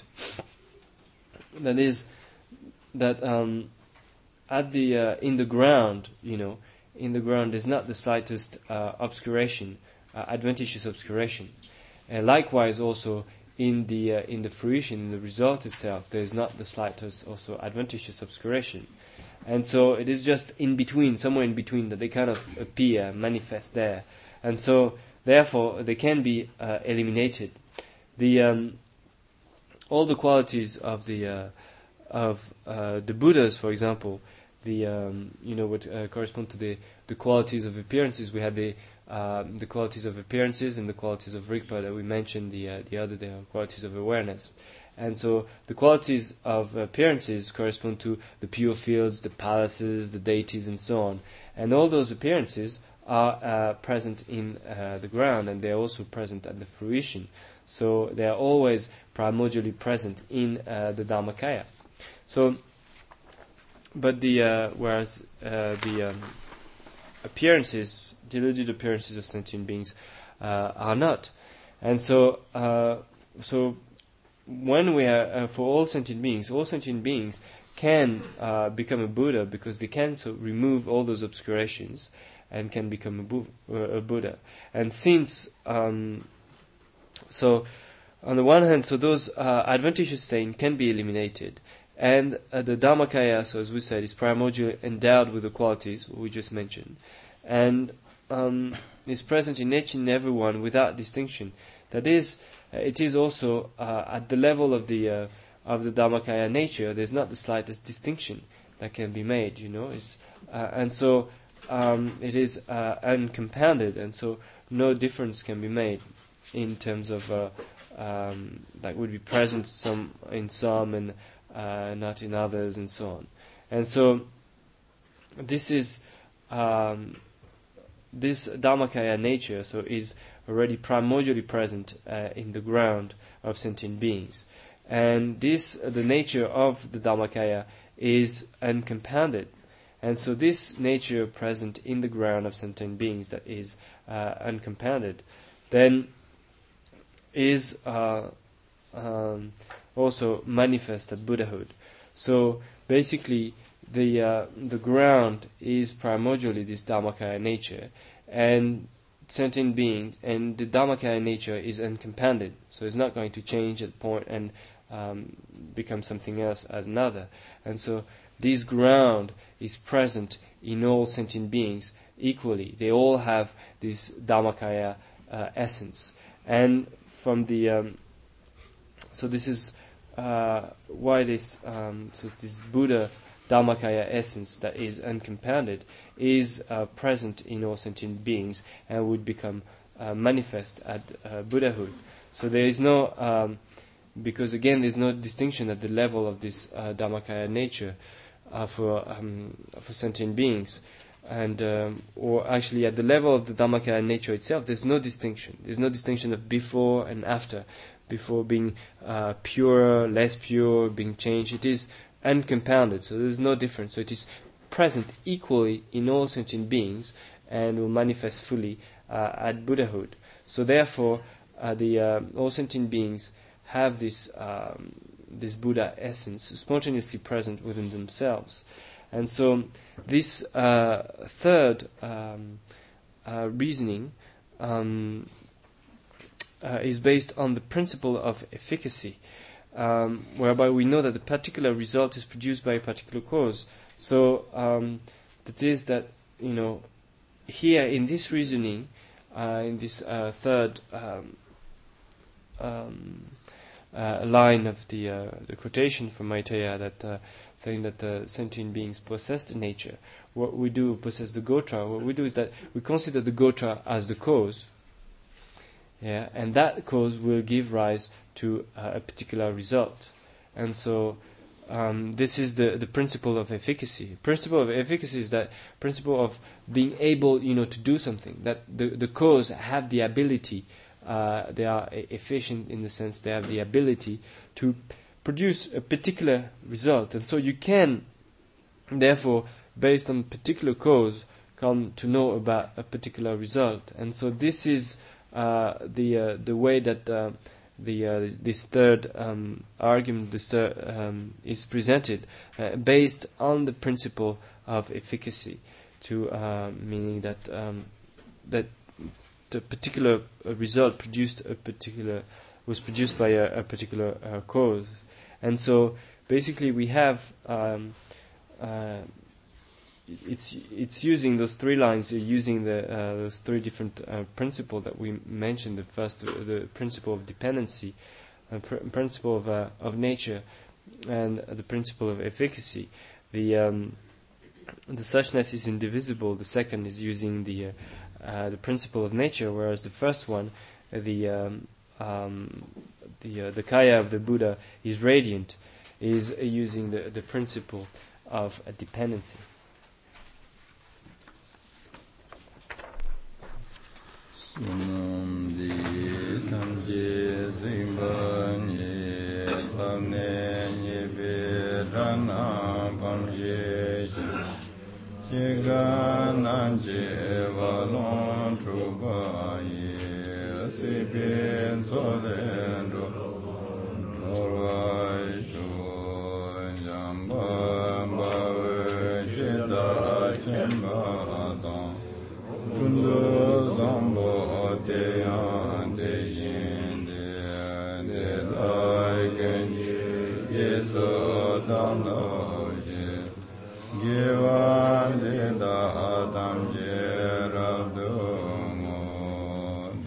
Speaker 2: That is, that um, at the uh, in the ground, you know, in the ground there's not the slightest uh, obscuration, uh, adventitious obscuration, and likewise also in the uh, in the fruition, in the result itself, there is not the slightest also adventitious obscuration, and so it is just in between, somewhere in between, that they kind of appear, manifest there, and so therefore they can be uh, eliminated. The um, all the qualities of the uh, of uh, the Buddhas, for example, the um, you know what uh, correspond to the, the qualities of appearances. We have the uh, the qualities of appearances and the qualities of Rigpa that we mentioned the uh, the other day, qualities of awareness. And so the qualities of appearances correspond to the pure fields, the palaces, the deities, and so on. And all those appearances are uh, present in uh, the ground, and they are also present at the fruition. So they are always primordially present in uh, the Dhammakaya. So, but the uh, whereas uh, the um, appearances, deluded appearances of sentient beings, uh, are not, and so uh, so when we are uh, for all sentient beings, all sentient beings can uh, become a Buddha because they can so remove all those obscurations and can become a, Bu- uh, a Buddha. And since um, So, on the one hand, so those uh, adventitious stains can be eliminated, And uh, the Dharmakaya, so as we said, is primordially endowed with the qualities we just mentioned, and um, is present in each and everyone without distinction. That is, uh, it is also uh, at the level of the uh, of the Dharmakaya nature. There's not the slightest distinction that can be made, you know. It's, uh, and so um, it is uh, uncompounded, and so no difference can be made in terms of uh, um, like would be present some in some and uh, not in others, and so on. And so this is um, this Dharmakaya nature, so is already primordially present uh, in the ground of sentient beings, and this uh, the nature of the Dharmakaya is uncompounded. And so this nature present in the ground of sentient beings that is uh, uncompounded, then is uh, um, also manifest at Buddhahood. So basically, the uh, the ground is primordially this Dharmakaya nature, and sentient being, and the Dharmakaya nature is uncompounded. So it's not going to change at point and um, become something else at another. And so this ground is present in all sentient beings equally. They all have this Dharmakaya uh, essence. And from the um, so this is uh, why this um, so this Buddha Dharmakaya essence that is uncompounded is uh, present in all sentient beings and would become uh, manifest at uh, Buddhahood. So there is no um, because again there's no distinction at the level of this uh, Dharmakaya nature uh, for um, for sentient beings, and um, or actually at the level of the Dharmakaya nature itself, there's no distinction. There's no distinction of before and after, before being uh, purer, less pure, being changed. It is uncompounded, so there's no difference. So it is present equally in all sentient beings and will manifest fully uh, at Buddhahood. So therefore, uh, the uh, all sentient beings have this um, this Buddha essence spontaneously present within themselves. And so this uh, third um, uh, reasoning um, uh, is based on the principle of efficacy, um, whereby we know that the particular result is produced by a particular cause. So um, that is that, you know, here in this reasoning, uh, in this uh, third um, um, uh, line of the uh, the quotation from Maitreya, that uh, saying that uh, sentient beings possess the nature, what we do possess the gotra. What we do is that we consider the gotra as the cause, yeah, and that cause will give rise to uh, a particular result. And so um, this is the the principle of efficacy. Principle of efficacy is that principle of being able, you know, to do something. That the the cause have the ability. Uh, they are efficient in the sense they have the ability to produce a particular result, and so you can, therefore, based on particular cause, come to know about a particular result. And so this is uh, the uh, the way that uh, the uh, this third um, argument this third, um, is presented, uh, based on the principle of efficacy, to uh, meaning that um, that. The particular uh, result produced a particular was produced by a, a particular uh, cause, and so basically we have um, uh, it's it's using those three lines, uh, using the uh, those three different uh, principles that we mentioned. The first, uh, the principle of dependency, uh, pr- principle of uh, of nature, and uh, the principle of efficacy. The um, the suchness is indivisible. The second is using the uh, Uh, the principle of nature, whereas the first one, uh, the um, um, the uh, the kaya of the Buddha is radiant, is uh, using the the principle of uh, dependency.
Speaker 1: Chigananje valon trubaye sibin solendo noraisho jamba bawe jeda chembada tundo zambo te ante yende de dai genji yeso dam Give